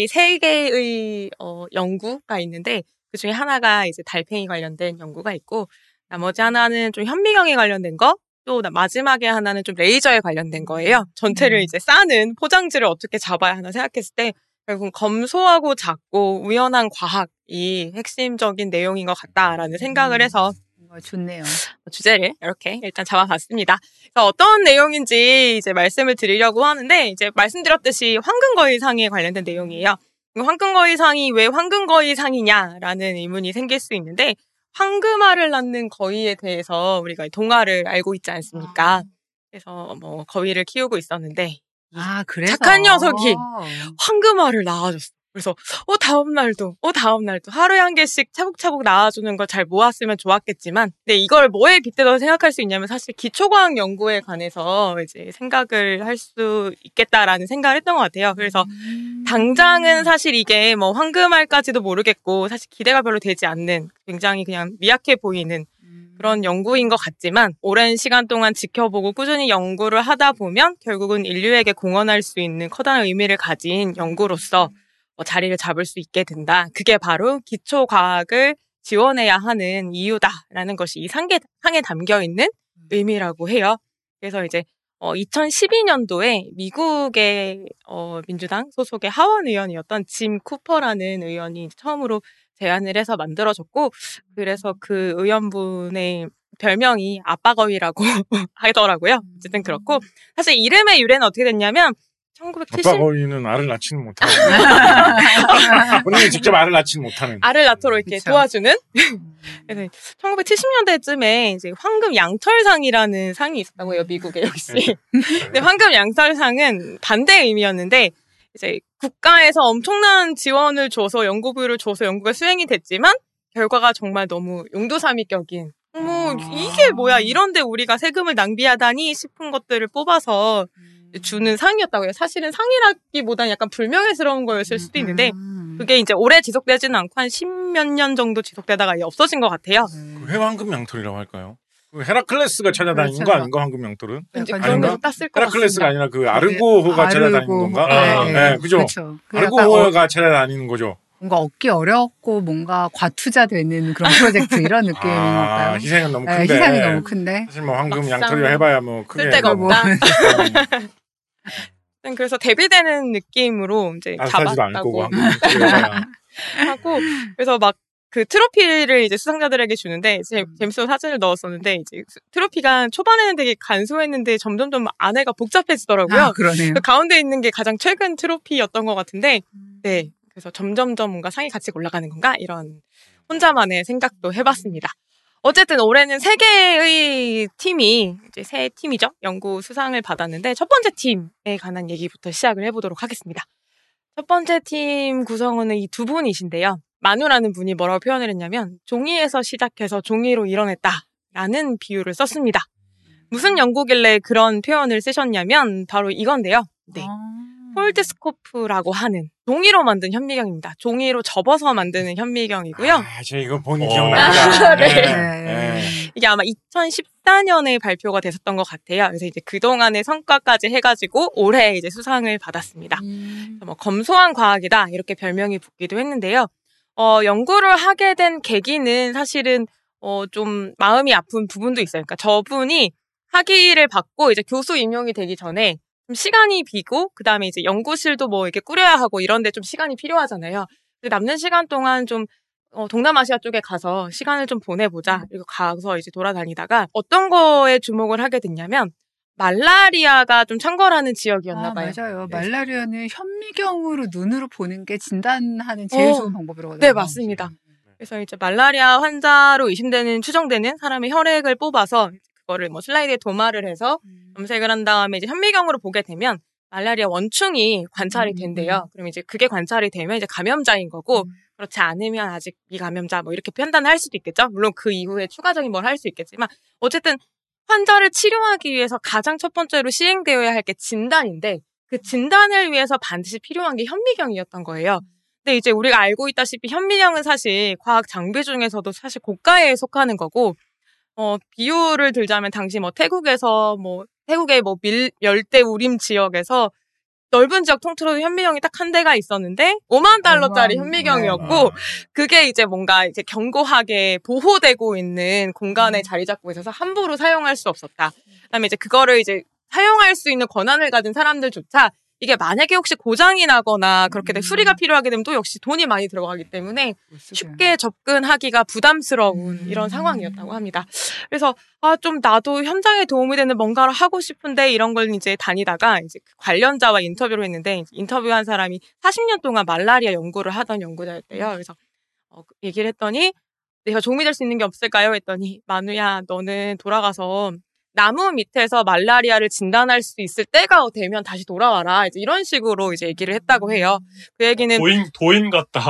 3개의 연구가 있는데 그 중에 하나가 이제 달팽이 관련된 연구가 있고 나머지 하나는 좀 현미경에 관련된 거, 또 마지막에 하나는 좀 레이저에 관련된 거예요. 전체를 이제 싸는 포장지를 어떻게 잡아야 하나 생각했을 때 결국 검소하고 작고 우연한 과학이 핵심적인 내용인 것 같다라는 생각을 해서 좋네요. 주제를 이렇게 일단 잡아봤습니다. 그래서 어떤 내용인지 이제 말씀을 드리려고 하는데 이제 말씀드렸듯이 황금거위상에 관련된 내용이에요. 황금거위상이 왜 황금거위상이냐라는 의문이 생길 수 있는데 황금알을 낳는 거위에 대해서 우리가 동화를 알고 있지 않습니까? 그래서 뭐 거위를 키우고 있었는데 그래서 착한 녀석이 황금알을 낳아줬어. 그래서 다음 날도 하루에 한 개씩 차곡차곡 낳아주는 걸 잘 모았으면 좋았겠지만, 근데 이걸 뭐에 빗대서 생각할 수 있냐면 사실 기초과학 연구에 관해서 이제 생각을 할 수 있겠다라는 생각을 했던 것 같아요. 그래서 당장은 사실 이게 뭐 황금알까지도 모르겠고 사실 기대가 별로 되지 않는 굉장히 그냥 미약해 보이는 그런 연구인 것 같지만 오랜 시간 동안 지켜보고 꾸준히 연구를 하다 보면 결국은 인류에게 공헌할 수 있는 커다란 의미를 가진 연구로서 자리를 잡을 수 있게 된다. 그게 바로 기초과학을 지원해야 하는 이유다라는 것이 이 상에 담겨있는 의미라고 해요. 그래서 이제 2012년도에 미국의 민주당 소속의 하원 의원이었던 짐 쿠퍼라는 의원이 처음으로 제안을 해서 만들어졌고 그래서 그 의원분의 별명이 아빠거위라고 하더라고요. 어쨌든 그렇고 사실 이름의 유래는 어떻게 됐냐면 1970... 아빠거위는 알을 낳지는 못하는 본인이 직접 알을 낳지는 못하는 알을 낳도록 이렇게 그쵸. 도와주는 그래서 1970년대쯤에 이제 황금 양털상이라는 상이 있었다고 해요. 미국에 역시. 근데 황금 양털상은 반대 의미였는데 이제 국가에서 엄청난 지원을 줘서 연구비를 줘서 연구가 수행이 됐지만 결과가 정말 너무 용두사미격인 이게 뭐야 이런데 우리가 세금을 낭비하다니 싶은 것들을 뽑아서 주는 상이었다고 해요. 사실은 상이라기보다는 약간 불명예스러운 거였을 수도 있는데 그게 이제 오래 지속되지는 않고 한 10몇 년 정도 지속되다가 없어진 것 같아요. 왜 황금 양털이라고 할까요? 헤라클레스가 찾아다니는 거 아닌가 황금 양털은? 아닌가? 헤라클레스가 아니라 그 아르고호가 찾아다니는 건가? 네, 그죠? 아르고호가 찾아다니는 거죠. 뭔가 얻기 어렵고 뭔가 과투자되는 그런 프로젝트 이런 느낌인 걸까요? 희생은 너무 큰데. 희생이 너무 큰데. 사실 뭐 황금 양털이라 해봐야 뭐 크게 쓸데가 없다. 그래서 대비되는 느낌으로 이제 잡았다고 하고 그래서 막 그 트로피를 이제 수상자들에게 주는데 재밌어서 사진을 넣었었는데 이제 트로피가 초반에는 되게 간소했는데 점점점 안에가 복잡해지더라고요. 아, 그러네요. 그 가운데 있는 게 가장 최근 트로피였던 것 같은데 네 그래서 점점점 뭔가 상이 같이 올라가는 건가 이런 혼자만의 생각도 해봤습니다. 어쨌든 올해는 3개의 팀이 이제 새 팀이죠. 연구 수상을 받았는데 첫 번째 팀에 관한 얘기부터 시작을 해보도록 하겠습니다. 첫 번째 팀 구성원은 이 두 분이신데요. 만우라는 분이 뭐라고 표현을 했냐면 종이에서 시작해서 종이로 이뤄냈다라는 비유를 썼습니다. 무슨 연구길래 그런 표현을 쓰셨냐면 바로 이건데요. 네. 폴드스코프라고 하는 종이로 만든 현미경입니다. 종이로 접어서 만드는 현미경이고요. 저 이거 본인 기억납니다. 네. 이게 아마 2014년에 발표가 됐었던 것 같아요. 그래서 이제 그동안의 성과까지 해가지고 올해 이제 수상을 받았습니다. 뭐 검소한 과학이다 이렇게 별명이 붙기도 했는데요. 연구를 하게 된 계기는 사실은 좀 마음이 아픈 부분도 있어요. 그러니까 저분이 학위를 받고 이제 교수 임용이 되기 전에 좀 시간이 비고 그다음에 이제 연구실도 뭐 이렇게 꾸려야 하고 이런데 좀 시간이 필요하잖아요. 남는 시간 동안 좀 동남아시아 쪽에 가서 시간을 좀 보내보자. 그리고 가서 이제 돌아다니다가 어떤 거에 주목을 하게 됐냐면 말라리아가 좀 창궐하는 지역이었나 봐요. 맞아요. 말라리아는 현미경으로 눈으로 보는 게 진단하는 제일 좋은 방법이라고 네, 맞습니다. 그래서 이제 말라리아 환자로 의심되는 추정되는 사람의 혈액을 뽑아서 그거를 뭐 슬라이드에 도마를 해서 검색을 한 다음에 이제 현미경으로 보게 되면 말라리아 원충이 관찰이 된대요. 그럼 이제 그게 관찰이 되면 이제 감염자인 거고 그렇지 않으면 아직 미감염자 뭐 이렇게 판단할 수도 있겠죠. 물론 그 이후에 추가적인 뭘 할 수 있겠지만 어쨌든 환자를 치료하기 위해서 가장 첫 번째로 시행되어야 할 게 진단인데 그 진단을 위해서 반드시 필요한 게 현미경이었던 거예요. 근데 이제 우리가 알고 있다시피 현미경은 사실 과학 장비 중에서도 사실 고가에 속하는 거고 비유를 들자면 당시 뭐 태국의 뭐 열대 우림 지역에서 넓은 지역 통틀어도 현미경이 딱 한 대가 있었는데 5만 달러짜리 현미경이었고 그게 이제 뭔가 이제 견고하게 보호되고 있는 공간에 자리 잡고 있어서 함부로 사용할 수 없었다. 그다음에 이제 그거를 이제 사용할 수 있는 권한을 가진 사람들조차 이게 만약에 혹시 고장이 나거나 그렇게 수리가 필요하게 되면 또 역시 돈이 많이 들어가기 때문에 쉽게 접근하기가 부담스러운 이런 상황이었다고 합니다. 그래서 좀 나도 현장에 도움이 되는 뭔가를 하고 싶은데 이런 걸 이제 다니다가 이제 관련자와 인터뷰를 했는데 인터뷰한 사람이 40년 동안 말라리아 연구를 하던 연구자였대요. 그래서 얘기를 했더니 내가 도움이 될 수 있는 게 없을까요? 했더니 만우야 너는 돌아가서 나무 밑에서 말라리아를 진단할 수 있을 때가 되면 다시 돌아와라. 이제 이런 식으로 이제 얘기를 했다고 해요. 그 얘기는 도인 같다.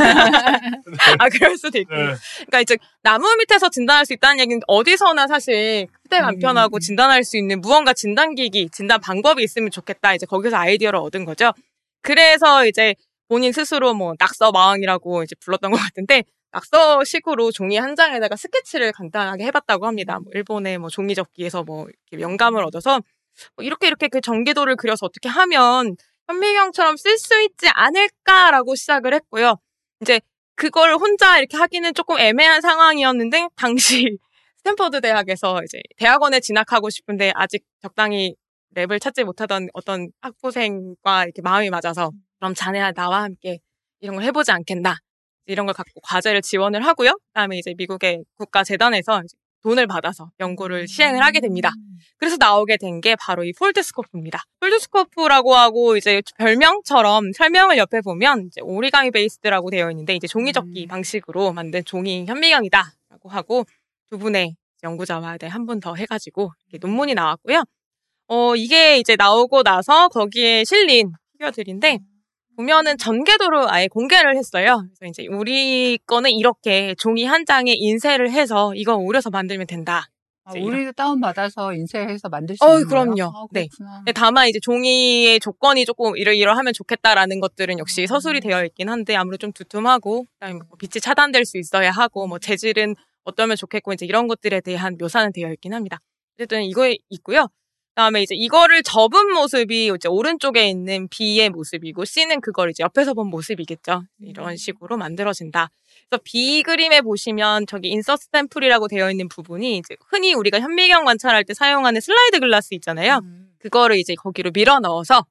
그럴 수도 있고. 네. 그러니까 이제 나무 밑에서 진단할 수 있다는 얘기는 어디서나 사실 크게 간편하고 진단할 수 있는 무언가 진단기기, 진단 방법이 있으면 좋겠다. 이제 거기서 아이디어를 얻은 거죠. 그래서 이제 본인 스스로 뭐 낙서마왕이라고 이제 불렀던 것 같은데. 낙서식으로 종이 한 장에다가 스케치를 간단하게 해봤다고 합니다. 뭐 일본의 뭐 종이접기에서 뭐 이렇게 영감을 얻어서 이렇게 그 전개도를 그려서 어떻게 하면 현미경처럼 쓸 수 있지 않을까라고 시작을 했고요. 이제 그걸 혼자 이렇게 하기는 조금 애매한 상황이었는데 당시 스탠퍼드 대학에서 이제 대학원에 진학하고 싶은데 아직 적당히 랩을 찾지 못하던 어떤 학부생과 이렇게 마음이 맞아서 그럼 자네야 나와 함께 이런 걸 해보지 않겠나. 이런 걸 갖고 과제를 지원을 하고요. 그다음에 이제 미국의 국가재단에서 돈을 받아서 연구를 시행을 하게 됩니다. 그래서 나오게 된 게 바로 이 폴드스코프입니다. 폴드스코프라고 하고 이제 별명처럼 설명을 옆에 보면 이제 오리가미 베이스드라고 되어 있는데 이제 종이접기 방식으로 만든 종이 현미경이다라고 하고 두 분의 연구자와 한 분 더 해가지고 논문이 나왔고요. 이게 이제 나오고 나서 거기에 실린 피규어들인데. 보면은 전개도를 아예 공개를 했어요. 그래서 이제 우리 거는 이렇게 종이 한 장에 인쇄를 해서 이거 오려서 만들면 된다. 우리도 다운받아서 인쇄해서 만들 수 있는 그럼요. 거예요? 네. 다만 이제 종이의 조건이 조금 이러하면 좋겠다라는 것들은 역시 서술이 되어 있긴 한데 아무래도 좀 두툼하고 그다음에 뭐 빛이 차단될 수 있어야 하고 뭐 재질은 어떠면 좋겠고 이제 이런 것들에 대한 묘사는 되어 있긴 합니다. 어쨌든 이거에 있고요. 그다음에 이제 이거를 접은 모습이 이제 오른쪽에 있는 B의 모습이고 C는 그걸 이제 옆에서 본 모습이겠죠. 이런 식으로 만들어진다. 그래서 B 그림에 보시면 저기 인서트 샘플이라고 되어 있는 부분이 이제 흔히 우리가 현미경 관찰할 때 사용하는 슬라이드 글라스 있잖아요. 그거를 이제 거기로 밀어 넣어서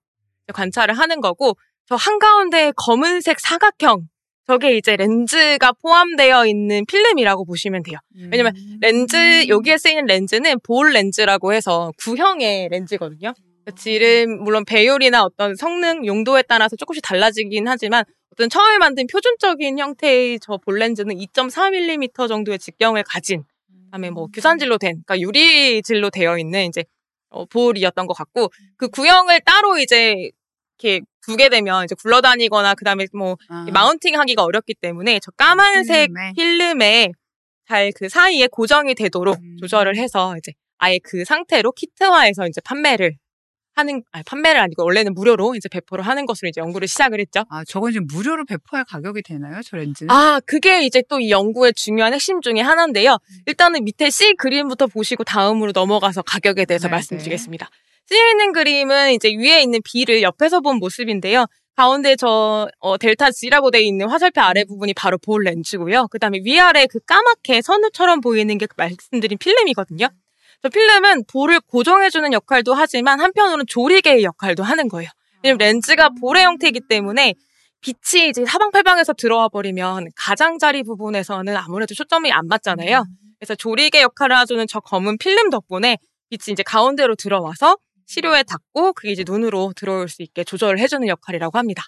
관찰을 하는 거고, 저 한가운데 검은색 사각형, 저게 이제 렌즈가 포함되어 있는 필름이라고 보시면 돼요. 왜냐면 렌즈, 여기에 쓰이는 렌즈는 볼 렌즈라고 해서 구형의 렌즈거든요. 질은 물론 배율이나 어떤 성능, 용도에 따라서 조금씩 달라지긴 하지만 어떤 처음에 만든 표준적인 형태의 저 볼 렌즈는 2.4mm 정도의 직경을 가진, 그다음에 뭐 규산질로 된, 그러니까 유리질로 되어 있는 이제 볼이었던 것 같고, 그 구형을 따로 이제 이렇게 두게 되면 이제 굴러다니거나 그다음에 뭐 마운팅 하기가 어렵기 때문에 저 까만색 필름에 잘 그 사이에 고정이 되도록 조절을 해서 이제 아예 그 상태로 키트화해서 이제 판매를 아니고 원래는 무료로 이제 배포를 하는 것으로 이제 연구를 시작을 했죠. 아, 저건 이제 무료로 배포할 가격이 되나요, 저 렌즈는? 아, 그게 이제 또 이 연구의 중요한 핵심 중에 하나인데요. 일단은 밑에 C 그림부터 보시고 다음으로 넘어가서 가격에 대해서 말씀드리겠습니다. C에 있는 그림은 이제 위에 있는 B를 옆에서 본 모습인데요. 가운데 저 델타 G라고 되어 있는 화살표 아래 부분이 바로 볼 렌즈고요. 그다음에 위아래 그 까맣게 선우처럼 보이는 게 말씀드린 필름이거든요. 저 필름은 볼을 고정해주는 역할도 하지만 한편으로는 조리개의 역할도 하는 거예요. 왜냐면 렌즈가 볼의 형태이기 때문에 빛이 이제 사방팔방에서 들어와 버리면 가장자리 부분에서는 아무래도 초점이 안 맞잖아요. 그래서 조리개 역할을 해주는 저 검은 필름 덕분에 빛이 이제 가운데로 들어와서 시료에 닿고 그게 이제 눈으로 들어올 수 있게 조절을 해주는 역할이라고 합니다.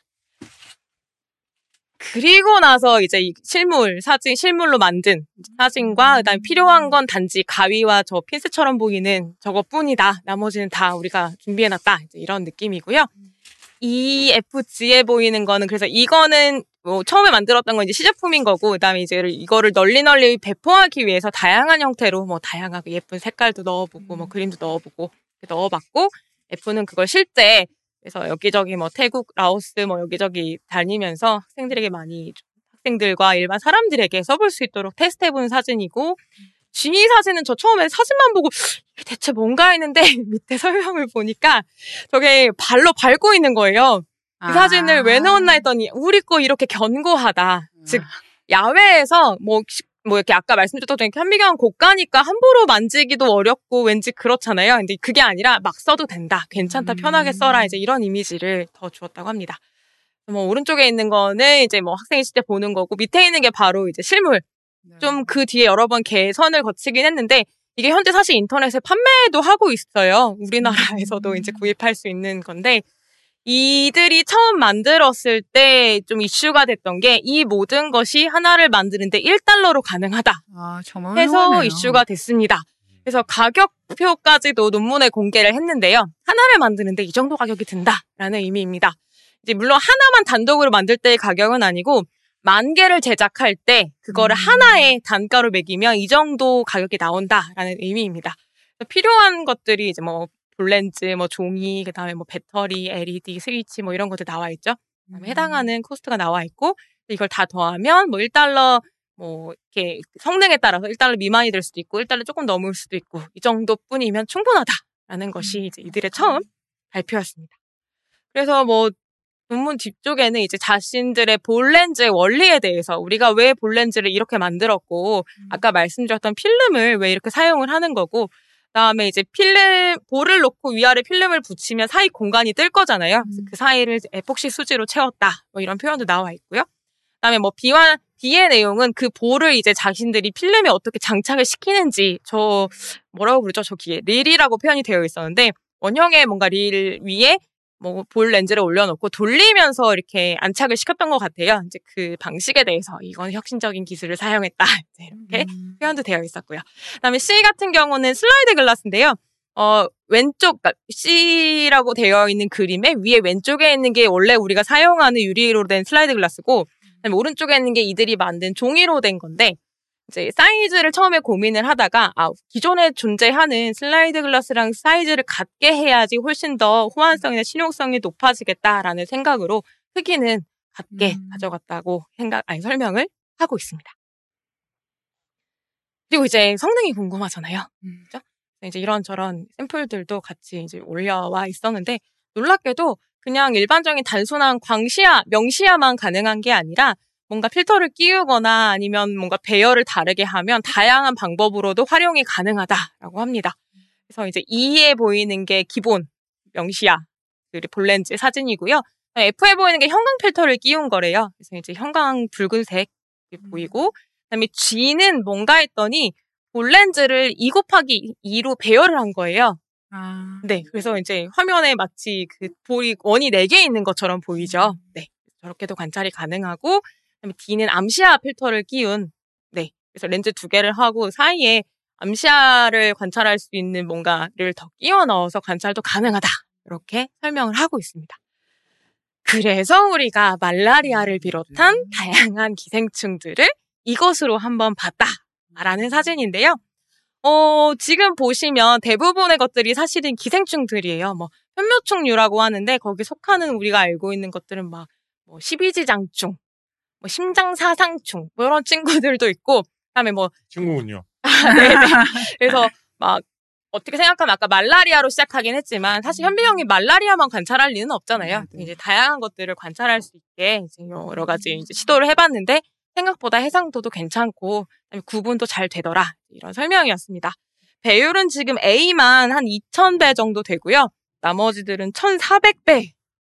그리고 나서 이제 이 실물로 만든 사진과 그다음에 필요한 건 단지 가위와 저 핀셋처럼 보이는 저것뿐이다. 나머지는 다 우리가 준비해놨다. 이제 이런 느낌이고요. EFG에 보이는 거는 그래서 이거는 뭐 처음에 만들었던 건 이제 시제품인 거고 그다음에 이제 이거를 널리 배포하기 위해서 다양한 형태로 뭐 다양하게 예쁜 색깔도 넣어보고 뭐 그림도 넣어보고 넣어봤고 F는 그걸 실제 그래서 여기저기 뭐 태국, 라오스 뭐 여기저기 다니면서 학생들과 일반 사람들에게 써볼 수 있도록 테스트해보는 사진이고 G 사진은 저 처음에 사진만 보고 이게 대체 뭔가 했는데 밑에 설명을 보니까 저게 발로 밟고 있는 거예요. 그 사진을 왜 넣었나 했더니 우리 거 이렇게 견고하다. 즉 야외에서 뭐 이렇게 아까 말씀드렸던 것처럼 현미경 고가니까 함부로 만지기도 어렵고 왠지 그렇잖아요. 근데 그게 아니라 막 써도 된다. 괜찮다. 편하게 써라. 이제 이런 이미지를 더 주었다고 합니다. 뭐 오른쪽에 있는 거는 이제 뭐 학생이 실제 보는 거고 밑에 있는 게 바로 이제 실물. 좀 그 뒤에 여러 번 개선을 거치긴 했는데 이게 현재 사실 인터넷에 판매도 하고 있어요. 우리나라에서도 이제 구입할 수 있는 건데 이들이 처음 만들었을 때 좀 이슈가 됐던 게 이 모든 것이 하나를 만드는데 $1로 가능하다. 아, 정말 해서 훌륭하네요. 이슈가 됐습니다. 그래서 가격표까지도 논문에 공개를 했는데요. 하나를 만드는데 이 정도 가격이 든다라는 의미입니다. 이제 물론 하나만 단독으로 만들 때의 가격은 아니고 10,000개를 제작할 때 그거를 하나의 단가로 매기면 이 정도 가격이 나온다라는 의미입니다. 필요한 것들이 이제 뭐 볼렌즈, 뭐 종이, 그다음에 뭐 배터리, LED, 스위치 뭐 이런 것들 나와 있죠. 그다음에 해당하는 코스트가 나와 있고 이걸 다 더하면 뭐 $1 뭐 이렇게 성능에 따라서 $1 미만이 될 수도 있고 $1 조금 넘을 수도 있고 이 정도뿐이면 충분하다라는 것이 이제 이들의 처음 발표였습니다. 그래서 뭐 논문 뒤쪽에는 이제 자신들의 볼렌즈의 원리에 대해서 우리가 왜 볼렌즈를 이렇게 만들었고 아까 말씀드렸던 필름을 왜 이렇게 사용을 하는 거고 그다음에 이제 볼을 놓고 위아래 필름을 붙이면 사이 공간이 뜰 거잖아요. 그 사이를 에폭시 수지로 채웠다. 뭐 이런 표현도 나와 있고요. 그다음에 뭐 B의 내용은 그 볼을 이제 자신들이 필름에 어떻게 장착을 시키는지 뭐라고 부르죠? 저기에 릴이라고 표현이 되어 있었는데 원형의 뭔가 릴 위에 뭐 볼 렌즈를 올려놓고 돌리면서 이렇게 안착을 시켰던 것 같아요. 이제 그 방식에 대해서 이건 혁신적인 기술을 사용했다. 이렇게 표현도 되어 있었고요. 그다음에 C 같은 경우는 슬라이드 글라스인데요. 왼쪽, 그러니까 C라고 되어 있는 그림의 위에 왼쪽에 있는 게 원래 우리가 사용하는 유리로 된 슬라이드 글라스고, 그다음에 오른쪽에 있는 게 이들이 만든 종이로 된 건데, 이제 사이즈를 처음에 고민을 하다가 기존에 존재하는 슬라이드 글라스랑 사이즈를 같게 해야지 훨씬 더 호환성이나 실용성이 높아지겠다라는 생각으로 크기는 같게 가져갔다고 설명을 하고 있습니다. 그리고 이제 성능이 궁금하잖아요. 그렇죠? 이제 이런저런 샘플들도 같이 이제 올려와 있었는데 놀랍게도 그냥 일반적인 단순한 명시야만 가능한 게 아니라 뭔가 필터를 끼우거나 아니면 뭔가 배열을 다르게 하면 다양한 방법으로도 활용이 가능하다라고 합니다. 그래서 이제 2에 보이는 게 기본 명시야, 볼렌즈 사진이고요. F에 보이는 게 형광 필터를 끼운 거래요. 그래서 이제 형광 붉은색 보이고, 그다음에 G는 뭔가 했더니 볼렌즈를 2 곱하기 2로 배열을 한 거예요. 네, 그래서 이제 화면에 마치 그 볼이 원이 4개 있는 것처럼 보이죠. 네, 저렇게도 관찰이 가능하고, 그다음에 D는 암시아 필터를 끼운, 네, 그래서 렌즈 2개를 하고 사이에 암시아를 관찰할 수 있는 뭔가를 더 끼워 넣어서 관찰도 가능하다. 이렇게 설명을 하고 있습니다. 그래서 우리가 말라리아를 비롯한 다양한 기생충들을 이것으로 한번 봤다라는 사진인데요. 지금 보시면 대부분의 것들이 사실은 기생충들이에요. 뭐 현묘충류라고 하는데 거기 속하는 우리가 알고 있는 것들은 막 뭐 십이지장충, 뭐 심장사상충 뭐 이런 친구들도 있고, 그다음에 뭐 친구군요. 네네. 그래서 막 어떻게 생각하면 아까 말라리아로 시작하긴 했지만 사실 현미경이 말라리아만 관찰할 리는 없잖아요. 이제 다양한 것들을 관찰할 수 있게 이제 여러 가지 이제 시도를 해봤는데 생각보다 해상도도 괜찮고 구분도 잘 되더라. 이런 설명이었습니다. 배율은 지금 A만 한 2000배 정도 되고요. 나머지들은 1400배.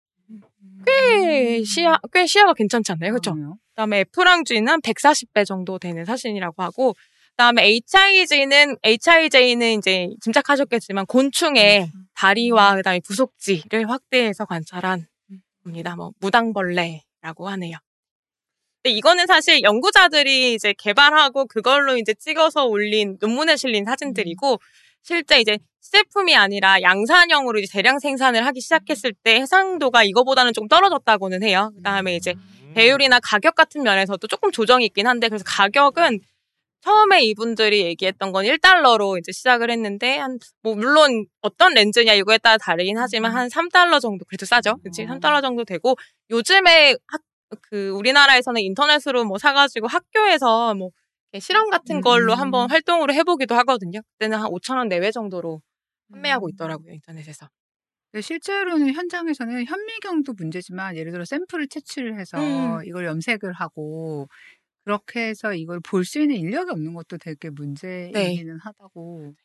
꽤 시야가 괜찮지 않나요? 그렇죠? 그다음에 F랑 G는 한 140배 정도 되는 사진이라고 하고, 그다음에 HIJ는 이제 짐작하셨겠지만 곤충의 다리와 그다음에 부속지를 확대해서 관찰한 겁니다. 뭐 무당벌레라고 하네요. 근데 이거는 사실 연구자들이 이제 개발하고 그걸로 이제 찍어서 올린 논문에 실린 사진들이고, 실제 이제 시제품이 아니라 양산형으로 이제 대량 생산을 하기 시작했을 때 해상도가 이거보다는 좀 떨어졌다고는 해요. 그다음에 이제 배율이나 가격 같은 면에서도 조금 조정이 있긴 한데, 그래서 가격은 처음에 이분들이 얘기했던 건 $1로 이제 시작을 했는데, 뭐, 물론 어떤 렌즈냐 이거에 따라 다르긴 하지만 한 $3 정도, 그래도 싸죠? 그치? $3 정도 되고, 요즘에 우리나라에서는 인터넷으로 뭐 사가지고 학교에서 뭐, 실험 같은 걸로 한번 활동으로 해보기도 하거든요. 그때는 한 5,000원 내외 정도로 판매하고 있더라고요, 인터넷에서. 실제로는 현장에서는 현미경도 문제지만 예를 들어 샘플을 채취를 해서 이걸 염색을 하고 그렇게 해서 이걸 볼 수 있는 인력이 없는 것도 되게 문제이기는 하다고.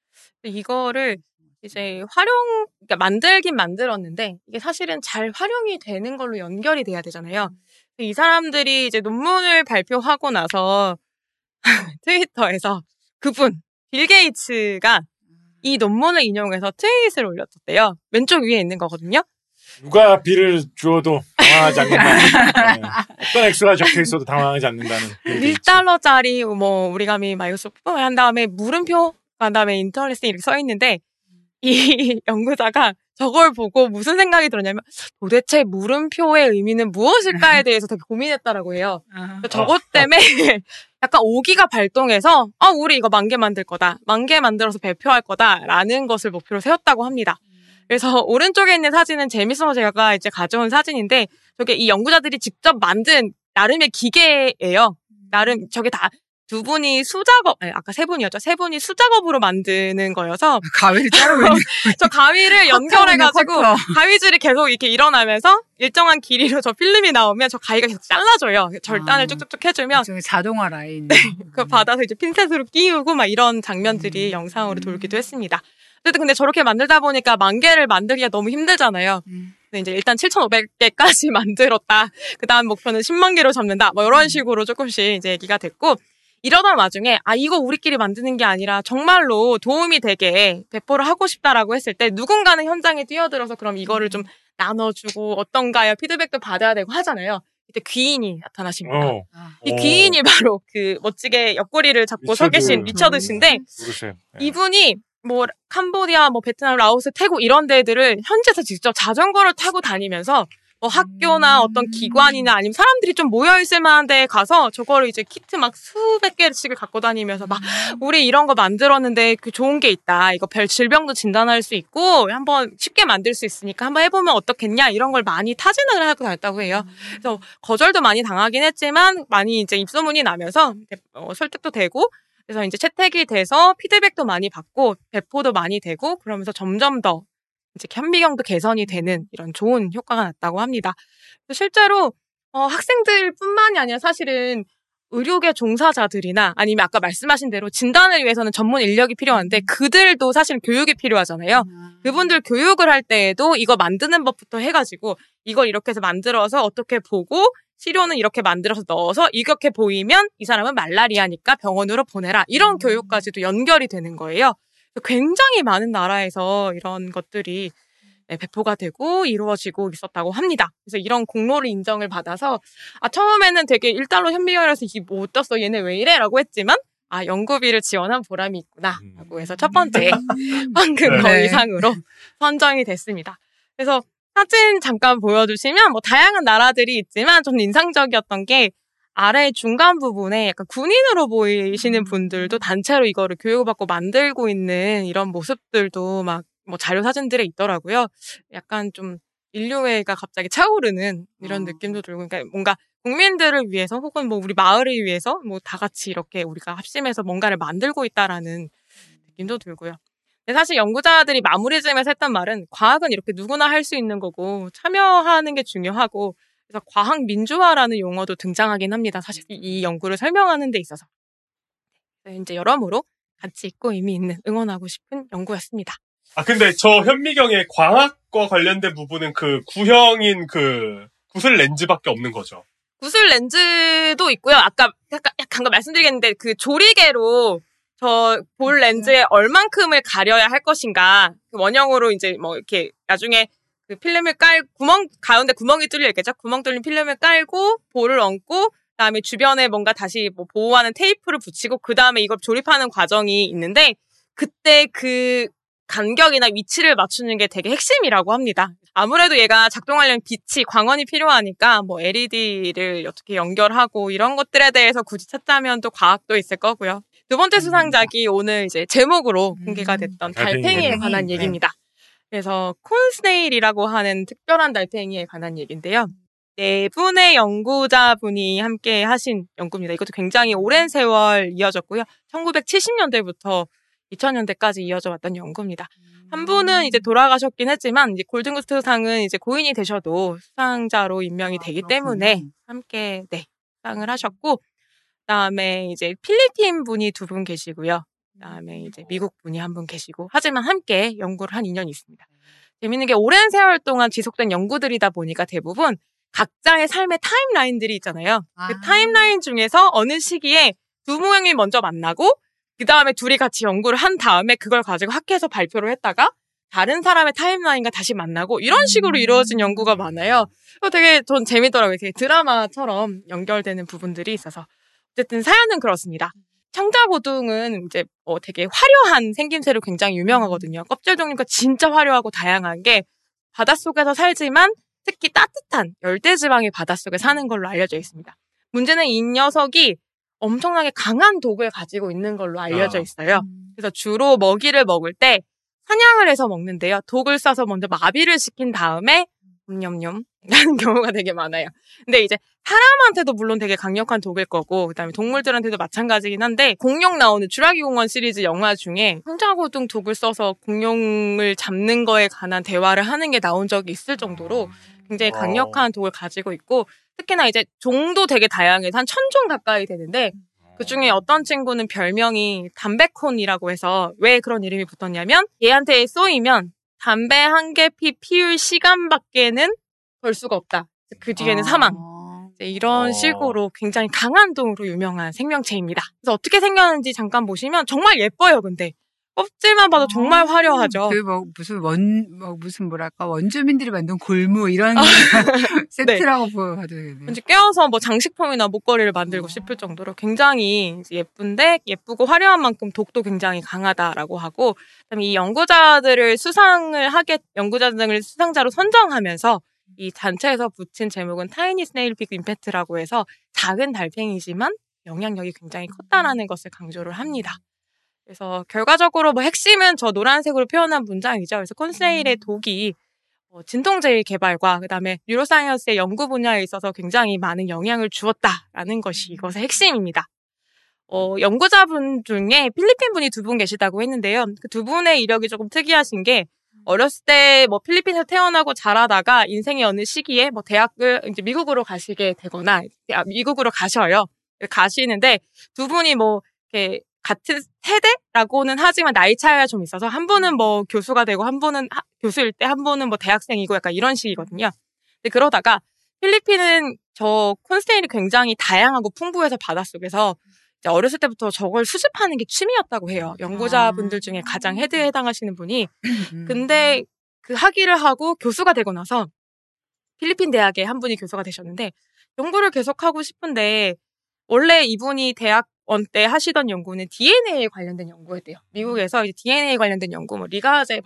이거를 이제 그러니까 만들긴 만들었는데 이게 사실은 잘 활용이 되는 걸로 연결이 돼야 되잖아요. 이 사람들이 이제 논문을 발표하고 나서 트위터에서 빌 게이츠가 이 논문을 인용해서 트윗을 올렸었대요. 왼쪽 위에 있는 거거든요. 누가 빌을 주어도 당황하지 않는다. 어떤 액수가 적혀 있어도 당황하지 않는다는. $1짜리 뭐 우리가미 마이크로소프트 한 다음에 물음표 한 다음에 인터넷에 이렇게 써 있는데, 이 연구자가 저걸 보고 무슨 생각이 들었냐면 도대체 물음표의 의미는 무엇일까에 대해서 되게 고민했다라고 해요. 저것 때문에 약간 오기가 발동해서 우리 이거 10,000개 만들 거다. 10,000개 만들어서 배표할 거다라는 것을 목표로 세웠다고 합니다. 그래서 오른쪽에 있는 사진은 재밌어서 제가 이제 가져온 사진인데, 저게 이 연구자들이 직접 만든 나름의 기계예요. 나름 저게 다 두 분이 아까 세 분이었죠. 세 분이 수작업으로 만드는 거여서. 가위를 자르고 있는. 저 가위를 연결해가지고, 가위줄이 계속 이렇게 일어나면서 일정한 길이로 저 필름이 나오면 저 가위가 계속 잘라줘요. 절단을 쭉쭉쭉 해주면. 자동화 라인. 네. 그거 받아서 이제 핀셋으로 끼우고 막 이런 장면들이 영상으로 돌기도 했습니다. 어쨌든 근데 저렇게 만들다 보니까 10,000개를 만들기가 너무 힘들잖아요. 근데 이제 일단 7,500개까지 만들었다. 그 다음 목표는 10만 개로 잡는다. 뭐 이런 식으로 조금씩 이제 얘기가 됐고, 이러던 와중에 이거 우리끼리 만드는 게 아니라 정말로 도움이 되게 배포를 하고 싶다라고 했을 때 누군가는 현장에 뛰어들어서 그럼 이거를 좀 나눠주고 어떤가요? 피드백도 받아야 되고 하잖아요. 이때 귀인이 나타나십니다. 이 귀인이 바로 그 멋지게 옆구리를 잡고 서 계신 리처드신데, 이분이 뭐 캄보디아, 뭐 베트남, 라오스, 태국 이런 데들을 현지에서 직접 자전거를 타고 다니면서 뭐 학교나 어떤 기관이나 아니면 사람들이 좀 모여있을 만한 데에 가서 저거를 이제 키트 막 수백 개씩을 갖고 다니면서 막 우리 이런 거 만들었는데 그 좋은 게 있다. 이거 별 질병도 진단할 수 있고 한번 쉽게 만들 수 있으니까 한번 해보면 어떻겠냐. 이런 걸 많이 타진을 하고 다녔다고 해요. 그래서 거절도 많이 당하긴 했지만 많이 이제 입소문이 나면서 설득도 되고, 그래서 이제 채택이 돼서 피드백도 많이 받고 배포도 많이 되고 그러면서 점점 더 이제 현미경도 개선이 되는 이런 좋은 효과가 났다고 합니다. 실제로 학생들뿐만이 아니라 사실은 의료계 종사자들이나 아니면 아까 말씀하신 대로 진단을 위해서는 전문 인력이 필요한데 그들도 사실 교육이 필요하잖아요. 그분들 교육을 할 때에도 이거 만드는 법부터 해가지고 이걸 이렇게 해서 만들어서 어떻게 보고 치료는 이렇게 만들어서 넣어서 이렇게 보이면 이 사람은 말라리아니까 병원으로 보내라. 이런 교육까지도 연결이 되는 거예요. 굉장히 많은 나라에서 이런 것들이 배포가 되고 이루어지고 있었다고 합니다. 그래서 이런 공로를 인정을 받아서 처음에는 되게 일달러 현미경이라서 이게 뭐 떴어 얘네 왜 이래? 라고 했지만 연구비를 지원한 보람이 있구나 라고 해서 첫 번째 황금 거위상으로 선정이 됐습니다. 그래서 사진 잠깐 보여주시면 뭐 다양한 나라들이 있지만 좀 인상적이었던 게 아래 중간 부분에 약간 군인으로 보이시는 분들도 단체로 이거를 교육받고 만들고 있는 이런 모습들도 막 뭐 자료 사진들에 있더라고요. 약간 좀 인류애가 갑자기 차오르는 이런 느낌도 들고, 그러니까 뭔가 국민들을 위해서 혹은 뭐 우리 마을을 위해서 뭐 다 같이 이렇게 우리가 합심해서 뭔가를 만들고 있다라는 느낌도 들고요. 근데 사실 연구자들이 마무리쯤에서 했던 말은 과학은 이렇게 누구나 할 수 있는 거고 참여하는 게 중요하고 그래서 과학 민주화라는 용어도 등장하긴 합니다. 사실 이 연구를 설명하는 데 있어서. 이제 여러모로 가치 있고 의미 있는 응원하고 싶은 연구였습니다. 근데 저 현미경의 광학과 관련된 부분은 그 구형인 그 구슬 렌즈밖에 없는 거죠. 구슬 렌즈도 있고요. 아까 약간 말씀드리겠는데 그 조리개로 저 볼 렌즈에 얼만큼을 가려야 할 것인가. 그 원형으로 이제 뭐 이렇게 나중에 그 필름을 가운데 구멍이 뚫려 있겠죠. 구멍 뚫린 필름을 깔고 볼을 얹고 그다음에 주변에 뭔가 다시 뭐 보호하는 테이프를 붙이고 그다음에 이걸 조립하는 과정이 있는데 그때 그 간격이나 위치를 맞추는 게 되게 핵심이라고 합니다. 아무래도 얘가 작동하려면 빛이 광원이 필요하니까 뭐 LED를 어떻게 연결하고 이런 것들에 대해서 굳이 찾자면 또 과학도 있을 거고요. 두 번째 수상작이 오늘 이제 제목으로 공개가 됐던 달팽이에 관한 얘기입니다. 그래서 콘스네일이라고 하는 특별한 달팽이에 관한 얘기인데요. 4분의 연구자분이 함께 하신 연구입니다. 이것도 굉장히 오랜 세월 이어졌고요. 1970년대부터 2000년대까지 이어져 왔던 연구입니다. 한 분은 이제 돌아가셨긴 했지만 이제 골든구스상은 이제 고인이 되셔도 수상자로 임명이 되기 때문에 함께 수상을 하셨고 그다음에 이제 필리핀 분이 2분 계시고요. 그다음에 이제 미국 분이 1분 계시고 하지만 함께 연구를 한 인연이 있습니다. 재밌는 게 오랜 세월 동안 지속된 연구들이다 보니까 대부분 각자의 삶의 타임라인들이 있잖아요. 그 타임라인 중에서 어느 시기에 두 모형이 먼저 만나고 그 다음에 둘이 같이 연구를 한 다음에 그걸 가지고 학회에서 발표를 했다가 다른 사람의 타임라인과 다시 만나고 이런 식으로 이루어진 연구가 많아요. 되게 전 재밌더라고요. 되게 드라마처럼 연결되는 부분들이 있어서. 어쨌든 사연은 그렇습니다. 청자고등은 이제 되게 화려한 생김새로 굉장히 유명하거든요. 껍질 종류가 진짜 화려하고 다양한 게 바닷속에서 살지만 특히 따뜻한 열대지방의 바닷속에 사는 걸로 알려져 있습니다. 문제는 이 녀석이 엄청나게 강한 독을 가지고 있는 걸로 알려져 있어요. 그래서 주로 먹이를 먹을 때 사냥을 해서 먹는데요. 독을 싸서 먼저 마비를 시킨 다음에 냠냠냠 하는 경우가 되게 많아요. 근데 이제 사람한테도 물론 되게 강력한 독일 거고 그다음에 동물들한테도 마찬가지긴 한데 공룡 나오는 쥐라기 공원 시리즈 영화 중에 청자고등 독을 써서 공룡을 잡는 거에 관한 대화를 하는 게 나온 적이 있을 정도로 굉장히 강력한 독을 가지고 있고 특히나 이제 종도 되게 다양해서 한 1000종 가까이 되는데 그중에 어떤 친구는 별명이 담배콘이라고 해서 왜 그런 이름이 붙었냐면 얘한테 쏘이면 담배 한 개 피울 시간밖에는 벌 수가 없다. 그 뒤에는 사망. 이런 식으로 굉장히 강한 독으로 유명한 생명체입니다. 그래서 어떻게 생겼는지 잠깐 보시면 정말 예뻐요. 근데 껍질만 봐도 정말 화려하죠. 그 무슨 뭐랄까 원주민들이 만든 골무 이런 세트라고 봐도 되겠네요. 이제 꿰어서 뭐 장식품이나 목걸이를 만들고 싶을 정도로 굉장히 예쁜데 예쁘고 화려한 만큼 독도 굉장히 강하다라고 하고 그다음에 이 연구자들을 수상자로 선정하면서 이 단체에서 붙인 제목은 타이니 스네일 빅 임팩트라고 해서 작은 달팽이지만 영향력이 굉장히 컸다라는 것을 강조를 합니다. 그래서 결과적으로 뭐 핵심은 저 노란색으로 표현한 문장이죠. 그래서 콘스네일의 독이 진통제의 개발과 그다음에 뉴로사이언스의 연구 분야에 있어서 굉장히 많은 영향을 주었다라는 것이 이것의 핵심입니다. 연구자분 중에 필리핀 분이 2분 계시다고 했는데요. 그 2분의 이력이 조금 특이하신 게 어렸을 때 뭐 필리핀에서 태어나고 자라다가 인생의 어느 시기에 뭐 대학을 이제 미국으로 가시게 되거나 미국으로 가셔요. 가시는데 두 분이 뭐 이렇게 같은 세대라고는 하지만 나이 차이가 좀 있어서 한 분은 뭐 교수가 되고 한 분은 교수일 때 한 분은 뭐 대학생이고 약간 이런 식이거든요. 근데 그러다가 필리핀은 저 콘스테인이 굉장히 다양하고 풍부해서 바닷속에서 이제 어렸을 때부터 저걸 수집하는 게 취미였다고 해요. 연구자분들 중에 가장 헤드에 해당하시는 분이. 근데 그 학위를 하고 교수가 되고 나서 필리핀 대학에 한 분이 교수가 되셨는데 연구를 계속하고 싶은데 원래 이분이 대학원 때 하시던 연구는 DNA에 관련된 연구였대요. 미국에서 이제 DNA 관련된 연구, 뭐 리가제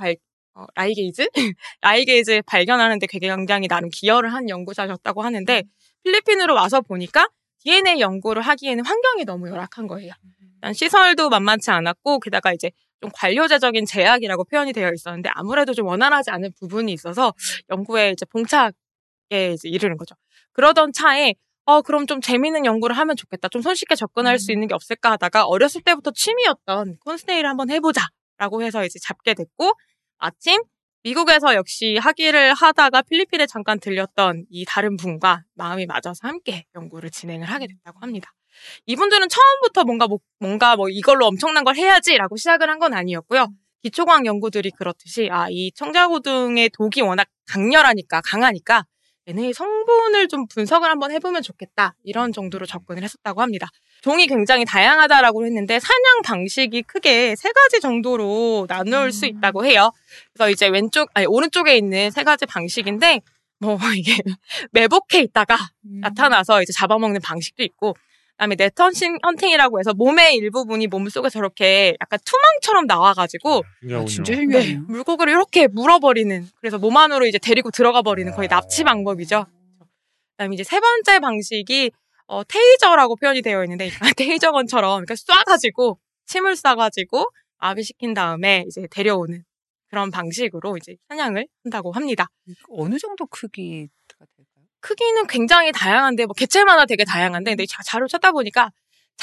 라이게이즈 발견하는데 굉장히 나름 기여를 한 연구자셨다고 하는데 필리핀으로 와서 보니까 DNA 연구를 하기에는 환경이 너무 열악한 거예요. 시설도 만만치 않았고 게다가 이제 좀 관료제적인 제약이라고 표현이 되어 있었는데 아무래도 좀 원활하지 않은 부분이 있어서 연구에 이제 봉착에 이제 이르는 거죠. 그러던 차에 그럼 좀 재밌는 연구를 하면 좋겠다. 좀 손쉽게 접근할 수 있는 게 없을까 하다가 어렸을 때부터 취미였던 콘스테이를 한번 해보자라고 해서 이제 잡게 됐고 마침 미국에서 역시 학위를 하다가 필리핀에 잠깐 들렸던 이 다른 분과 마음이 맞아서 함께 연구를 진행을 하게 됐다고 합니다. 이분들은 처음부터 뭔가 이걸로 엄청난 걸 해야지라고 시작을 한 건 아니었고요. 기초과학 연구들이 그렇듯이 이 청자고등의 독이 워낙 강하니까 얘네의 성분을 좀 분석을 한번 해보면 좋겠다. 이런 정도로 접근을 했었다고 합니다. 종이 굉장히 다양하다라고 했는데 사냥 방식이 크게 3가지 정도로 나눌 수 있다고 해요. 그래서 이제 오른쪽에 있는 3가지 방식인데 이게 매복해 있다가 나타나서 이제 잡아먹는 방식도 있고 그다음에 네트헌팅이라고 해서 몸의 일부분이 몸속에 저렇게 약간 투망처럼 나와가지고 진짜 신기해요. 물고기를 이렇게 물어버리는 그래서 몸 안으로 이제 데리고 들어가 버리는 거의 납치 방법이죠. 그다음에 이제 3번째 방식이 테이저라고 표현이 되어 있는데 테이저건처럼 그러니까 침을 쏴가지고 마비시킨 다음에 이제 데려오는 그런 방식으로 이제 사냥을 한다고 합니다. 어느 정도 크기가 될까요? 크기는 굉장히 다양한데 개체마다 되게 다양한데 근데 자료 찾다 보니까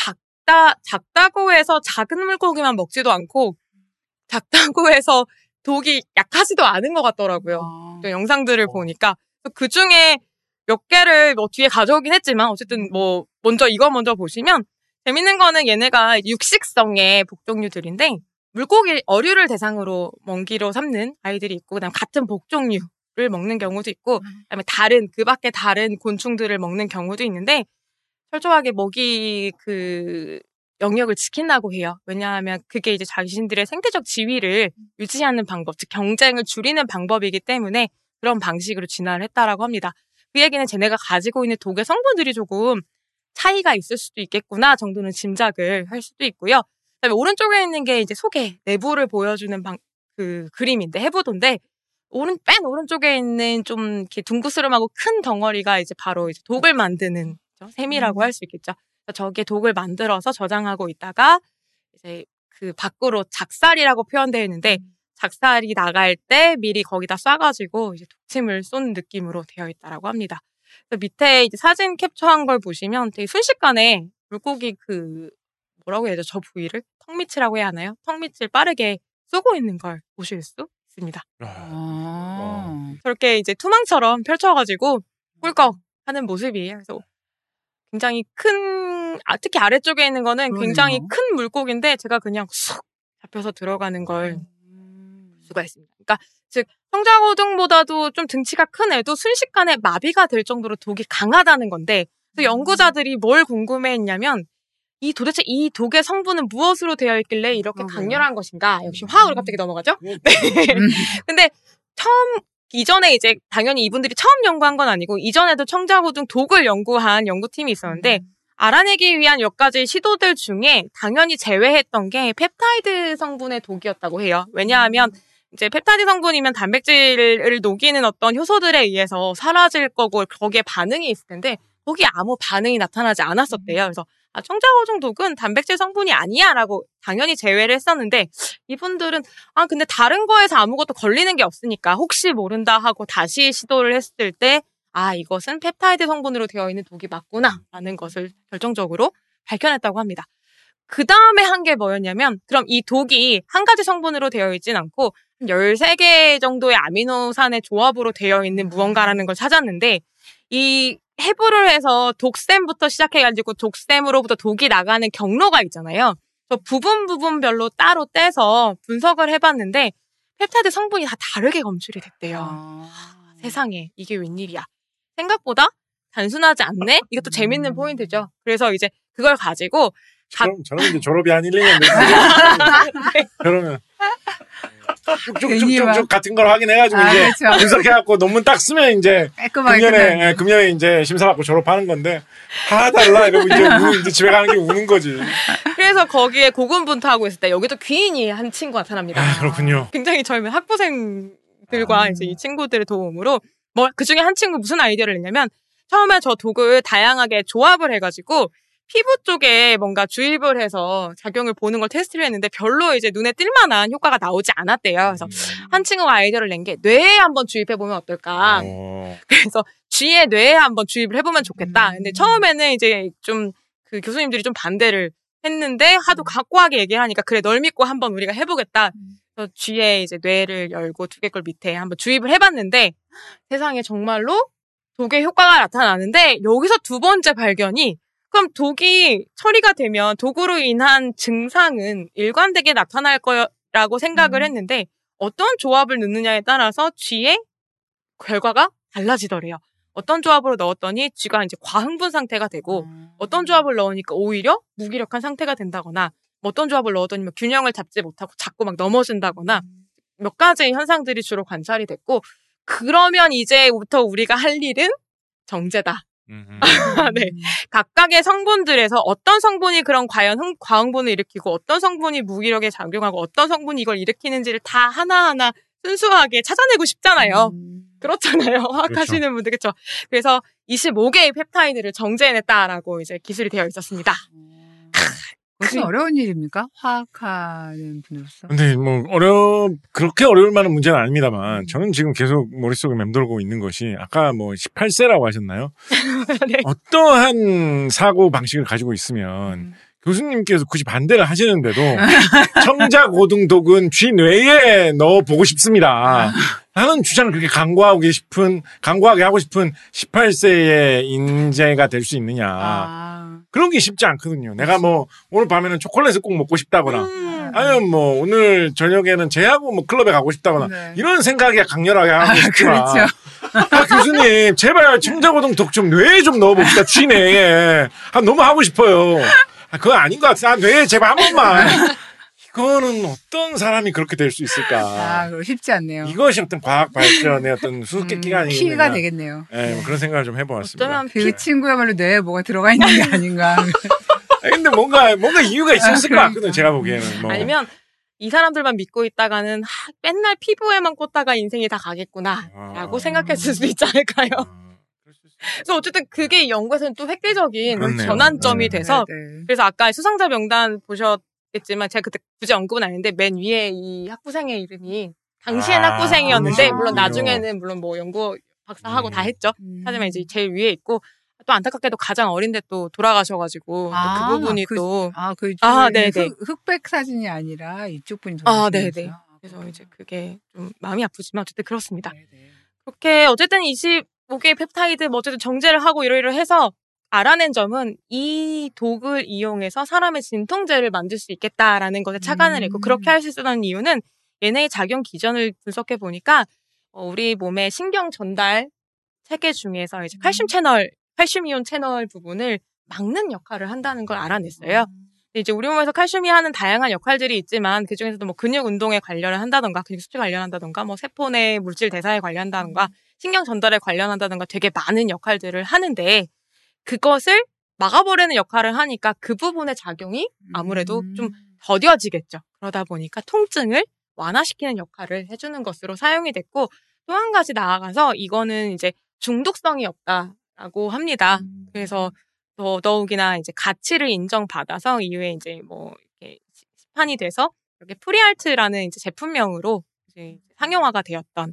작다고 해서 작은 물고기만 먹지도 않고 작다고 해서 독이 약하지도 않은 것 같더라고요. 영상들을 보니까 그 중에 몇 개를 뒤에 가져오긴 했지만 어쨌든 이거 먼저 보시면 재밌는 거는 얘네가 육식성의 복종류들인데 물고기 어류를 대상으로 먹이로 삼는 아이들이 있고 그다음 같은 복종류를 먹는 경우도 있고 그다음에 그 밖에 다른 곤충들을 먹는 경우도 있는데 철저하게 먹이 영역을 지킨다고 해요. 왜냐하면 그게 이제 자신들의 생태적 지위를 유지하는 방법, 즉 경쟁을 줄이는 방법이기 때문에 그런 방식으로 진화를 했다라고 합니다. 그 얘기는 쟤네가 가지고 있는 독의 성분들이 조금 차이가 있을 수도 있겠구나 정도는 짐작을 할 수도 있고요. 그다음에 오른쪽에 있는 게 이제 속의 내부를 보여주는 그림인데 해부도인데 맨 오른쪽에 있는 좀 이렇게 둥그스름하고 큰 덩어리가 이제 바로 이제 독을 만드는 셈이라고 할 수 있겠죠. 저게 독을 만들어서 저장하고 있다가 이제 그 밖으로 작살이라고 표현되어 있는데 작살이 나갈 때 미리 거기다 쏴가지고 이제 독침을 쏜 느낌으로 되어 있다라고 합니다. 그래서 밑에 이제 사진 캡처한 걸 보시면 되게 순식간에 물고기 뭐라고 해야 되죠? 저 부위를 턱밑이라고 해야 하나요? 턱밑을 빠르게 쏘고 있는 걸 보실 수 있습니다. 저렇게 이제 투망처럼 펼쳐가지고 꿀꺽 하는 모습이에요. 그래서 굉장히 특히 아래쪽에 있는 거는 그러네요. 굉장히 큰 물고기인데 제가 그냥 쑥 잡혀서 들어가는 걸 볼 수가 있습니다. 그러니까 즉 청자고등보다도 좀 등치가 큰 애도 순식간에 마비가 될 정도로 독이 강하다는 건데 그래서 연구자들이 뭘 궁금해했냐면 도대체 이 독의 성분은 무엇으로 되어 있길래 이렇게 강렬한 것인가? 역시 화학으로 갑자기 넘어가죠? 네. 근데 이전에 이제 당연히 이분들이 처음 연구한 건 아니고 이전에도 청자고등 독을 연구한 연구팀이 있었는데 알아내기 위한 몇 가지 시도들 중에 당연히 제외했던 게 펩타이드 성분의 독이었다고 해요. 왜냐하면 이제 펩타이드 성분이면 단백질을 녹이는 어떤 효소들에 의해서 사라질 거고 거기에 반응이 있을 텐데 거기에 아무 반응이 나타나지 않았었대요. 그래서 청자고등 독은 단백질 성분이 아니야 라고 당연히 제외를 했었는데 이분들은 근데 다른 거에서 아무것도 걸리는 게 없으니까 혹시 모른다 하고 다시 시도를 했을 때 이것은 펩타이드 성분으로 되어 있는 독이 맞구나 라는 것을 결정적으로 밝혀냈다고 합니다. 그 다음에 한 게 뭐였냐면 그럼 이 독이 한 가지 성분으로 되어 있진 않고 13개 정도의 아미노산의 조합으로 되어 있는 무언가라는 걸 찾았는데 이 해부를 해서 독샘부터 시작해가지고 독샘으로부터 독이 나가는 경로가 있잖아요. 저 부분별로 따로 떼서 분석을 해봤는데 펩타이드 성분이 다 다르게 검출이 됐대요. 세상에 이게 웬일이야. 생각보다 단순하지 않네? 이것도 재밌는 포인트죠. 그래서 이제 그걸 가지고 저는 이제 졸업이 한 1, 2년 됐는데 그러면 쭉쭉쭉쭉 같은 걸 확인해가지고 이제 그렇죠. 분석해갖고 논문 딱 쓰면 이제 금년에 이제 심사받고 졸업하는 건데 다 달라 이러고 이제 집에 가는 게 우는 거지. 그래서 거기에 고군분투하고 있을 때 여기도 귀인이 한 친구가 나타납니다. 아, 그렇군요. 굉장히 젊은 학부생들과 이제 이 친구들의 도움으로 뭐 그 중에 한 친구 무슨 아이디어를 냈냐면 처음에 저 독을 다양하게 조합을 해가지고 피부 쪽에 뭔가 주입을 해서 작용을 보는 걸 테스트를 했는데 별로 이제 눈에 띌만한 효과가 나오지 않았대요. 그래서 한 친구가 아이디어를 낸 게 뇌에 한번 주입해보면 어떨까. 그래서 쥐의 뇌에 한번 주입을 해보면 좋겠다. 근데 처음에는 이제 좀 그 교수님들이 좀 반대를 했는데 하도 각고하게 얘기를 하니까 그래 널 믿고 한번 우리가 해보겠다. 그래서 쥐의 이제 뇌를 열고 두개골 밑에 한번 주입을 해봤는데 세상에 정말로 독의 효과가 나타나는데 여기서 두 번째 발견이 그럼 독이 처리가 되면 독으로 인한 증상은 일관되게 나타날 거라고 생각을 했는데 어떤 조합을 넣느냐에 따라서 쥐의 결과가 달라지더래요. 어떤 조합으로 넣었더니 쥐가 이제 과흥분 상태가 되고 어떤 조합을 넣으니까 오히려 무기력한 상태가 된다거나 어떤 조합을 넣었더니 균형을 잡지 못하고 자꾸 막 넘어진다거나 몇 가지 현상들이 주로 관찰이 됐고 그러면 이제부터 우리가 할 일은 정제다. 네. 각각의 성분들에서 어떤 성분이 그런 과흥분을 일으키고 어떤 성분이 무기력에 작용하고 어떤 성분이 이걸 일으키는지를 다 하나하나 순수하게 찾아내고 싶잖아요. 그렇잖아요. 화학하시는 그렇죠. 분들, 그렇죠. 그래서 25개의 펩타이드를 정제해냈다라고 이제 기술이 되어 있었습니다. 무슨 어려운 일입니까? 화학하는 분으로서. 근데 그렇게 어려울 만한 문제는 아닙니다만, 저는 지금 계속 머릿속에 맴돌고 있는 것이, 아까 18세라고 하셨나요? 네. 어떠한 사고 방식을 가지고 있으면, 교수님께서 굳이 반대를 하시는데도, 청자고등독은 쥐 뇌에 넣어보고 싶습니다. 하는 주장을 그렇게 강구하게 하고 싶은 18세의 인재가 될 수 있느냐. 그런 게 쉽지 않거든요. 내가 오늘 밤에는 초콜릿을 꼭 먹고 싶다거나, 아니면 오늘 저녁에는 쟤하고 클럽에 가고 싶다거나, 네. 이런 생각이 강렬하게 하고 싶지만. 그렇죠. 교수님, 제발 청자고등독 좀 뇌에 좀 넣어봅시다. 쥐 뇌에. 너무 하고 싶어요. 그거 아닌 것 같아. 뇌에 제발 한 번만. 이거는 어떤 사람이 그렇게 될 수 있을까? 그거 쉽지 않네요. 이것이 어떤 과학 발전의 어떤 수수께끼가 아니겠냐. 키가 되겠네요. 네, 그런 생각을 좀 해보았습니다. 그 친구야말로 뇌에 뭐가 들어가 있는 게 아닌가. 근데 뭔가 이유가 있었을 것 같거든요. 제가 보기에는. 아니면 이 사람들만 믿고 있다가는 맨날 피부에만 꽂다가 인생이 다 가겠구나라고 생각했을 수도 있지 않을까요? 그래서 어쨌든 그게 연구에서는 또 획기적인 그렇네요. 전환점이 돼서 그래서 아까 수상자 명단 보셨겠지만 제가 그때 굳이 언급은 아닌데 맨 위에 이 학부생의 이름이 당시엔 학부생이었는데 물론 나중에는 물론 연구 박사하고 다 했죠. 하지만 이제 제일 위에 있고 또 안타깝게도 가장 어린데 또 돌아가셔가지고 그 부분이 네네 흑백 사진이 아니라 이쪽 분이 네네. 그래서 이제 그게 좀 마음이 아프지만 어쨌든 그렇습니다. 네네. 그렇게 어쨌든 25개의 펩타이드 어쨌든 정제를 하고 이러해서 알아낸 점은 이 독을 이용해서 사람의 진통제를 만들 수 있겠다라는 것에 착안을 했고 그렇게 할 수 있었던 이유는 얘네의 작용 기전을 분석해 보니까 우리 몸의 신경 전달 체계 중에서 이제 칼슘이온 채널 부분을 막는 역할을 한다는 걸 알아냈어요. 이제 우리 몸에서 칼슘이 하는 다양한 역할들이 있지만 그 중에서도 근육 운동에 관련을 한다던가 근육 수축에 관련한다던가 세포 내 물질 대사에 관련한다던가 신경 전달에 관련한다던가 되게 많은 역할들을 하는데 그것을 막아버리는 역할을 하니까 그 부분의 작용이 아무래도 좀 더뎌지겠죠. 그러다 보니까 통증을 완화시키는 역할을 해주는 것으로 사용이 됐고 또 한 가지 나아가서 이거는 이제 중독성이 없다라고 합니다. 그래서 더더욱이나 이제 가치를 인정받아서 이후에 이제 이렇게 시판이 돼서 이렇게 프리알트라는 이제 제품명으로 이제 상용화가 되었던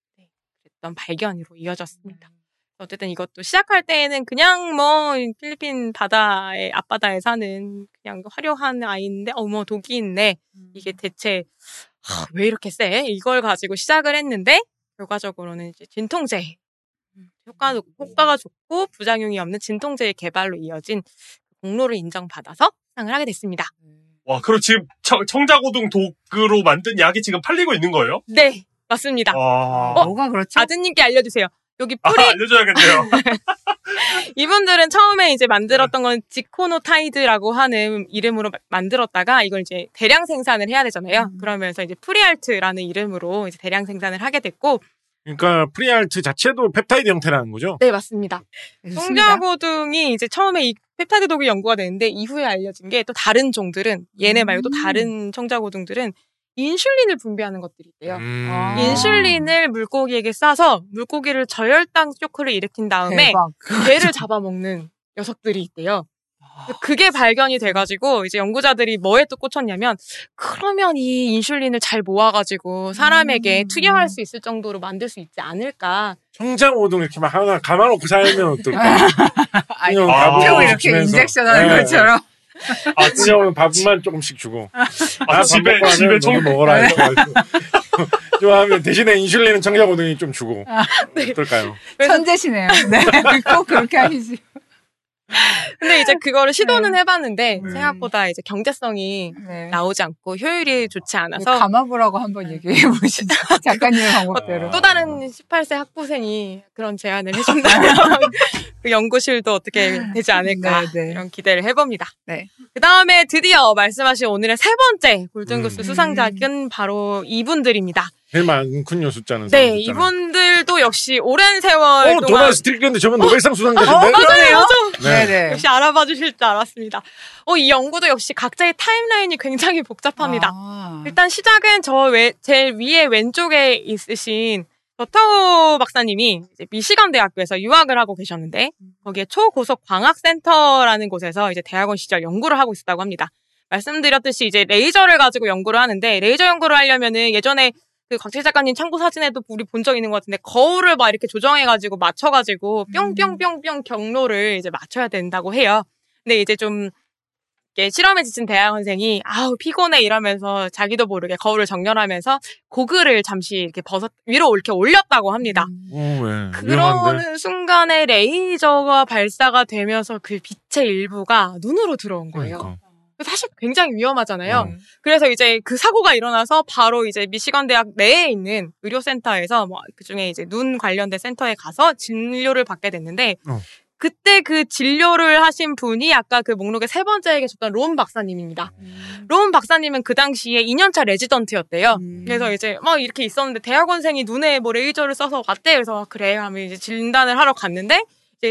발견으로 이어졌습니다. 어쨌든 이것도 시작할 때에는 그냥 필리핀 바다의 앞바다에 사는 그냥 화려한 아이인데 독이 있네. 이게 대체 왜 이렇게 세? 이걸 가지고 시작을 했는데 결과적으로는 이제 진통제 효과가 좋고 부작용이 없는 진통제의 개발로 이어진 공로를 인정받아서 수상을 하게 됐습니다. 와, 그럼 지금 청자고등 독으로 만든 약이 지금 팔리고 있는 거예요? 네, 맞습니다. 뭐가 그렇죠? 아드님께 알려주세요. 여기 알려줘야겠네요. 이분들은 처음에 이제 만들었던 건 지코노타이드라고 하는 이름으로 만들었다가 이걸 이제 대량 생산을 해야 되잖아요. 그러면서 이제 프리알트라는 이름으로 이제 대량 생산을 하게 됐고. 그러니까 프리알트 자체도 펩타이드 형태라는 거죠? 네, 맞습니다. 청자고등이 이제 처음에 이 펩타이드 독이 연구가 되는데 이후에 알려진 게 또 다른 종들은 얘네 말고 또 다른 청자고등들은 인슐린을 분비하는 것들이 있대요. 인슐린을 물고기에게 싸서 물고기를 저혈당 쇼크를 일으킨 다음에 개를 잡아먹는 녀석들이 있대요. 그게 발견이 돼가지고 이제 연구자들이 뭐에 또 꽂혔냐면 그러면 이 인슐린을 잘 모아가지고 사람에게 투여할 수 있을 정도로 만들 수 있지 않을까. 청자고등 이렇게 막 하나 감아놓고 살면 어떨까? 표 이렇게 인젝션 하는 것처럼. 아침에 밥만 조금씩 주고. 집에 좀 먹어라. 좋아하면 대신에 인슐린은 청자고등이 좀 주고. 네. 어떨까요? 천재시네요. 네. 꼭 그렇게 하시지. 근데 이제 그거를 시도는 해봤는데 생각보다 이제 경제성이 나오지 않고 효율이 좋지 않아서 감아보라고 한번 얘기해 보시죠. 작가님의 방법대로. 또 다른 18세 학부생이 그런 제안을 해준다면 그 연구실도 어떻게 되지 않을까 이런 기대를 해봅니다. 네. 그 다음에 드디어 말씀하신 오늘의 세 번째 골든구스 수상작은 바로 이분들입니다. 제일 많군요, 숫자는. 네, 이분들도 역시 오랜 세월 동안. 도널드 스트리크인데 저분 노벨상 수상자인데? 맞아요. 네. 역시 알아봐 주실 줄 알았습니다. 이 연구도 역시 각자의 타임라인이 굉장히 복잡합니다. 일단 시작은 제일 위에 왼쪽에 있으신 버터 박사님이 이제 미시건 대학교에서 유학을 하고 계셨는데 거기에 초고속 광학센터라는 곳에서 이제 대학원 시절 연구를 하고 있었다고 합니다. 말씀드렸듯이 이제 레이저를 가지고 연구를 하는데 레이저 연구를 하려면은 예전에 그 곽철 작가님 참고 사진에도 우리 본 적 있는 것 같은데 거울을 막 이렇게 조정해가지고 맞춰가지고 뿅뿅뿅뿅 경로를 이제 맞춰야 된다고 해요. 근데 이제 좀 실험에 지친 대학원생이 아우 피곤해 이러면서 자기도 모르게 거울을 정렬하면서 고글을 잠시 이렇게 위로 이렇게 올렸다고 합니다. 왜? 그러는 순간에 레이저가 발사가 되면서 그 빛의 일부가 눈으로 들어온 거예요. 그러니까. 사실 굉장히 위험하잖아요. 그래서 이제 그 사고가 일어나서 바로 이제 미시건 대학 내에 있는 의료센터에서 그중에 이제 눈 관련된 센터에 가서 진료를 받게 됐는데 그때 그 진료를 하신 분이 아까 그 목록에 세 번째에 계셨던 론 박사님입니다. 론 박사님은 그 당시에 2년차 레지던트였대요. 그래서 이제 막 이렇게 있었는데 대학원생이 눈에 뭐 레이저를 써서 왔대. 그래서 그래 하면 이제 진단을 하러 갔는데 이제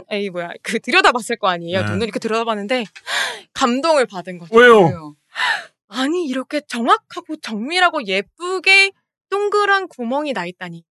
들여다봤을 거 아니에요. 눈을 이렇게 들여다봤는데 감동을 받은 거죠. 왜요? 아니 이렇게 정확하고 정밀하고 예쁘게 동그란 구멍이 나 있다니.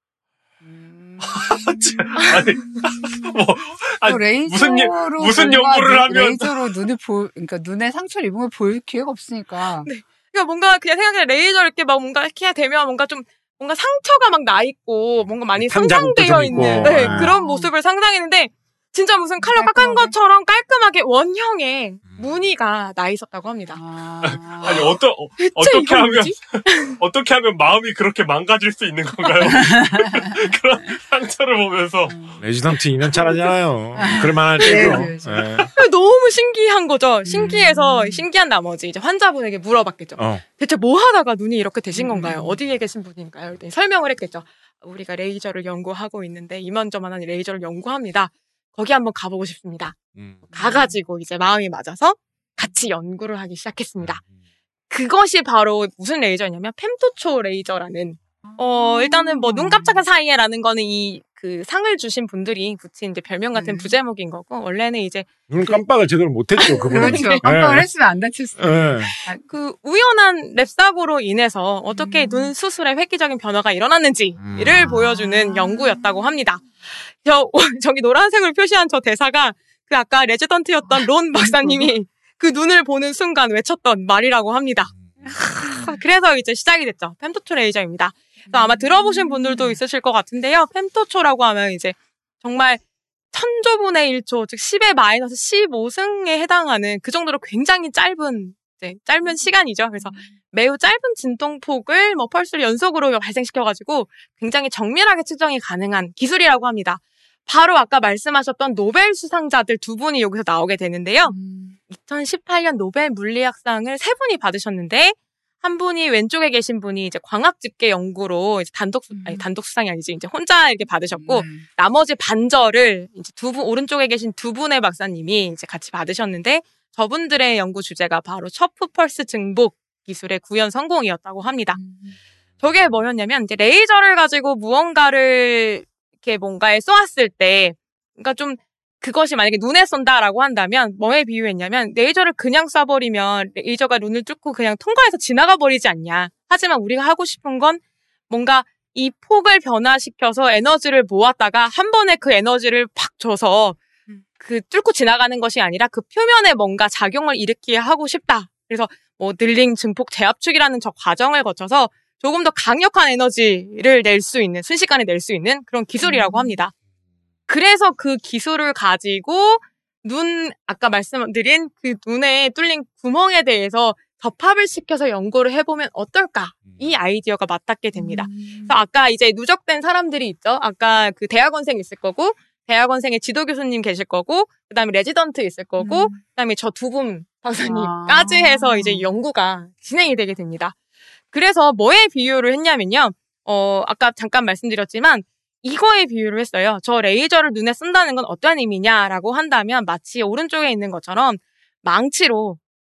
무슨 연구를 하면 레이저로 그러니까 눈에 상처를 입으면 볼 기회가 없으니까. 네. 그러니까 뭔가 그냥 생각해 레이저 이렇게 막 뭔가 이렇게 되면 뭔가 상처가 막 나 있고 뭔가 많이 상상되어 있는 그런 모습을 상상했는데 진짜 무슨 칼로 깎은 것처럼 깔끔하게 원형의 무늬가 나 있었다고 합니다. 아니 어떻게 하면 마음이 그렇게 망가질 수 있는 건가요? 그런 상처를 보면서 레지던트 2년 차라잖아요. 그럴만할 때죠. 너무 신기한 거죠. 신기한 나머지 이제 환자분에게 물어봤겠죠. 대체 뭐 하다가 눈이 이렇게 되신 건가요? 어디에 계신 분인가요? 설명을 했겠죠. 우리가 레이저를 연구하고 있는데 이만저만한 레이저를 연구합니다. 거기 한번 가보고 싶습니다. 가가지고 이제 마음이 맞아서 같이 연구를 하기 시작했습니다. 그것이 바로 무슨 레이저냐면 펜토초 레이저라는 일단은 눈 깜짝한 사이에라는 거는 그 상을 주신 분들이 붙인 이제 별명 같은 부제목인 거고 원래는 이제 눈 깜빡을 제대로 못했죠. 그분은. 그렇죠. 깜빡을 했으면 안 다쳤어요. 그 우연한 랩 사고로 인해서 어떻게 눈 수술에 획기적인 변화가 일어났는지를 보여주는 연구였다고 합니다. 저기 노란색으로 표시한 저 대사가 그 아까 레지던트였던 론 박사님이 그 눈을 보는 순간 외쳤던 말이라고 합니다. 그래서 이제 시작이 됐죠. 펜토초 레이저입니다. 그래서 아마 들어보신 분들도 있으실 것 같은데요. 펜토초라고 하면 이제 정말 천조분의 1초, 즉 10의 마이너스 15승에 해당하는 그 정도로 굉장히 짧은 시간이죠. 그래서 매우 짧은 진동폭을 펄스를 연속으로 발생시켜가지고 굉장히 정밀하게 측정이 가능한 기술이라고 합니다. 바로 아까 말씀하셨던 노벨 수상자들 두 분이 여기서 나오게 되는데요. 2018년 노벨 물리학상을 3분이 받으셨는데 한 분이 왼쪽에 계신 분이 이제 광학 집계 연구로 이제 단독 수상이 아니지 이제 혼자 이렇게 받으셨고 나머지 반절을 이제 오른쪽에 계신 두 분의 박사님이 이제 같이 받으셨는데 저분들의 연구 주제가 바로 첩프 펄스 증복 기술의 구현 성공이었다고 합니다. 저게 뭐였냐면 이제 레이저를 가지고 무언가를 이렇게 뭔가에 쏘았을 때, 그러니까 좀 그것이 만약에 눈에 쏜다라고 한다면 뭐에 비유했냐면 레이저를 그냥 쏴버리면 레이저가 눈을 뚫고 그냥 통과해서 지나가 버리지 않냐. 하지만 우리가 하고 싶은 건 뭔가 이 폭을 변화시켜서 에너지를 모았다가 한 번에 그 에너지를 팍 줘서 그 뚫고 지나가는 것이 아니라 그 표면에 뭔가 작용을 일으키게 하고 싶다. 그래서 뭐 닐링 증폭 재압축이라는 저 과정을 거쳐서 조금 더 강력한 에너지를 낼 수 있는, 순식간에 낼 수 있는 그런 기술이라고 합니다. 그래서 그 기술을 가지고 아까 말씀드린 그 눈에 뚫린 구멍에 대해서 접합을 시켜서 연구를 해보면 어떨까? 이 아이디어가 맞닿게 됩니다. 그래서 아까 이제 누적된 사람들이 있죠. 아까 그 대학원생 있을 거고, 대학원생의 지도 교수님 계실 거고, 그 다음에 레지던트 있을 거고, 그 다음에 저 두 분 박사님까지 해서 이제 연구가 진행이 되게 됩니다. 그래서 뭐에 비유를 했냐면요. 아까 잠깐 말씀드렸지만 이거에 비유를 했어요. 저 레이저를 눈에 쏜다는 건 어떤 의미냐라고 한다면 마치 오른쪽에 있는 것처럼 망치로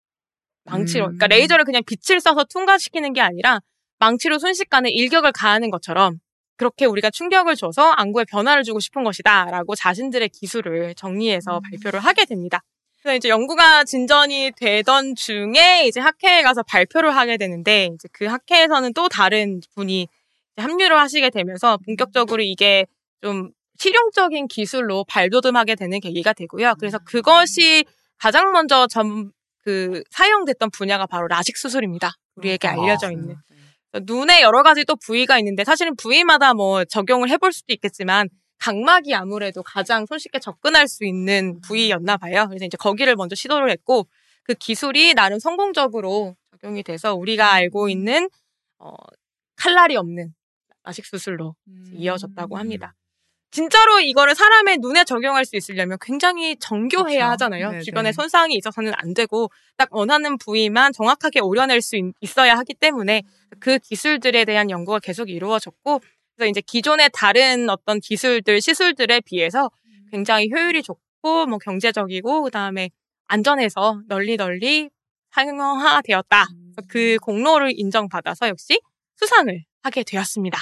그러니까 레이저를 그냥 빛을 쏴서 통과시키는 게 아니라 망치로 순식간에 일격을 가하는 것처럼 그렇게 우리가 충격을 줘서 안구에 변화를 주고 싶은 것이다 라고 자신들의 기술을 정리해서 발표를 하게 됩니다. 그래서 이제 연구가 진전이 되던 중에 이제 학회에 가서 발표를 하게 되는데 이제 그 학회에서는 또 다른 분이 합류를 하시게 되면서 본격적으로 이게 좀 실용적인 기술로 발돋움하게 되는 계기가 되고요. 그래서 그것이 가장 먼저 사용됐던 분야가 바로 라식 수술입니다. 우리에게 알려져 있는. 눈에 여러 가지 또 부위가 있는데 사실은 부위마다 뭐 적용을 해볼 수도 있겠지만 각막이 아무래도 가장 손쉽게 접근할 수 있는 부위였나 봐요. 그래서 이제 거기를 먼저 시도를 했고 그 기술이 나름 성공적으로 적용이 돼서 우리가 알고 있는 칼날이 없는 라식 수술로 이어졌다고 합니다. 진짜로 이거를 사람의 눈에 적용할 수 있으려면 굉장히 정교해야 그렇죠. 하잖아요. 네네. 주변에 손상이 있어서는 안 되고 딱 원하는 부위만 정확하게 오려낼 수 있어야 하기 때문에 그 기술들에 대한 연구가 계속 이루어졌고 그래서 이제 기존의 다른 어떤 기술들, 시술들에 비해서 굉장히 효율이 좋고 뭐 경제적이고 그다음에 안전해서 널리 상용화되었다. 그 공로를 인정받아서 역시 수상을 하게 되었습니다.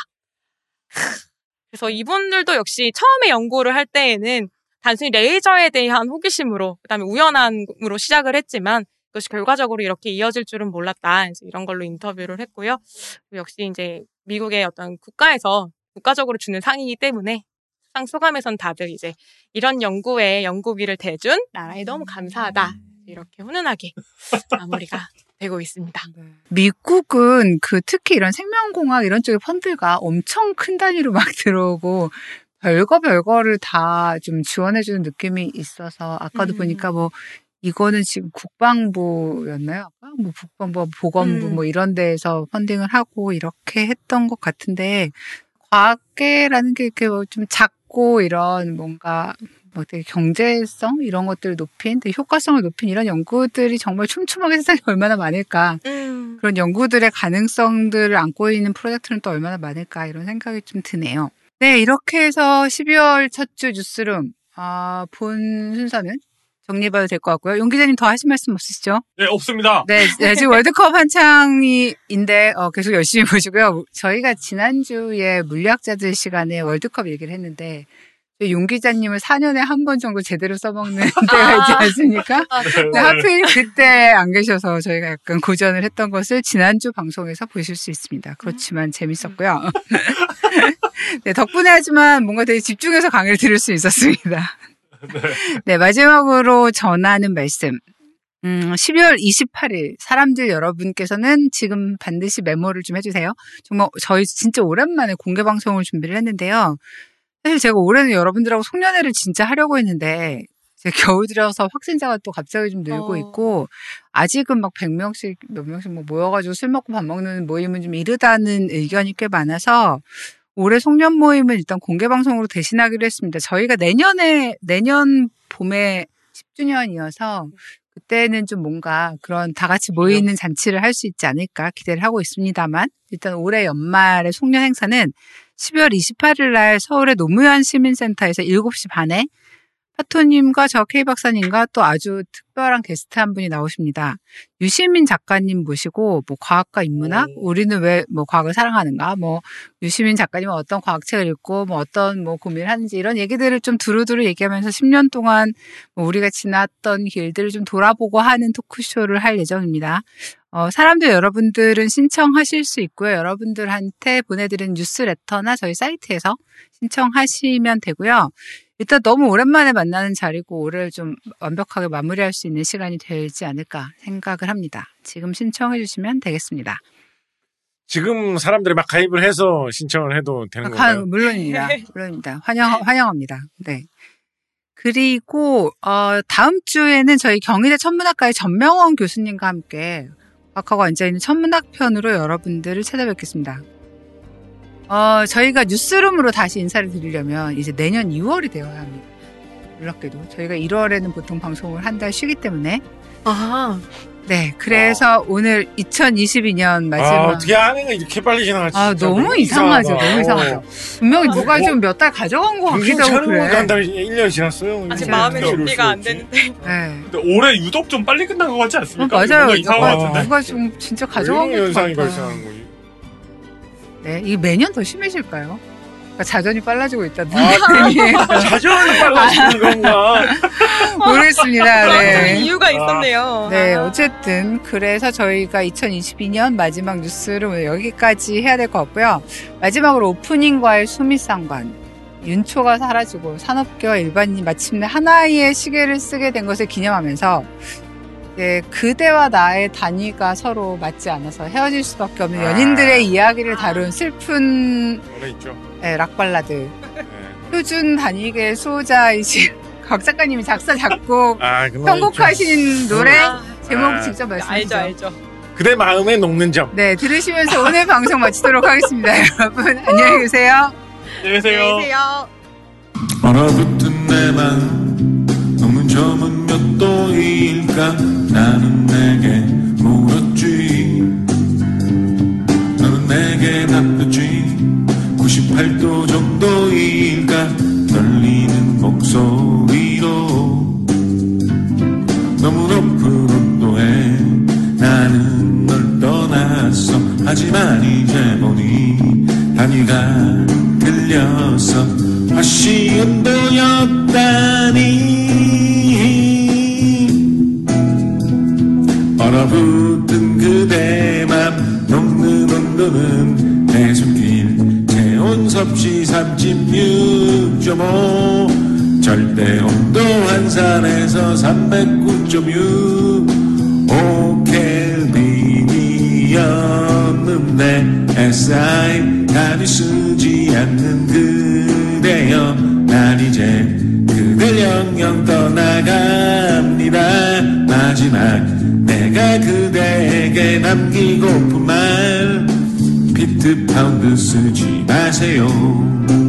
그래서 이분들도 역시 처음에 연구를 할 때에는 단순히 레이저에 대한 호기심으로 그다음에 우연함으로 시작을 했지만 그것이 결과적으로 이렇게 이어질 줄은 몰랐다. 이런 걸로 인터뷰를 했고요. 역시 이제 미국의 어떤 국가적으로 주는 상이기 때문에 수상 소감에선 다들 이제 이런 연구에 연구비를 대준 나라에 너무 감사하다. 이렇게 훈훈하게 마무리가 되고 있습니다. 미국은 특히 이런 생명공학 이런 쪽의 펀드가 엄청 큰 단위로 막 들어오고 별거를 다 좀 지원해주는 느낌이 있어서 아까도 보니까 뭐 이거는 지금 국방부였나요? 뭐 국방부, 보건부 뭐 이런 데에서 펀딩을 하고 이렇게 했던 것 같은데 과학계라는 게 이렇게 뭐 좀 작고 이런 뭔가 뭐 되게 경제성 이런 것들을 높인 되게 효과성을 높인 이런 연구들이 정말 촘촘하게 세상에 얼마나 많을까 그런 연구들의 가능성들을 안고 있는 프로젝트는 또 얼마나 많을까 이런 생각이 좀 드네요. 네, 이렇게 해서 12월 첫 주 뉴스룸 본 순서는 정리해봐도 될 것 같고요. 용 기자님 더 하실 말씀 없으시죠? 네, 없습니다. 네, 지금 월드컵 한창인데 계속 열심히 보시고요. 저희가 지난주에 물리학자들 시간에 월드컵 얘기를 했는데 용 기자님을 4년에 한 번 정도 제대로 써먹는 때가 있지 않습니까? 네, 하필 그때 안 계셔서 저희가 약간 고전을 했던 것을 지난주 방송에서 보실 수 있습니다. 그렇지만 재밌었고요. 네, 덕분에 하지만 뭔가 되게 집중해서 강의를 들을 수 있었습니다. 네, 마지막으로 전하는 말씀. 12월 28일 사람들 여러분께서는 지금 반드시 메모를 좀 해주세요. 정말 저희 진짜 오랜만에 공개 방송을 준비를 했는데요. 사실 제가 올해는 여러분들하고 송년회를 진짜 하려고 했는데 겨울 들어서 확진자가 또 갑자기 좀 늘고 있고 아직은 막 100명씩 몇 명씩 뭐 모여가지고 술 먹고 밥 먹는 모임은 좀 이르다는 의견이 꽤 많아서 올해 송년 모임은 일단 공개 방송으로 대신하기로 했습니다. 저희가 내년 봄에 10주년이어서 그때는 좀 뭔가 그런 다 같이 모이는 잔치를 할 수 있지 않을까 기대를 하고 있습니다만 일단 올해 연말의 송년 행사는 12월 28일 날 서울의 노무현 시민센터에서 7시 반에 파토님과 저 K 박사님과 또 아주 특별한 게스트 한 분이 나오십니다. 유시민 작가님 모시고 뭐 과학과 인문학, 우리는 왜 뭐 과학을 사랑하는가, 뭐 유시민 작가님은 어떤 과학책을 읽고 뭐 어떤 뭐 고민을 하는지 이런 얘기들을 좀 두루두루 얘기하면서 10년 동안 뭐 우리가 지났던 길들을 좀 돌아보고 하는 토크쇼를 할 예정입니다. 사람들 여러분들은 신청하실 수 있고요. 여러분들한테 보내드린 뉴스레터나 저희 사이트에서 신청하시면 되고요. 일단 너무 오랜만에 만나는 자리고 올해를 좀 완벽하게 마무리할 수 있는 시간이 되지 않을까 생각을 합니다. 지금 신청해 주시면 되겠습니다. 지금 사람들이 막 가입을 해서 신청을 해도 되는 건가요? 물론입니다. 물론입니다. 환영합니다. 네. 그리고 다음 주에는 저희 경희대 천문학과의 전명원 교수님과 함께 과학하고 앉아있는 천문학 편으로 여러분들을 찾아뵙겠습니다. 저희가 뉴스룸으로 다시 인사를 드리려면 이제 내년 2월이 되어야 합니다. 놀랍게도 저희가 1월에는 보통 방송을 한 달 쉬기 때문에 네, 그래서 오늘 2022년 마지막 어떻게 하는 거 이렇게 빨리 지나갈지 너무 이상하죠. 너무 이상하죠. 분명히 누가 좀 몇 달 가져간 것 같기도 하고 그래. 한 달 1년 지났어요. 아직 마음의 준비가 안 되는데. 네. 근데 올해 유독 좀 빨리 끝난 것 같지 않습니까? 맞아요. 뭔가 이상한 것 같은데. 누가 좀 진짜 가져간 것 현상이 같아요. 발생하는 거지. 네, 이게 매년 더 심해질까요? 그러니까 자전이 빨라지고 있다는 자전은 빨라지는 건가? 모르겠습니다. 네. 이유가 있었네요. 네, 어쨌든 그래서 저희가 2022년 마지막 뉴스를 여기까지 해야 될 것 같고요. 마지막으로 오프닝과의 수미상관, 윤초가 사라지고 산업계와 일반인이 마침내 하나의 시계를 쓰게 된 것을 기념하면서 그대와 나의 단위가 서로 맞지 않아서 헤어질 수밖에 없는 연인들의 이야기를 다룬 슬픈 락발라드. 표준 단위계 수호자이신 곽 작가님이 작사 작곡 편곡하신 노래 제목 직접 말씀해주세요. 알죠. 그대 마음에 녹는 점. 네, 들으시면서 오늘 방송 마치도록 하겠습니다. 여러분 안녕히 계세요. 안녕히 계세요. 얼어붙은 내 마음 녹는 점은 몇 도일까? 나는 내게 물었지. 너는 내게 답했지. 98도 정도일까? 떨리는 목소리로 너무 높은 온도에 나는 널 떠났어. 하지만 이제 보니 단위가 틀렸어. 아쉬운 도였다니. 얼어붙은 그대 맘 녹는 온도는 내 손길 체온섭씨 36.5 절대 온도 환산에서 309.6 5켈빈이었는데 SI 단위 쓰지 않는 그대여. 난 이제 그댈 영영 떠나갑니다. 마지막 내가 그대에게 남기고픈 말, 비트 파운드 쓰지 마세요.